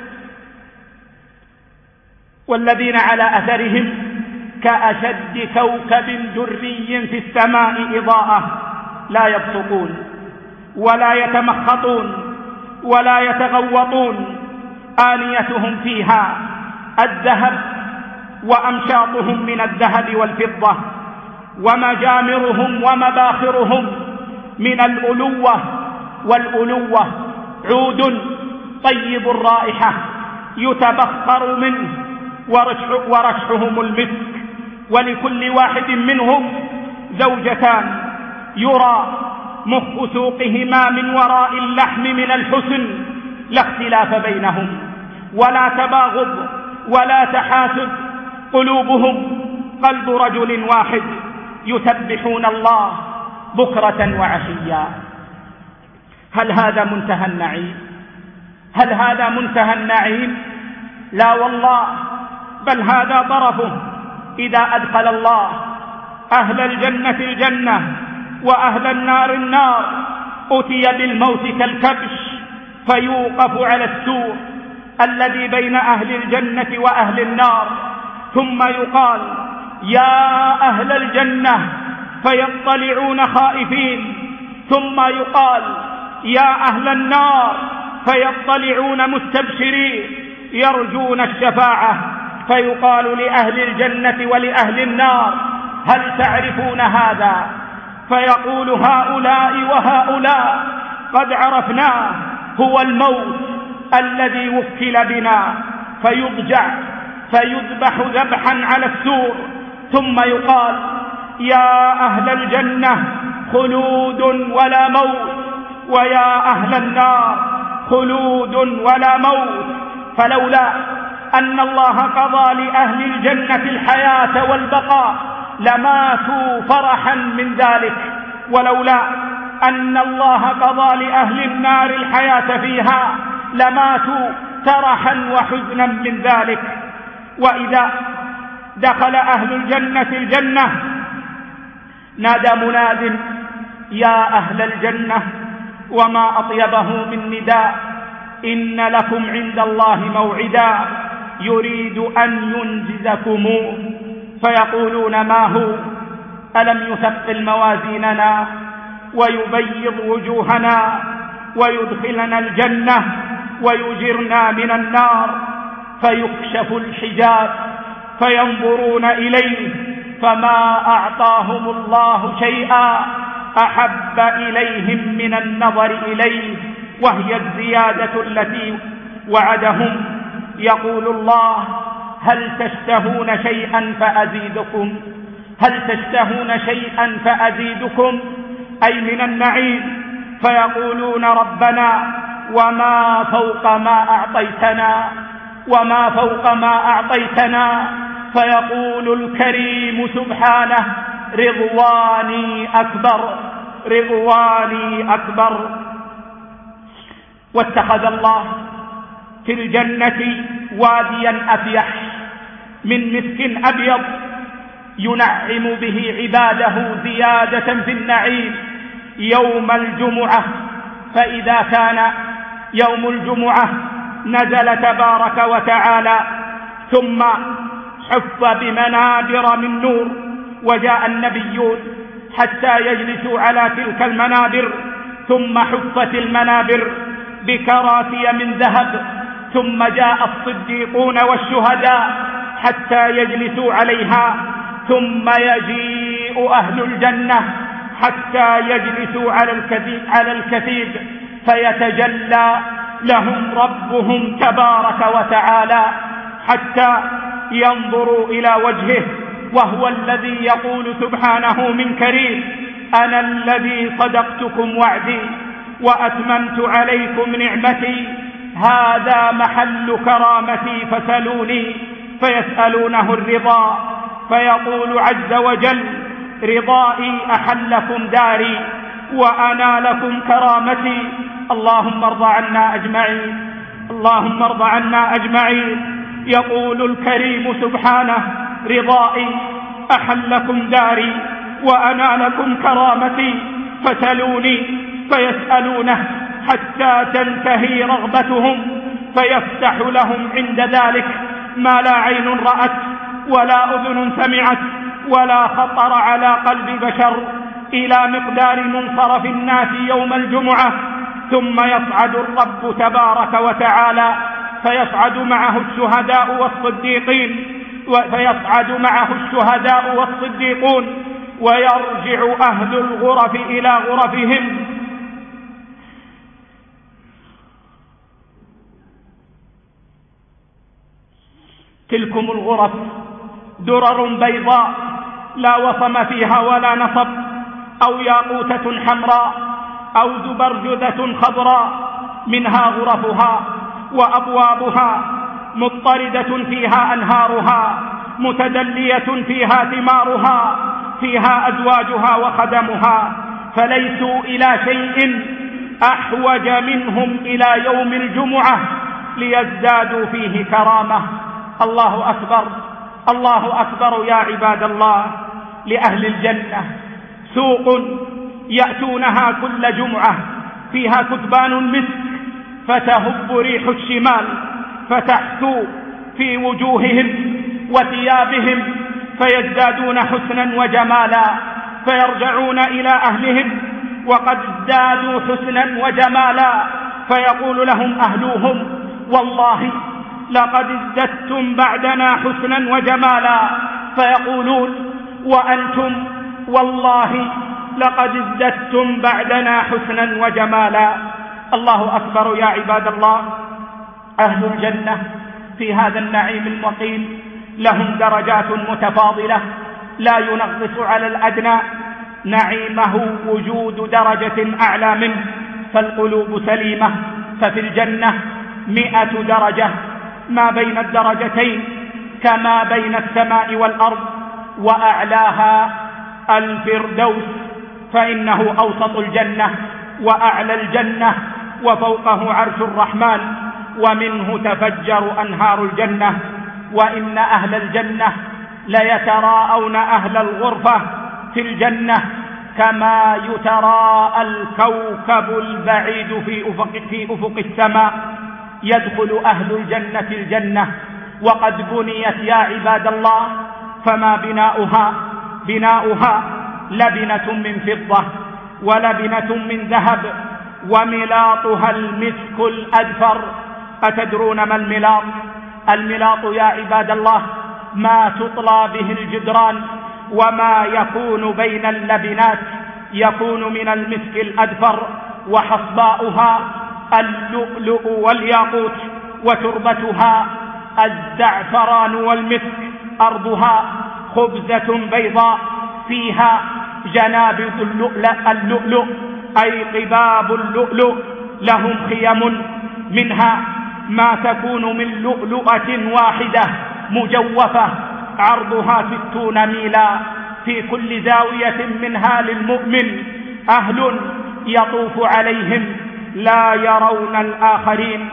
والذين على أثرهم كأشد كوكب دري في السماء إضاءة، لا يبصقون ولا يتمخطون ولا يتغوطون، آنيتهم فيها الذهب وأمشاطهم من الذهب والفضة، ومجامرهم ومباخرهم من الألوة، والألوة عود طيب الرائحة يتبخر منه ورشحهم المسك. ولكل واحد منهم زوجتان يرى مخ سوقهما من وراء اللحم من الحسن، لا اختلاف بينهم ولا تباغض ولا تحاسد، قلوبهم قلب رجل واحد يسبحون الله بكرة وعشيا. هل هذا منتهى النعيم؟ لا والله، بل هذا طرفه. إذا أدخل الله أهل الجنة الجنة وأهل النار النار، أتي بالموت كالكبش فيوقف على السور الذي بين أهل الجنة وأهل النار، ثم يقال يا أهل الجنة فيطلعون خائفين، ثم يقال يا أهل النار فيطلعون مستبشرين يرجون الشفاعة، فيقال لأهل الجنة ولأهل النار هل تعرفون هذا؟ فيقول هؤلاء وهؤلاء قد عرفناه، هو الموت الذي وكل بنا. فيضجع فيذبح ذبحا على السور، ثم يقال يا أهل الجنة خلود ولا موت، ويا أهل النار خلود ولا موت. فلولا أن الله قضى لأهل الجنة الحياة والبقاء لماتوا فرحا من ذلك، ولولا أن الله قضى لأهل النار الحياة فيها لماتوا ترحا وحزنا من ذلك. وإذا دخل أهل الجنة الجنة نادى مناد يا أهل الجنة، وما أطيبه من نداء، إن لكم عند الله موعدا يريد أن ينجزكموه. فيقولون ما هو؟ ألم يثقل موازيننا ويبيض وجوهنا ويدخلنا الجنة ويجرنا من النار؟ فيكشف الحجاب فينظرون إليه، فما أعطاهم الله شيئا أحب إليهم من النظر إليه، وهي الزيادة التي وعدهم. يقول الله هل تشتهون شيئا فأزيدكم؟ هل تشتهون شيئا فأزيدكم؟ أي من النعيم. فيقولون ربنا وما فوق ما أعطيتنا، وما فوق ما أعطيتنا. فيقول الكريم سبحانه رضواني أكبر، رضواني أكبر. واتخذ الله في الجنة واديا أفيح من مسك أبيض ينعم به عباده زيادة في النعيم يوم الجمعة. فإذا كان يوم الجمعة نزل تبارك وتعالى ثم حف بمنابر من نور، وجاء النبيون حتى يجلسوا على تلك المنابر ثم حفت المنابر بكراسي من ذهب، ثم جاء الصديقون والشهداء حتى يجلسوا عليها، ثم يجيء أهل الجنة حتى يجلسوا على الكثيب فيتجلى لهم ربهم تبارك وتعالى حتى ينظروا إلى وجهه، وهو الذي يقول سبحانه من كريم: أنا الذي صدقتكم وعدي وأتممت عليكم نعمتي، هذا محل كرامتي فسلوني. فيسألونه الرضا، فيقول عز وجل: رضائي أحلكم داري وأنا لكم كرامتي. اللهم ارض عنا أجمعين، اللهم ارض عنا أجمعين. يقول الكريم سبحانه: رضائي أحلكم داري وأنا لكم كرامتي فسلوني. فيسألونه حتى تنتهي رغبتهم، فيفتح لهم عند ذلك ما لا عين رأت ولا أذن سمعت ولا خطر على قلب بشر، إلى مقدار منصرف الناس يوم الجمعة. ثم يصعد الرب تبارك وتعالى فيصعد معه الشهداء والصديقون ويرجع أهل الغرف إلى غرفهم. تلكم الغرف درر بيضاء لا وصم فيها ولا نصب، أو ياقوتة حمراء أو زبرجدة خضراء، منها غرفها وأبوابها، مضطردة فيها أنهارها، متدلية فيها ثمارها، فيها أزواجها وخدمها، فليسوا إلى شيء أحوج منهم إلى يوم الجمعة ليزدادوا فيه كرامة. الله أكبر، الله أكبر يا عباد الله. لأهل الجنة سوق يأتونها كل جمعة فيها كتبان المسك، فتهب ريح الشمال فتحثو في وجوههم وثيابهم، فيزدادون حسنا وجمالا، فيرجعون إلى أهلهم وقد ازدادوا حسنا وجمالا، فيقول لهم أهلوهم: والله لقد ازددتم بعدنا حسنا وجمالا. فيقولون: وأنتم؟ والله لقد ازددتم بعدنا حسنا وجمالا. الله أكبر يا عباد الله. أهل الجنة في هذا النعيم المقيم لهم درجات متفاضلة لا ينغص على الأدنى، نعيمه وجود درجة أعلى منه، فالقلوب سليمة. ففي الجنة 100 درجة، ما بين الدرجتين كما بين السماء والأرض، وأعلاها الفردوس، فإنه أوسط الجنة وأعلى الجنة، وفوقه عرش الرحمن، ومنه تفجر أنهار الجنة. وإن أهل الجنة ليتراءون أهل الغرفة في الجنة كما يتراءى الكوكب البعيد في أفق السماء. يدخل أهل الجنة الجنة وقد بنيت يا عباد الله، فما بناؤها لبنة من فضة ولبنة من ذهب، وملاطها المسك الأدفر. أتدرون ما الملاط؟ الملاط يا عباد الله ما تطلى به الجدران وما يكون بين اللبنات، يكون من المسك الأدفر، وحصباؤها اللؤلؤ والياقوت، وتربتها الزعفران والمسك. أرضها خبزة بيضاء فيها جنابذ اللؤلؤ أي قباب اللؤلؤ. لهم خيم منها ما تكون من لؤلؤة واحدة مجوفة، عرضها 60 ميلا، في كل زاوية منها للمؤمن أهل يطوف عليهم لا يرون الآخرين.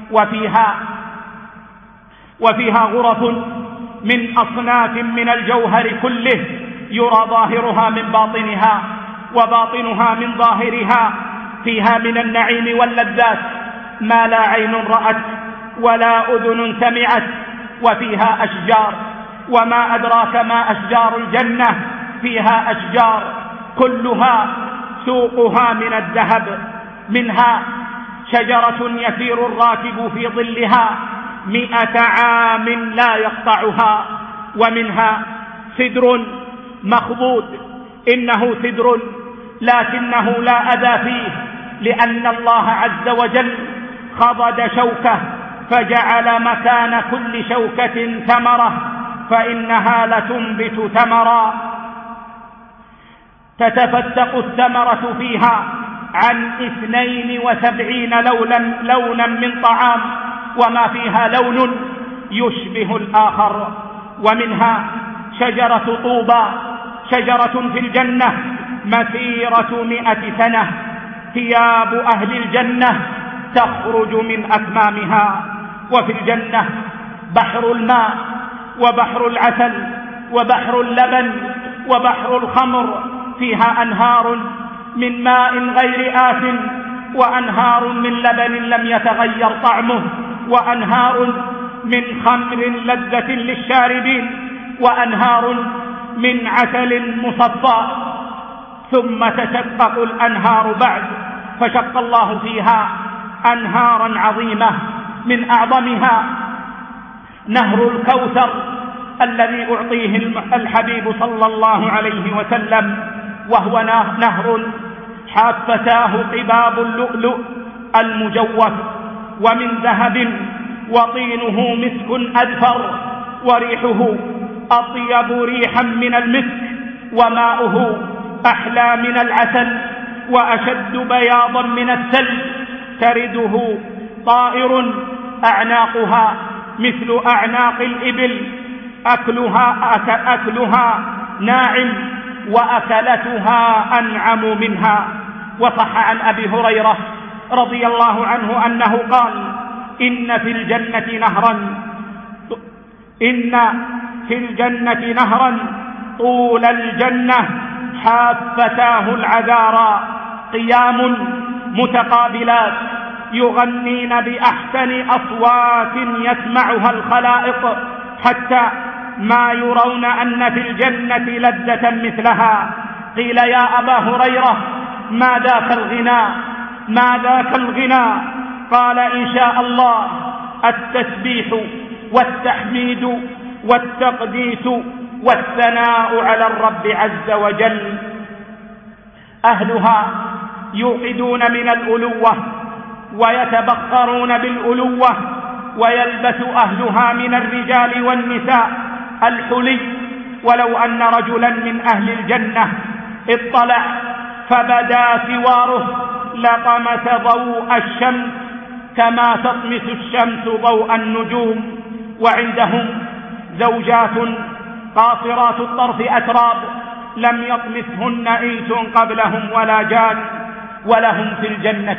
وفيها غرف من أصناف من الجوهر كله، يرى ظاهرها من باطنها وباطنها من ظاهرها. فيها من النعيم واللذات ما لا عين رأت ولا أذن سمعت. وفيها أشجار، وما أدراك ما أشجار الجنة. فيها أشجار كلها سوقها من الذهب، منها شجرة يسير الراكب في ظلها 100 عام لا يقطعها، ومنها سدر مخضود، إنه سدر لكنه لا أذى فيه، لأن الله عز وجل خضد شوكة فجعل مكان كل شوكة ثمرة، فإنها لتنبت ثمرا تتفتق الثمرة فيها عن 72 لونا من طعام، وما فيها لون يشبه الآخر. ومنها شجرة طوبى، شجرة في الجنة مسيرة 100 سنة، ثياب أهل الجنة تخرج من أكمامها. وفي الجنة بحر الماء وبحر العسل وبحر اللبن وبحر الخمر، فيها أنهار من ماء غير آسن، وأنهار من لبن لم يتغير طعمه، وأنهار من خمر لذة للشاربين، وأنهار من عسل مصفى. ثم تشقق الأنهار بعد، فشق الله فيها أنهارا عظيمة، من أعظمها نهر الكوثر الذي أعطيه الحبيب صلى الله عليه وسلم، وهو نهر حافتاه قباب اللؤلؤ المجوف، ومن ذهب، وطينه مسك أذفر، وريحه أطيب ريحا من المسك، وماؤه أحلى من العسل، وأشد بياضا من الثلج، ترده طائر أعناقها مثل أعناق الإبل، أكلها ناعم، وأكلتها أنعم منها. وصح عن أبي هريرة رضي الله عنه أنه قال: إن في الجنة نهرا طول الجنة حافتاه العذارى، قيام متقابلات يغنين بأحسن أصوات يسمعها الخلائق، حتى ما يرون أن في الجنة لذة مثلها. قيل: يا أبا هريرة، ما ذاك الغنى؟ قال: إن شاء الله التسبيح والتحميد والتقديس والثناء على الرب عز وجل. أهلها يوقدون من الألوة ويتبخرون بالألوة، ويلبس أهلها من الرجال والنساء الحلي. ولو أن رجلا من أهل الجنة اطلع فبدا سواره لطمس ضوء الشمس كما تطمس الشمس ضوء النجوم. وعندهم زوجات قاصرات الطرف أتراب لم يطمثهن إنس قبلهم ولا جان. ولهم في الجنة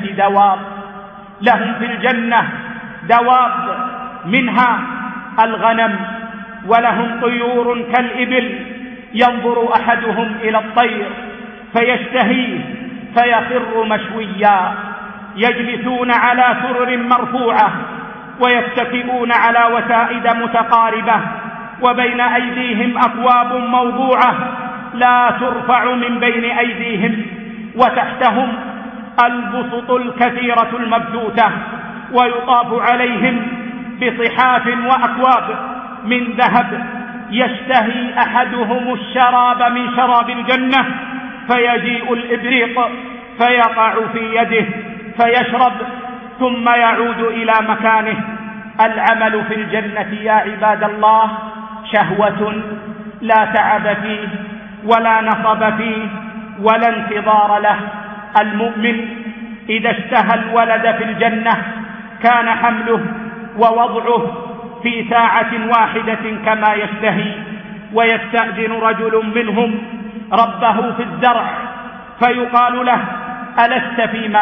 دواب، منها الغنم، ولهم طيور كالإبل، ينظر أحدهم إلى الطير فيشتهيه فيخر مشويا. يجلسون على سرر مرفوعة ويتكئون على وسائد متقاربة، وبين أيديهم أكواب موضوعة لا ترفع من بين أيديهم، وتحتهم البسط الكثيرة المبثوثة، ويطاف عليهم بصحاف وأكواب من ذهب. يشتهي أحدهم الشراب من شراب الجنة، فيجيء الإبريق فيقع في يده فيشرب ثم يعود إلى مكانه. العمل في الجنة يا عباد الله شهوة لا تعب فيه ولا نصب فيه ولا انتظار له. المؤمن إذا اشتهى الولد في الجنة كان حمله ووضعه في ساعة واحدة كما يشتهي. ويستأذن رجل منهم ربه في الزرع فيقال له: ألست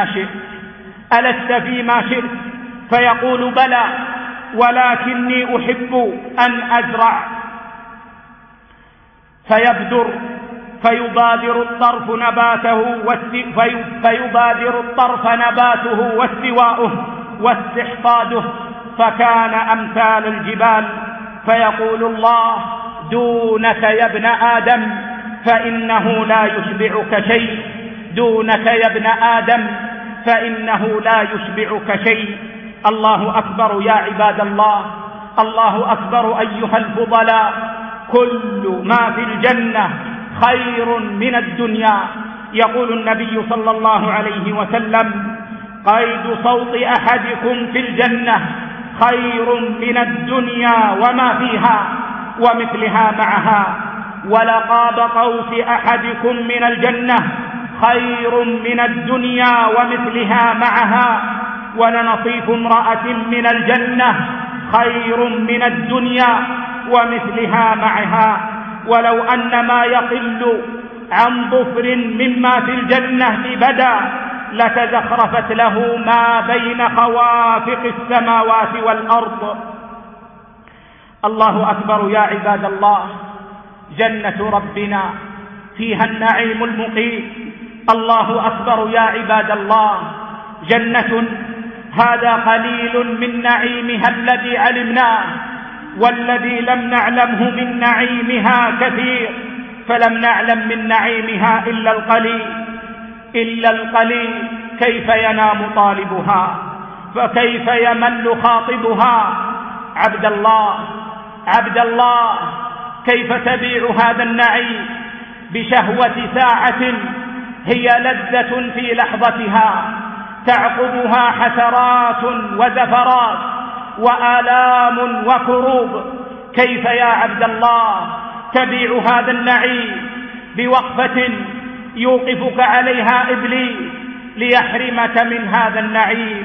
فيما شئت؟ فيقول: بلى، ولكني أحب أن أزرع. فيبادر الطرف نباته واستواؤه واستحصاده، فكان أمثال الجبال. فيقول الله: دونك يا ابن آدم، فإنه لا يشبعك شيء. دونك يا ابن آدم فإنه لا يشبعك شيء. الله أكبر يا عباد الله، الله أكبر أيها الفضلاء. كل ما في الجنة خير من الدنيا. يقول النبي صلى الله عليه وسلم: قيد صوت أحدكم في الجنة خير من الدنيا وما فيها ومثلها معها، ولقاب قوس أحدكم من الجنة خير من الدنيا ومثلها معها، ولنصيف امرأة من الجنة خير من الدنيا ومثلها معها. ولو أن ما يقل عن ظفر مما في الجنة ببدا لتزخرفت له ما بين خوافق السماوات والأرض. الله أكبر يا عباد الله. جنة ربنا فيها النعيم المقيم. الله أكبر يا عباد الله. جنة هذا قليل من نعيمها الذي علمناه، والذي لم نعلمه من نعيمها كثير، فلم نعلم من نعيمها إلا القليل. كيف ينام طالبها فكيف يمل خاطبها. عبد الله كيف تبيع هذا النعيم بشهوة ساعة هي لذة في لحظتها تعقبها حسرات وزفرات وآلام وكروب؟ كيف يا عبد الله تبيع هذا النعيم بوقفة يوقفك عليها إبليس ليحرمك من هذا النعيم؟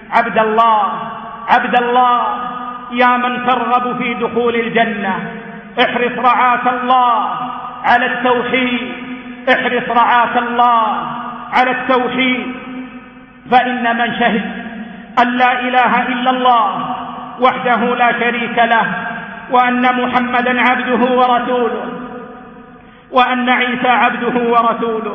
عبد الله يا من ترغب في دخول الجنة، احرص رعاك الله على التوحيد، احرص رعاك الله على التوحيد. فإن من شهد أن لا إله إلا الله وحده لا شريك له، وأن محمدا عبده ورسوله، وأن عيسى عبده ورسوله،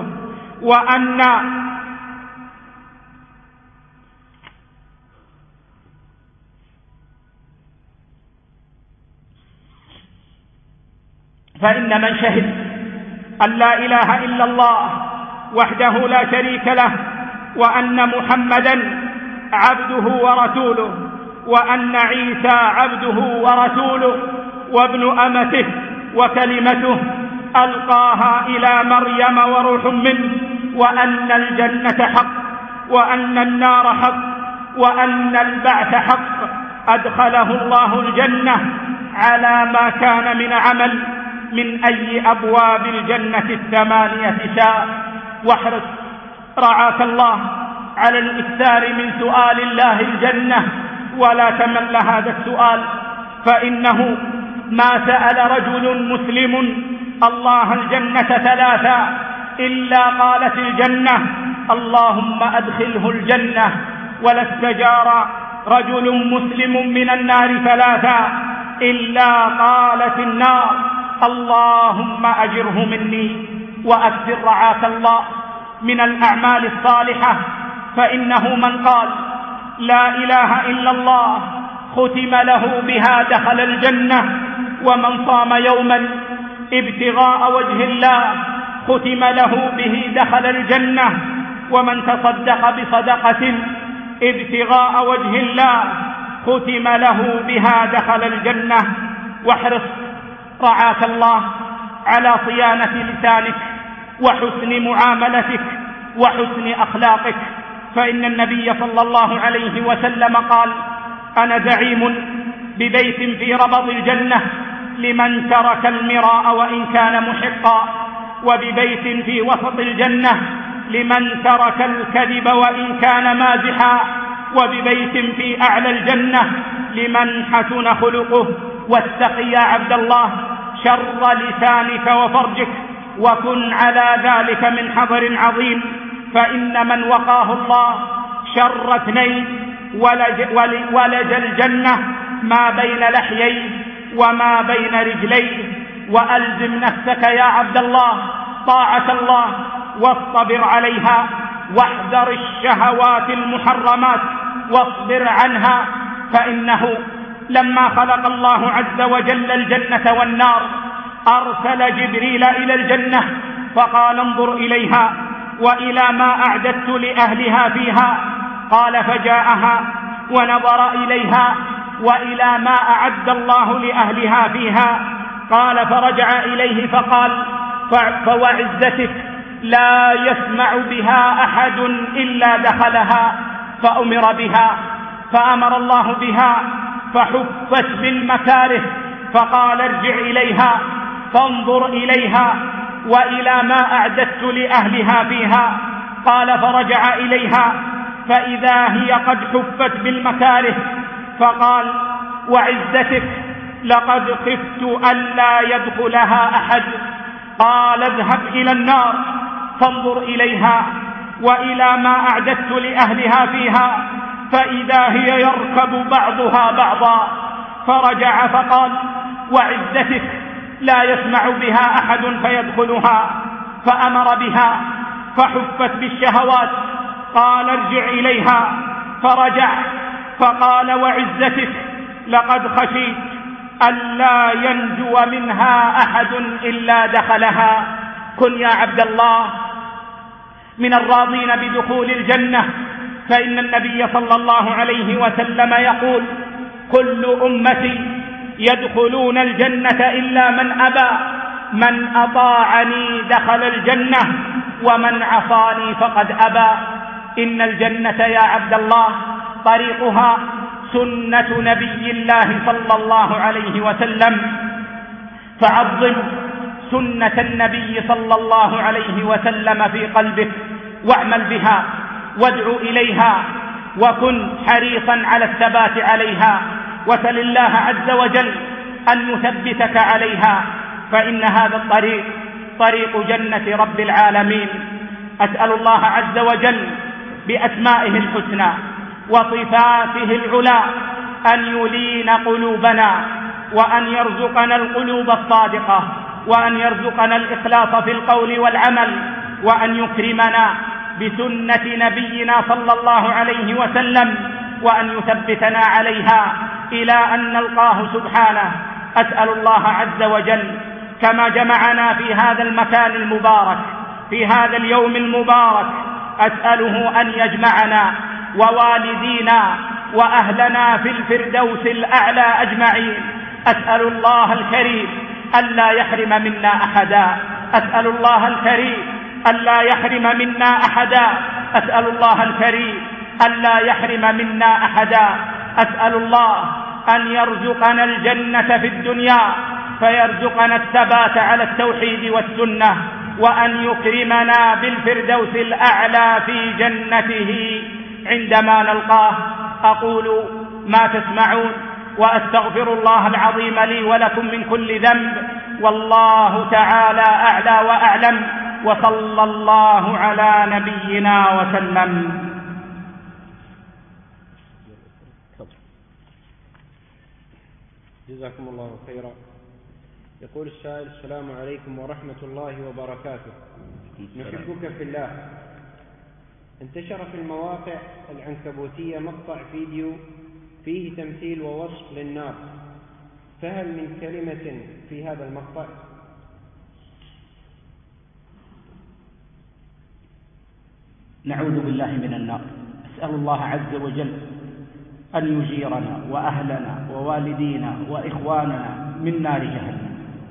فإن من شهد أن لا إله إلا الله وحده لا شريك له، وأن محمدا عبده ورسوله، وأن عيسى عبده ورسوله وابن أمته وكلمته ألقاها إلى مريم وروح منه، وأن الجنة حق، وأن النار حق، وأن البعث حق، أدخله الله الجنة على ما كان من عمل من أي أبواب الجنة 8 شاء. واحرص رعاك الله على الإكثار من سؤال الله الجنة، ولا تمل هذا السؤال، فإنه ما سأل رجل مسلم الله الجنة 3 إلا قالت الجنة اللهم أدخله الجنة، ولا استجار رجل مسلم من النار 3 إلا قالت النار اللهم أجره مني. وأكثر رعاك الله من الأعمال الصالحة، فإنه من قال لا إله إلا الله ختم له بها دخل الجنة، ومن صام يوما ابتغاء وجه الله ختم له به دخل الجنة، ومن تصدق بصدقة ابتغاء وجه الله ختم له بها دخل الجنة. واحرص رعاك الله على صيانة لسانك وحسن معاملتك وحسن أخلاقك، فإن النبي صلى الله عليه وسلم قال أنا زعيم ببيت في ربض الجنة لمن ترك المراء وإن كان محقا، وببيت في وسط الجنة لمن ترك الكذب وإن كان مازحا، وببيت في أعلى الجنة لمن حسن خلقه. واتق يا عبد الله شر لسانك وفرجك، وكن على ذلك من حذر عظيم، فإن من وقاه الله شر 2 ولج الجنة ما بين لحييه وما بين رجليه. وألزم نفسك يا عبد الله طاعة الله واصطبر عليها، واحذر الشهوات المحرمات واصبر عنها، فإنه لما خلق الله عز وجل الجنة والنار أرسل جبريل إلى الجنة فقال انظر إليها وإلى ما أعددت لأهلها فيها. قال فجاءها ونظر إليها وإلى ما أعد الله لأهلها فيها. قال فرجع إليه فقال فوعزتك لا يسمع بها أحد إلا دخلها. فأمر بها فأمر الله بها فحفت بالمكاره. فقال ارجع إليها فانظر إليها وإلى ما أعددت لأهلها فيها. قال فرجع إليها فإذا هي قد حفت بالمكاره. فقال وعزتك لقد خفت ألا يدخلها أحد. قال اذهب إلى النار فانظر إليها وإلى ما أعددت لأهلها فيها فإذا هي يركب بعضها بعضا. فرجع فقال وعزتك لا يسمع بها أحد فيدخلها. فأمر بها فحفت بالشهوات. قال ارجع إليها فرجع فقال وعزتك لقد خشيت ألا ينجو منها أحد إلا دخلها. كن يا عبد الله من الراضين بدخول الجنة، فإن النبي صلى الله عليه وسلم يقول كل أمتي يدخلون الجنة إلا من أبى. من أطاعني دخل الجنة ومن عصاني فقد أبى. إن الجنة يا عبد الله طريقها سنة نبي الله صلى الله عليه وسلم، فعظم سنة النبي صلى الله عليه وسلم في قلبك واعمل بها وادع إليها وكن حريصا على الثبات عليها، وسل الله عز وجل أن يثبتك عليها، فإن هذا الطريق طريق جنة رب العالمين. أسأل الله عز وجل بأسمائه الحسنى وصفاته العلى أن يلين قلوبنا وأن يرزقنا القلوب الصادقة وأن يرزقنا الإخلاص في القول والعمل وأن يكرمنا بسنة نبينا صلى الله عليه وسلم وأن يثبتنا عليها إلى أن نلقاه سبحانه. أسأل الله عز وجل كما جمعنا في هذا المكان المبارك في هذا اليوم المبارك، أسأله أن يجمعنا ووالدينا وأهلنا في الفردوس الأعلى أجمعين. أسأل الله الكريم ألا يحرم منا أحدا. أسأل الله الكريم ألا يحرم منا أحدا. أسأل الله الكريم ألا يحرم منا أحدا. أسأل الله أن يرزقنا الجنة في الدنيا فيرزقنا الثبات على التوحيد والسنة، وأن يكرمنا بالفردوس الأعلى في جنته عندما نلقاه. أقول ما تسمعون وأستغفر الله العظيم لي ولكم من كل ذنب، والله تعالى أعلى وأعلم، وصلى الله على نبينا وسلم. جزاكم الله خيرا. يقول السائل السلام عليكم ورحمة الله وبركاته، نحبك في الله. انتشر في المواقع العنكبوتية مقطع فيديو فيه تمثيل ووصف للنار، فهل من كلمة في هذا المقطع؟ نعوذ بالله من النار. أسأل الله عز وجل أن يجيرنا وأهلنا ووالدينا وإخواننا من نار جهنم.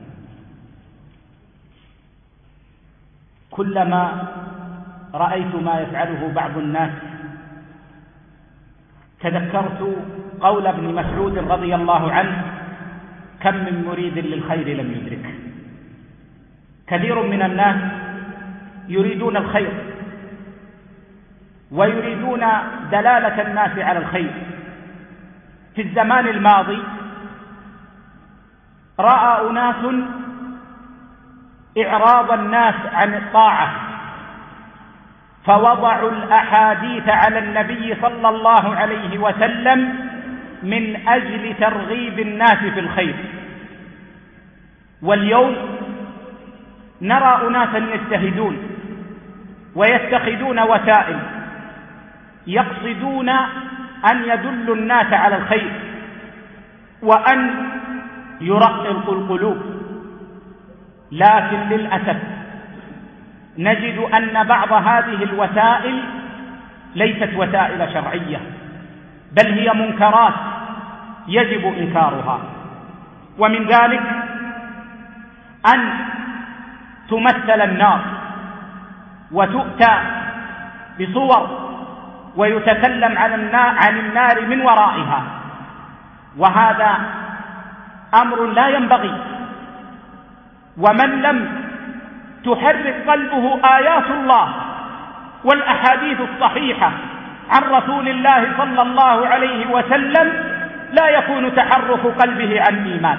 كلما رأيت ما يفعله بعض الناس تذكرت قول ابن مسعود رضي الله عنه: كم من مريد للخير لم يدرك. كثير من الناس يريدون الخير ويريدون دلالة الناس على الخير. في الزمان الماضي رأى أناس إعراض الناس عن الطاعة فوضعوا الأحاديث على النبي صلى الله عليه وسلم من أجل ترغيب الناس في الخير. واليوم نرى أناسا يجتهدون ويتخذون وسائل يقصدون أن يدلوا الناس على الخير وأن يرققوا القلوب، لكن للأسف نجد أن بعض هذه الوسائل ليست وسائل شرعية، بل هي منكرات يجب إنكارها. ومن ذلك أن تمثل النار وتؤتى بصور ويتكلم عن النار من ورائها، وهذا أمر لا ينبغي. ومن لم تحرك قلبه آيات الله والأحاديث الصحيحة عن رسول الله صلى الله عليه وسلم لا يكون تحرك قلبه عن إيمان.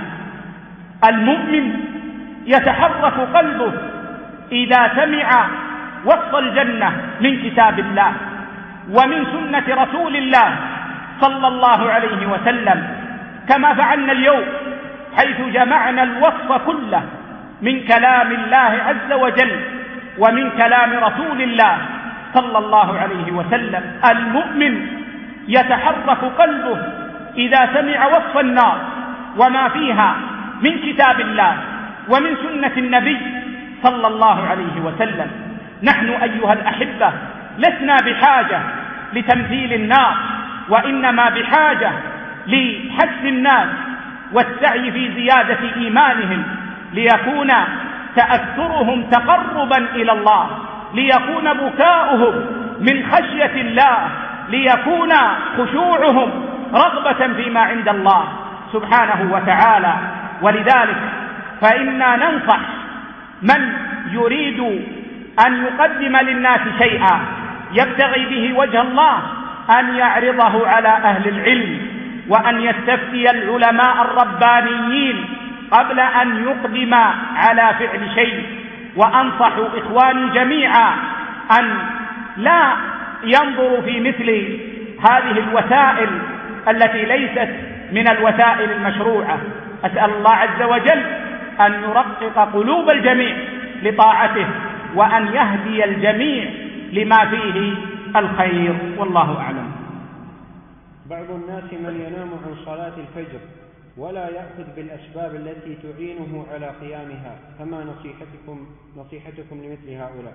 المؤمن يتحرك قلبه إذا سمع وصف الجنة من كتاب الله ومن سنة رسول الله صلى الله عليه وسلم، كما فعلنا اليوم حيث جمعنا الوصف كله من كلام الله عز وجل ومن كلام رسول الله صلى الله عليه وسلم. المؤمن يتحرك قلبه إذا سمع وصف النار وما فيها من كتاب الله ومن سنة النبي صلى الله عليه وسلم. نحن أيها الأحبة لسنا بحاجة لتمثيل النار، وإنما بحاجة لحث الناس والسعي في زيادة إيمانهم، ليكون تأثرهم تقربا إلى الله، ليكون بكاؤهم من خشية الله، ليكون خشوعهم رغبة فيما عند الله سبحانه وتعالى. ولذلك فإنا ننصح من يريد أن يقدم للناس شيئا يبتغي به وجه الله أن يعرضه على أهل العلم، وأن يستفتي العلماء الربانيين قبل أن يقدم على فعل شيء. وأنصح إخواني جميعا أن لا ينظروا في مثل هذه الوسائل التي ليست من الوسائل المشروعة. أسأل الله عز وجل أن يرقق قلوب الجميع لطاعته، وأن يهدي الجميع لما فيه الخير، والله أعلم. بعض الناس من ينام عن صلاة الفجر ولا يأخذ بالأسباب التي تعينه على قيامها، فما نصيحتكم لمثل هؤلاء؟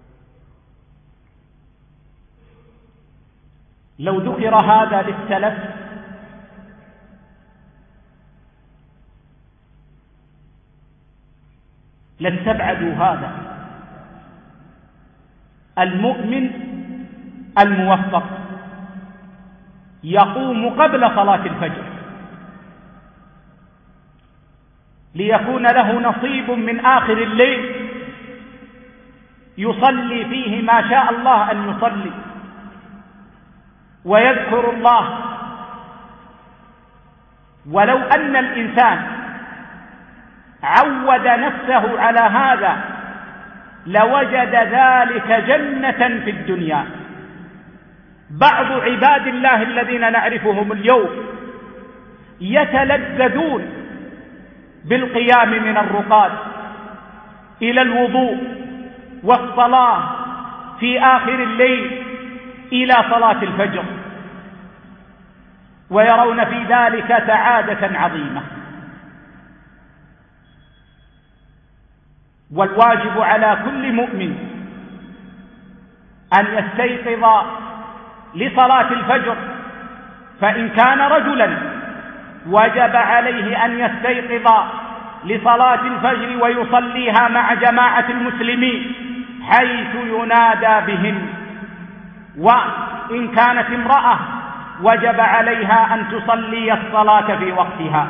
لو ذكر هذا للسلف لاستبعدوا هذا. المؤمن الموفق يقوم قبل صلاة الفجر ليكون له نصيب من آخر الليل يصلي فيه ما شاء الله أن يصلي ويذكر الله. ولو أن الإنسان عود نفسه على هذا لوجد ذلك جنة في الدنيا. بعض عباد الله الذين نعرفهم اليوم يتلذذون بالقيام من الرقاد إلى الوضوء والصلاة في آخر الليل إلى صلاة الفجر، ويرون في ذلك سعادة عظيمة. والواجب على كل مؤمن أن يستيقظ لصلاة الفجر، فإن كان رجلا وجب عليه أن يستيقظ لصلاة الفجر ويصليها مع جماعة المسلمين حيث ينادى بهن. وإن كانت امرأة وجب عليها أن تصلي الصلاة في وقتها.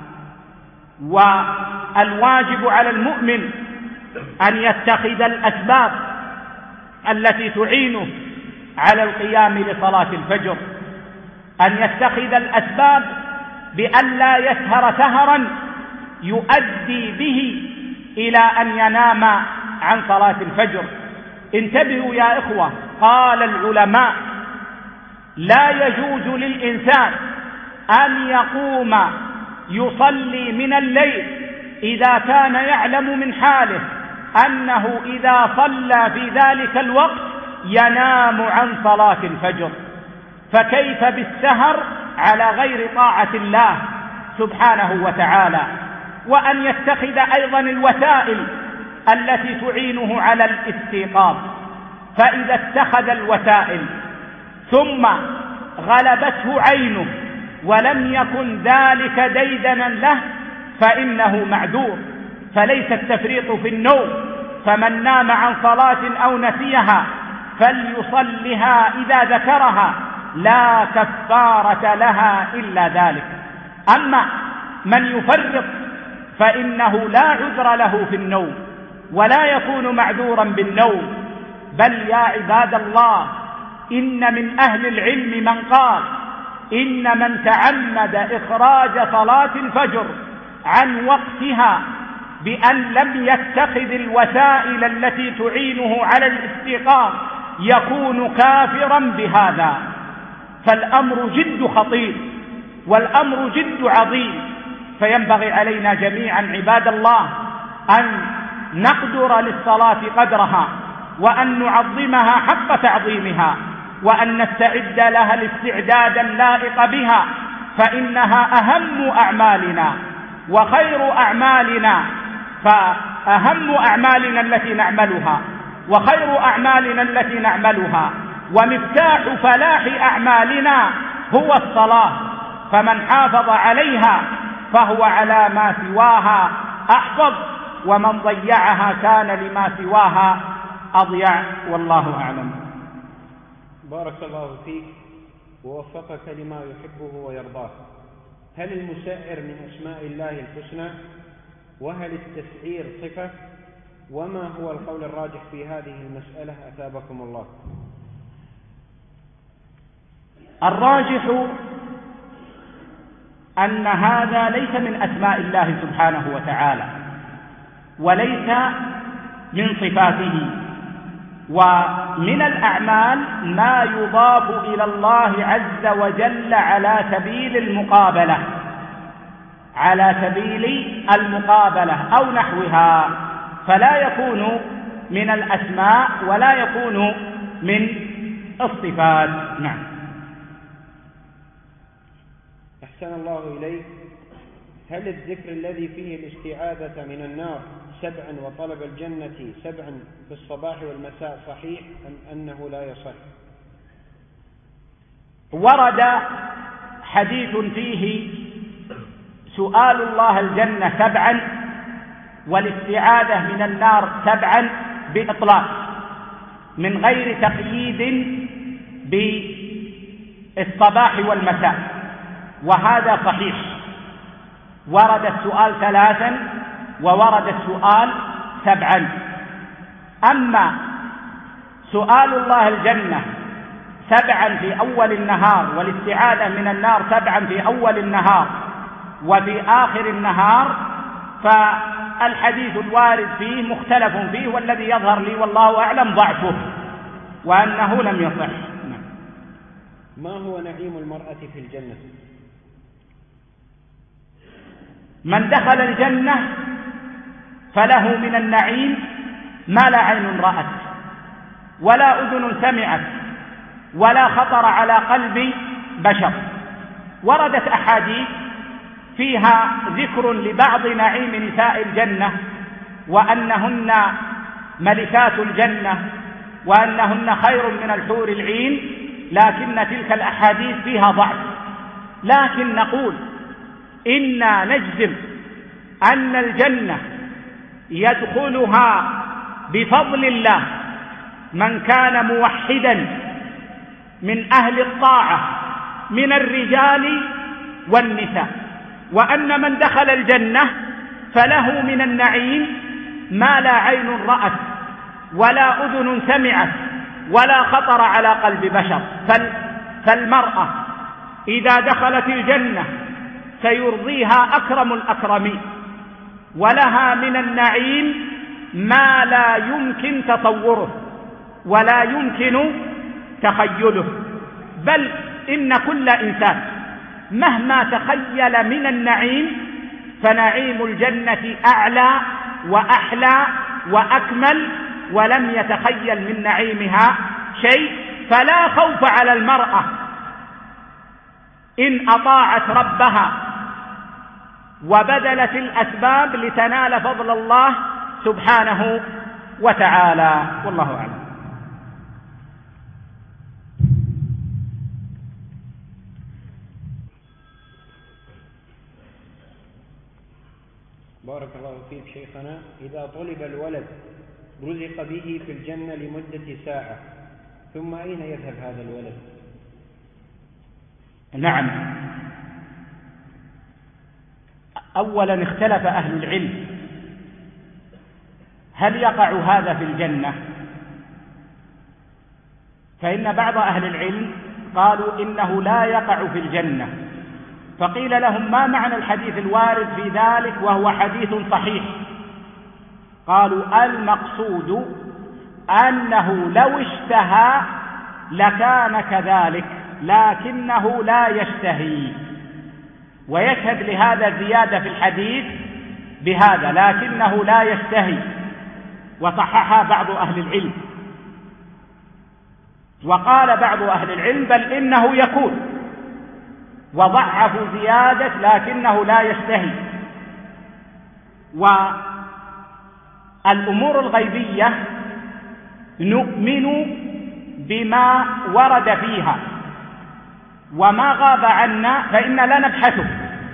والواجب على المؤمن أن يتخذ الأسباب التي تعينه على القيام لصلاة الفجر، أن يتخذ الأسباب بأن لا يسهر سهرا يؤدي به إلى أن ينام عن صلاة الفجر. انتبهوا يا إخوة، قال العلماء: لا يجوز للإنسان أن يقوم يصلي من الليل إذا كان يعلم من حاله أنه إذا صلى في ذلك الوقت ينام عن صلاة الفجر، فكيف بالسهر على غير طاعة الله سبحانه وتعالى. وأن يتخذ أيضا الوسائل التي تعينه على الاستيقاظ، فإذا اتخذ الوسائل ثم غلبته عينه ولم يكن ذلك ديدنا له فإنه معذور، فليس التفريط في النوم، فمن نام عن صلاة أو نسيها فليصلها إذا ذكرها لا كفارة لها إلا ذلك. أما من يفرط فإنه لا عذر له في النوم ولا يكون معذورا بالنوم، بل يا عباد الله إن من أهل العلم من قال إن من تعمد إخراج صلاة الفجر عن وقتها بأن لم يتخذ الوسائل التي تعينه على الاستيقاظ يكون كافرا بهذا. فالأمر جد خطير والأمر جد عظيم، فينبغي علينا جميعا عباد الله أن نقدر للصلاة قدرها، وأن نعظمها حق تعظيمها، وأن نستعد لها الاستعدادا اللائق بها، فإنها أهم أعمالنا وخير أعمالنا، فأهم أعمالنا التي نعملها وخير أعمالنا التي نعملها ومفتاح فلاح أعمالنا هو الصلاة، فمن حافظ عليها فهو على ما سواها أحفظ، ومن ضيعها كان لما سواها أضيع، والله أعلم. بارك الله فيك ووفقك لما يحبه ويرضاه. هل المسعر من أسماء الله الحسنى؟ وهل التسعير صفة؟ وما هو القول الراجح في هذه المسألة أثابكم الله؟ الراجح أن هذا ليس من أسماء الله سبحانه وتعالى وليس من صفاته، ومن الأعمال ما يضاف إلى الله عز وجل على سبيل المقابلة أو نحوها، فلا يكون من الأسماء ولا يكون من الصفات. نعم. أحسن الله إليك. هل الذكر الذي فيه الاستعاذة من النار 7 وطلب الجنة 7 في الصباح والمساء صحيح أم أنه لا يصح؟ ورد حديث فيه سؤال الله الجنة 7 والاستعاذة من النار 7 بإطلاق من غير تقييد بالصباح والمساء، وهذا صحيح. ورد السؤال 3 وورد السؤال 7. أما سؤال الله الجنة 7 في أول النهار والاستعاذة من النار 7 في أول النهار وفي آخر النهار، فالحديث الوارد فيه مختلف فيه، والذي يظهر لي والله أعلم ضعفه وأنه لم يصح. ما هو نعيم المرأة في الجنة؟ من دخل الجنة فله من النعيم ما لا عين رأت ولا أذن سمعت ولا خطر على قلب بشر. وردت أحاديث فيها ذكر لبعض نعيم نساء الجنة وأنهن ملكات الجنة وأنهن خير من الحور العين، لكن تلك الأحاديث فيها ضعف. لكن نقول إنا نجزم أن الجنة يدخلها بفضل الله من كان موحدا من أهل الطاعة من الرجال والنساء، وأن من دخل الجنة فله من النعيم ما لا عين رأت ولا أذن سمعت ولا خطر على قلب بشر. فالمرأة إذا دخلت الجنة سيرضيها أكرم الأكرمين، ولها من النعيم ما لا يمكن تصوره ولا يمكن تخيله، بل إن كل إنسان مهما تخيل من النعيم فنعيم الجنة أعلى وأحلى وأكمل، ولم يتخيل من نعيمها شيء. فلا خوف على المرأة إن أطاعت ربها وبذلت الأسباب لتنال فضل الله سبحانه وتعالى. والله أعلم. بارك الله فيك شيخنا. إذا طلب الولد رزق به في الجنة لمدة ساعة، ثم أين يذهب هذا الولد؟ نعم، أولا اختلف أهل العلم هل يقع هذا في الجنة؟ فإن بعض أهل العلم قالوا إنه لا يقع في الجنة، فقيل لهم ما معنى الحديث الوارد في ذلك وهو حديث صحيح؟ قالوا المقصود أنه لو اشتهى لكان كذلك، لكنه لا يشتهي. ويشهد لهذا زيادة في الحديث بهذا، لكنه لا يشتهي، وصححها بعض أهل العلم. وقال بعض أهل العلم بل إنه يكون، وضعفوا زيادة لكنه لا يشتهي. والأمور الغيبية نؤمن بما ورد فيها، وما غاب عنا فإنا لا نبحثه.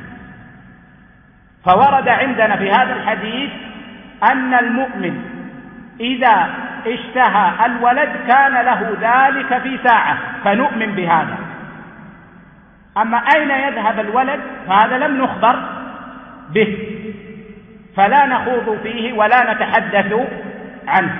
فورد عندنا في هذا الحديث أن المؤمن إذا اشتهى الولد كان له ذلك في ساعة، فنؤمن بهذا. أما أين يذهب الولد فهذا لم نخبر به، فلا نخوض فيه ولا نتحدث عنه.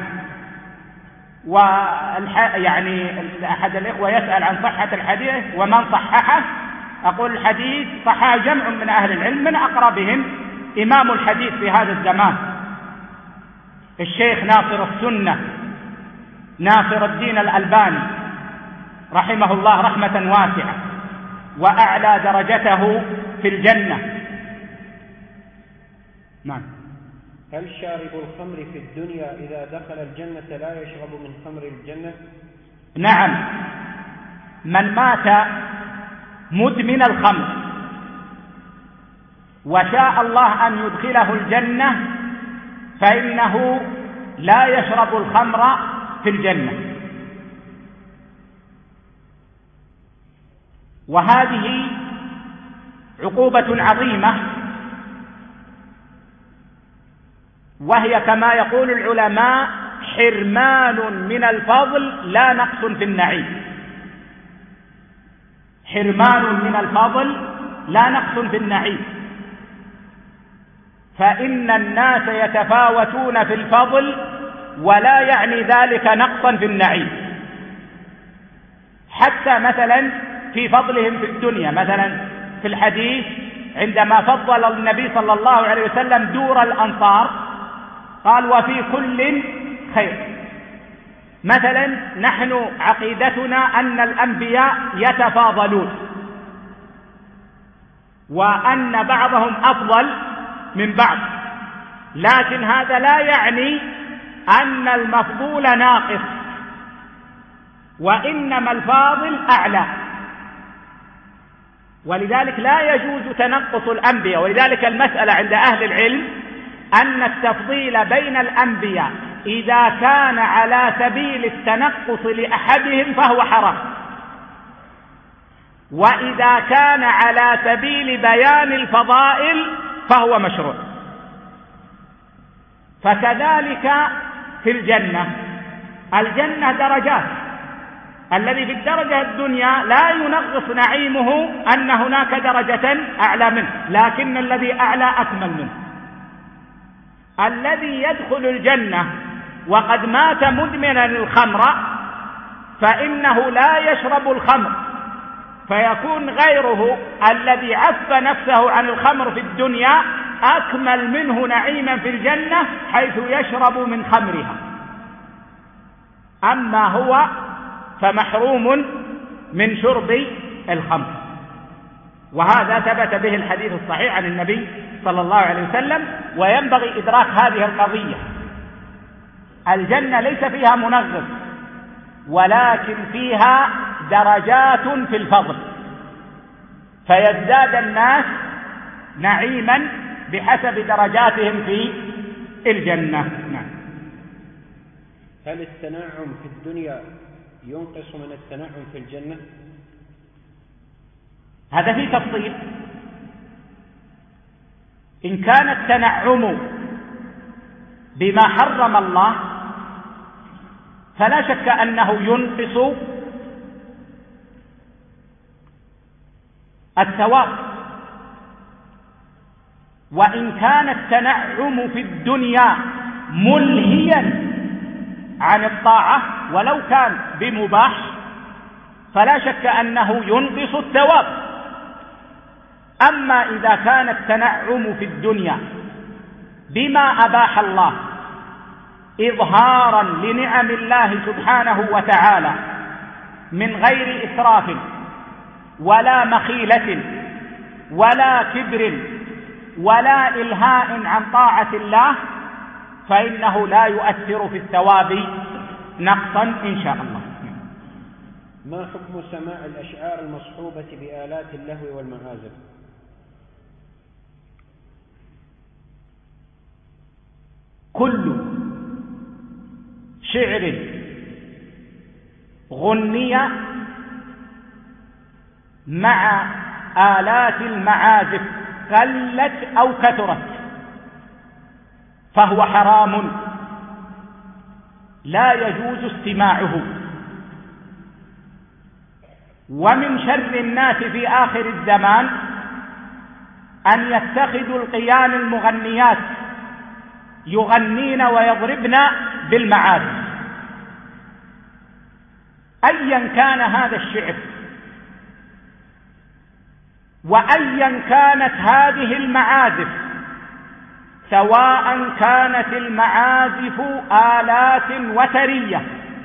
يعني أحد الإخوة يسأل عن صحة الحديث ومن صححه. أقول الحديث صححه جمع من أهل العلم، من أقربهم إمام الحديث في هذا الزمان الشيخ ناصر السنة ناصر الدين الألباني رحمه الله رحمة واسعة، وأعلى درجته في الجنة. نعم. هل شارب الخمر في الدنيا إذا دخل الجنة لا يشرب من خمر الجنة؟ نعم، من مات مدمن الخمر وشاء الله أن يدخله الجنة فإنه لا يشرب الخمر في الجنة. وهذه عقوبة عظيمة، وهي كما يقول العلماء حرمان من الفضل لا نقص في النعيم. حرمان من الفضل لا نقص في النعيم، فإن الناس يتفاوتون في الفضل ولا يعني ذلك نقصا في النعيم. حتى مثلا في فضلهم في الدنيا، مثلا في الحديث عندما فضل النبي صلى الله عليه وسلم دور الأنصار قال وفي كل خير. مثلا نحن عقيدتنا أن الأنبياء يتفاضلون، وأن بعضهم أفضل من بعض، لكن هذا لا يعني أن المفضول ناقص، وإنما الفاضل أعلى. ولذلك لا يجوز تنقص الأنبياء. ولذلك المسألة عند أهل العلم أن التفضيل بين الأنبياء إذا كان على سبيل التنقص لأحدهم فهو حرام، وإذا كان على سبيل بيان الفضائل فهو مشروع. فكذلك في الجنة، الجنة درجات، الذي في الدرجة الدنيا لا ينقص نعيمه أن هناك درجة أعلى منه، لكن الذي أعلى أكمل منه. الذي يدخل الجنة وقد مات مدمنا الخمر فإنه لا يشرب الخمر، فيكون غيره الذي عف نفسه عن الخمر في الدنيا أكمل منه نعيما في الجنة حيث يشرب من خمرها. أما هو فمحروم من شرب الخمر. وهذا ثبت به الحديث الصحيح عن النبي صلى الله عليه وسلم. وينبغي إدراك هذه القضية. الجنة ليس فيها منغص، ولكن فيها درجات في الفضل، فيزداد الناس نعيما بحسب درجاتهم في الجنة. نعم. هل التنعم في الدنيا ينقص من التنعم في الجنة؟ هذا فيه تفصيل. إن كان التنعم بما حرم الله فلا شك أنه ينقص الثواب، وإن كان التنعم في الدنيا ملهيا عن الطاعة ولو كان بمباح فلا شك أنه ينقص الثواب. أما إذا كان التنعم في الدنيا بما أباح الله إظهارا لنعم الله سبحانه وتعالى من غير إسراف ولا مخيلة ولا كبر ولا إلهاء عن طاعة الله فإنه لا يؤثر في الثواب نقصا إن شاء الله. ما حكم سماع الأشعار المصحوبة بآلات اللهو والمعازف؟ كل شعر غني مع آلات المعازف قلت أو كثرت فهو حرام لا يجوز استماعه. ومن شر الناس في آخر الزمان أن يتخذوا القيان المغنيات يغنين ويضربن بالمعازف أيا كان هذا الشعر وأيا كانت هذه المعازف، سواء كانت المعازف آلات وترية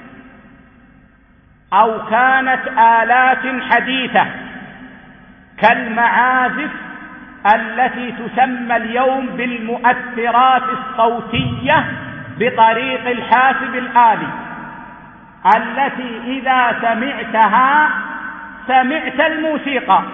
أو كانت آلات حديثة كالمعازف التي تسمى اليوم بالمؤثرات الصوتية بطريق الحاسب الآلي، التي إذا سمعتها سمعت الموسيقى.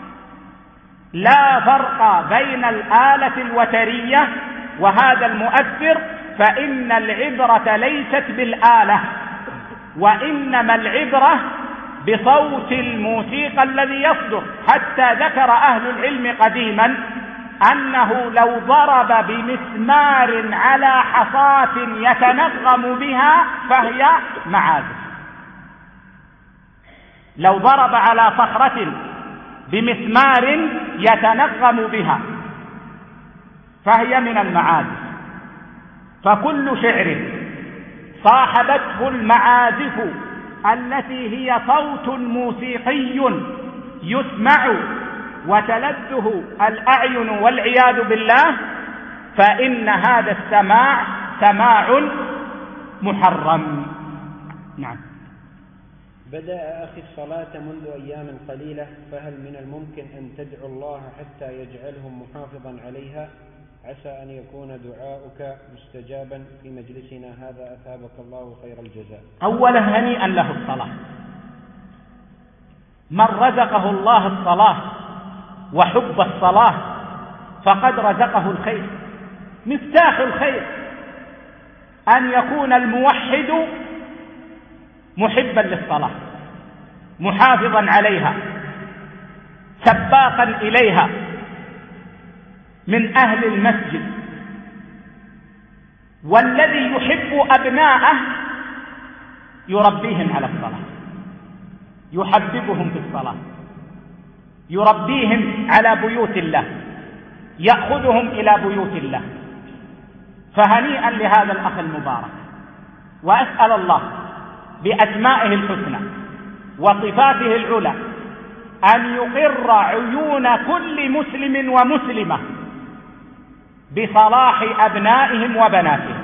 لا فرق بين الآلة الوترية وهذا المؤثر، فإن العبرة ليست بالآلة وإنما العبرة بصوت الموسيقى الذي يصدر. حتى ذكر أهل العلم قديما أنه لو ضرب بمسمار على حصاة يتنغم بها فهي معازف. لو ضرب على صخرة بمسمار يتنغم بها فهي من المعازف. فكل شعر صاحبته المعازف التي هي صوت موسيقي يسمع وتلذه الأعين والعياذ بالله فإن هذا السماع سماع محرم. نعم. بدأ أخي الصلاة منذ أيام قليلة، فهل من الممكن أن تدعو الله حتى يجعلهم محافظا عليها؟ عسى أن يكون دعاؤك مستجابا في مجلسنا هذا، أثابك الله خير الجزاء. أولا هنيئا له الصلاة. من رزقه الله الصلاة وحب الصلاة فقد رزقه الخير. مفتاح الخير أن يكون الموحد محبا للصلاة محافظا عليها سباقا إليها من أهل المسجد. والذي يحب أبناءه يربيهم على الصلاة، يحببهم في الصلاة، يربيهم على بيوت الله، يأخذهم إلى بيوت الله. فهنيئا لهذا الأخ المبارك، وأسأل الله بأسمائه الحسنى وصفاته العلى أن يقر عيون كل مسلم ومسلمة بصلاح أبنائهم وبناتهم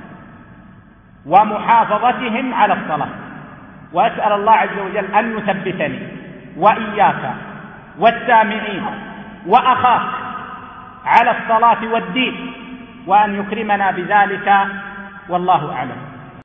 ومحافظتهم على الصلاة. وأسأل الله عز وجل أن يثبتني وإياك والسامعين وأخاك على الصلاة والدين، وأن يكرمنا بذلك، والله أعلم.